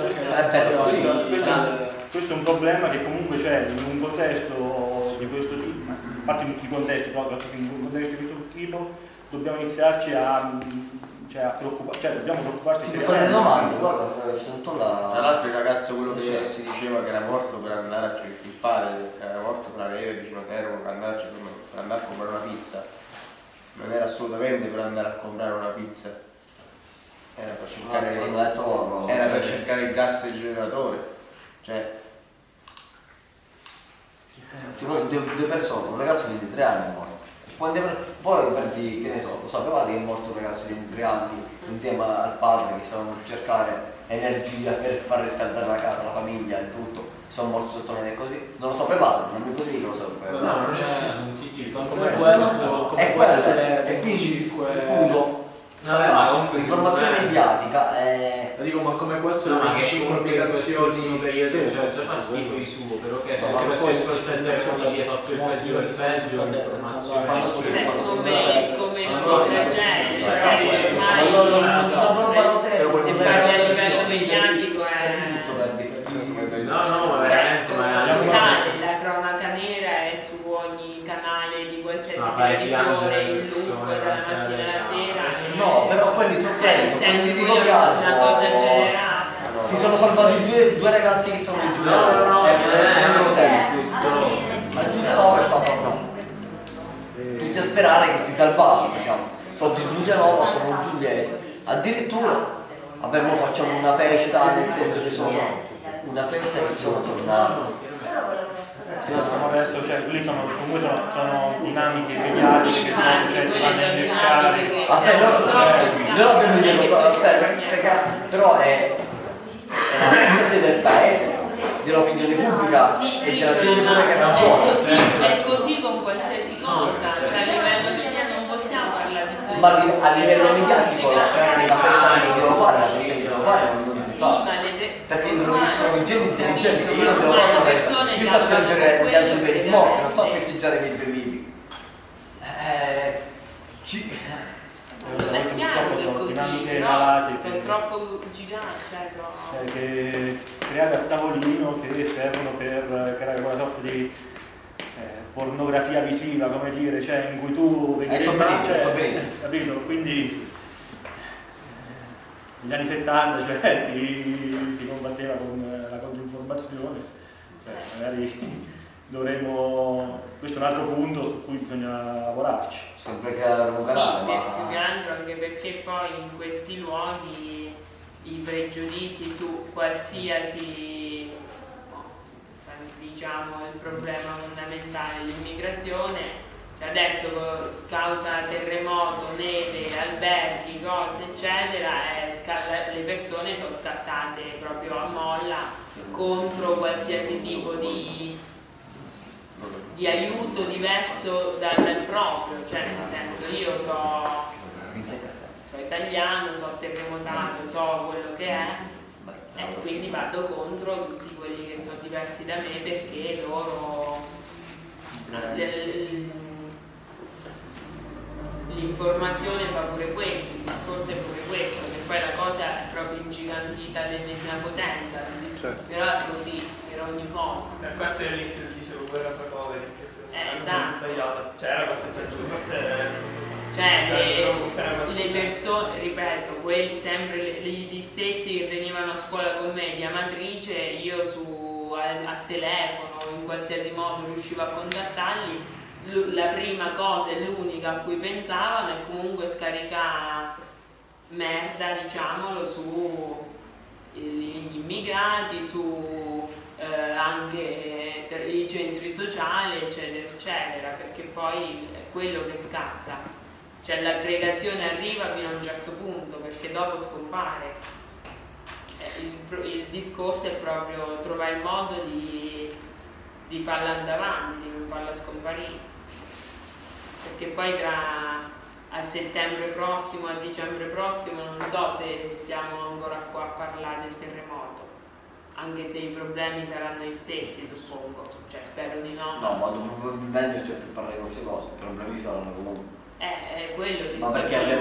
Questo è un problema che comunque in un contesto di questo tipo, a parte in tutti i contesti, proprio in un contesto di questo tipo, dobbiamo iniziarci a preoccupare, dobbiamo preoccuparci Ci fare le domande, guarda, c'è tutto Tra là. l'altro il ragazzo quello che si diceva che era morto per andare a cercare il padre, che era morto per la neve vicino a Teramo per andare a comprare una pizza, non era assolutamente per andare a comprare una pizza, era per cercare, Hanno detto loro, era per cioè, cercare il gas del generatore. Cioè, ci vogliono due persone, un ragazzo di 23 anni è morto. Poi per dire, che ne so, lo sapevate che è morto un ragazzo di 23 anni insieme al padre che stavano a cercare energia per far riscaldare la casa, la famiglia e tutto, sono morti sotto neve così? Non lo sapevate? Non mi potete dire che lo sapevate? No, non è uscito un TG, Come questo, È queste quello, le e quindi cinque- il punto, Vabbè, ma comunque l'informazione sicuramente- mediatica è... Dico, ma come questo No, le ma che 25 comunque in quest'ultimo applicazioni periodo sì, già fa schifo di suo, però che No, se ma questo poi discorso del telefono gli hai fatto il peggio e il peggio, l'informazione. Fanno schifo. Come in ogni tragedia, ormai Non sta proprio serio, se parli a livello mediatico è tutto per difendere. No, ma veramente, ma totale, la cronaca nera è su ogni canale di qualsiasi Ma fai televisione, piangere in le loop persone, dalla mattina alla no. sera. No, però quelli sono quelli, sono quelli di senti Rico Piano. una cosa generata. Si sono salvati due ragazzi che sono in Giulianova. No, dentro l'hotel. Alla A Giulianova è stato proprio. Tutti a sperare che si salvavano, diciamo. Sono di Giulianova, sono giuliesi. Addirittura abbiamo facciamo una festa, nel senso che sono una festa che sono tornato. Adesso quelli comunque sono dinamiche mediatiche che Infatti, si quelle vanno a sono innescare. dinamiche che Aspetta, noi l'abbiamo interrottato, aspetta, però è la cosa del paese, dell'opinione pubblica e della gente pure che ragiona. È così con qualsiasi cosa, cioè a livello mediatico non possiamo parlare di questo. Ma a livello mediatico la festa che devo fare, la festa che devo fare non si fa. Perché trovo gente intelligente che io non devo fare una festa. Io sto a piangere gli altri 20 morti, non sto a festeggiare i 20 vivi. È chiaro che è così, dinamiche però malate sono troppo giganti, che create a tavolino che servono per creare quella sorta di pornografia visiva, come dire, in cui tu vedi benissimo. capito? Quindi negli anni 70 si combatteva con la controinformazione, magari questo è un altro punto su cui bisogna lavorarci. Sempre che un canale, sì, ma... più che altro anche perché poi in questi luoghi i pregiudizi su qualsiasi, diciamo, il problema fondamentale, l'immigrazione, cioè adesso causa terremoto, neve, alberghi, cose eccetera, le persone sono scattate proprio a molla contro qualsiasi tipo di aiuto diverso dal proprio, cioè nel senso io so italiano, so terremotato, so quello che è, e quindi vado contro tutti quelli che sono diversi da me perché loro l'informazione fa pure questo, il discorso è pure questo, che poi la cosa è proprio ingigantita all'ennesima potenza, però è così per ogni cosa. Questo è l'inizio, dicevo, guerra fra poveri, che secondo me è esatto. sbagliata, cioè era questo il senso, forse cioè le persone, ripeto, quelli sempre gli stessi che venivano a scuola con me di Amatrice, io al telefono in qualsiasi modo riuscivo a contattarli, la prima cosa e l'unica a cui pensavano è comunque scaricare merda, diciamolo, su gli immigrati, su anche i centri sociali, eccetera, eccetera, perché poi è quello che scatta. Cioè l'aggregazione arriva fino a un certo punto, perché dopo scompare. Il discorso è proprio trovare il modo di farla andare avanti, di non farla scomparire. Perché poi a settembre prossimo, a dicembre prossimo, non so se stiamo ancora qua a parlare del terremoto, anche se i problemi saranno gli stessi, suppongo, cioè spero di no. No, ma probabilmente sto per parlare di queste cose, i problemi saranno comunque. È quello di ma perché avremo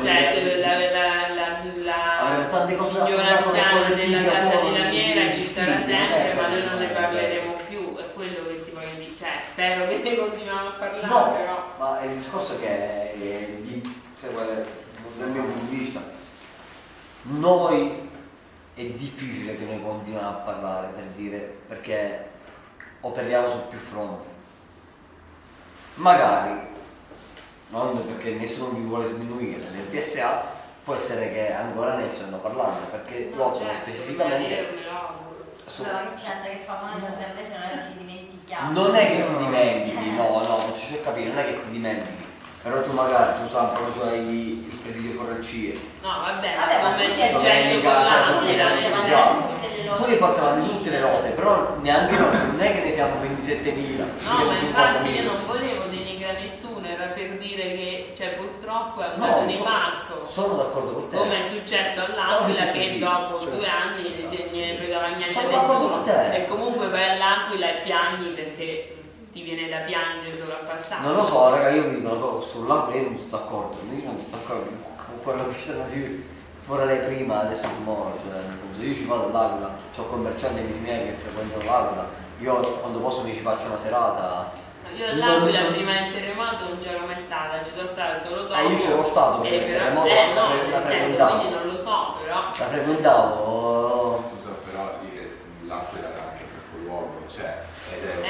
tante cose da signora anziana della casa di di Lamiera ci sarà sempre, ma noi non ne cioè. parleremo più, è quello che ti voglio dire, cioè spero che ne continuiamo a parlare, no, però. Ma il discorso è che dal mio punto di vista noi è difficile che noi continuiamo a parlare per dire, perché operiamo su più fronti, magari non perché nessuno vi vuole sminuire nel PSA, può essere che ancora ne stanno parlando perché lottano specificamente su... Però che c'entra che fa male da 3 mesi non è che ci dimentichiamo. Non è che ti dimentichi, no, non ci c'è capire, non è che ti dimentichi, però tu magari tu sabato c'hai il presidio fuori al CIE. No, vabbè, ma come tu è successo tu li porti avanti tutte le lotte, però neanche noi, non è che ne siamo 27.000. No, ma infatti io non volevo denigrare nessuno, era per dire che cioè, purtroppo è un caso di fatto. Sono d'accordo con te. Come è successo all'Aquila che dopo 2 anni non gliene fregava niente a nessuno. E comunque vai all'Aquila e piagni perché ti viene da piangere solo a passare. Non lo so, raga, io vi dico una cosa, sull'Aquila io non sto d'accordo, io non sto d'accordo con quello che stanno dicendo. Ora lei prima, adesso tomorrow, cioè nel senso io ci vado all'Aquila, ho commercianti amici miei che frequentano l'Aquila, io quando posso mi ci faccio una serata. Io all'Aquila prima del terremoto non c'ero mai stata, ci sono stata solo dopo. Io c'ero stato prima del terremoto, la frequentavo. Quindi non lo so, però. La frequentavo. Scusa, però l'Aquila era anche capoluogo, cioè, ed è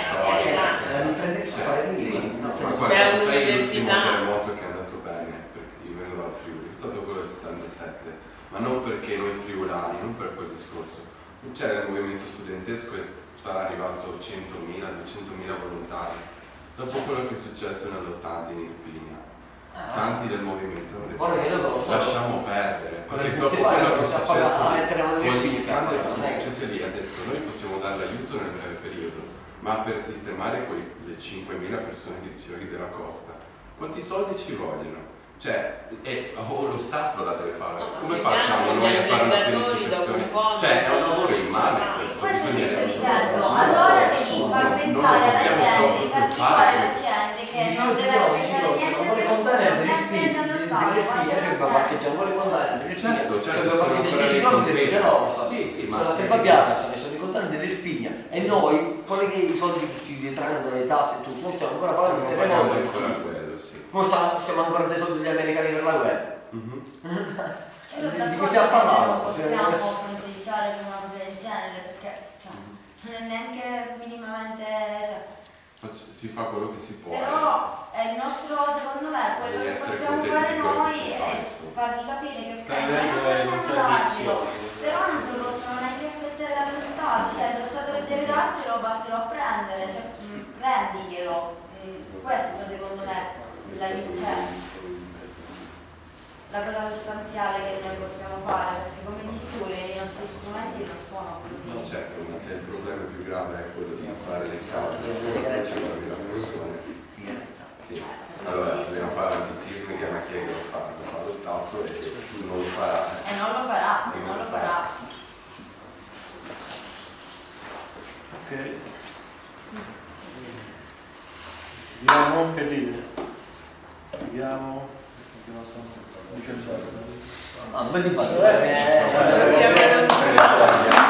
c'è un'università. Il terremoto che è andato bene, perché io vengo dal Friuli, è stato quello del 77, ma non perché noi friulani, non per quel discorso. C'era il movimento studentesco e sarà arrivato 100.000, 200.000 volontari. Dopo quello che è successo nell'80 in Irpinia, tanti del movimento hanno detto lasciamo perdere, perché dopo quello che è successo con gli scandali che sono successi lì ha detto noi possiamo dare l'aiuto nel breve periodo, ma per sistemare le 5.000 persone che dicevi della costa, quanti soldi ci vogliono? Cioè, lo Stato la deve fare. No, come facciamo noi a fare una pianificazione? Cioè, è un lavoro immane questo, bisogna essere allora devi far pensare alla gente, di far trovare la gente che non deve aspettare niente. Non vuole contare dell'Irpinia, cioè parcheggiare, non vuole contare dell'Irpinia. Certo, sono ancora dei chilometri, sì, ma la Sempa Piana stanno contando dell'Irpinia e noi, quelli che i soldi che ci detraggono dalle tasse e tutto, noi stiamo ancora parlando di terremoto. Noi stiamo ancora dei soldi degli americani per la guerra. Di cui stiamo parlando? Non possiamo fronteggiare con una cosa del genere perché non è neanche minimamente. si fa quello che si può. Però è il nostro, secondo me, quello che possiamo fare noi è fargli capire che però non se lo possono neanche aspettare dallo Stato, cioè lo Stato che deve dartelo, vattelo a prendere, cioè, prendiglielo. Questo secondo me la cosa sostanziale che noi possiamo fare, perché come dici tu, i nostri strumenti non sono così. No, certo, ma se il problema più grave è quello di fare le cause, forse 100.000 persone. Sì. Allora dobbiamo fare antisismica, ma chi è che lo fa? Lo fa lo Stato e non lo farà. E non lo farà. Ok. Vediamo che dire. Vediamo. Ah, non vedi fatto?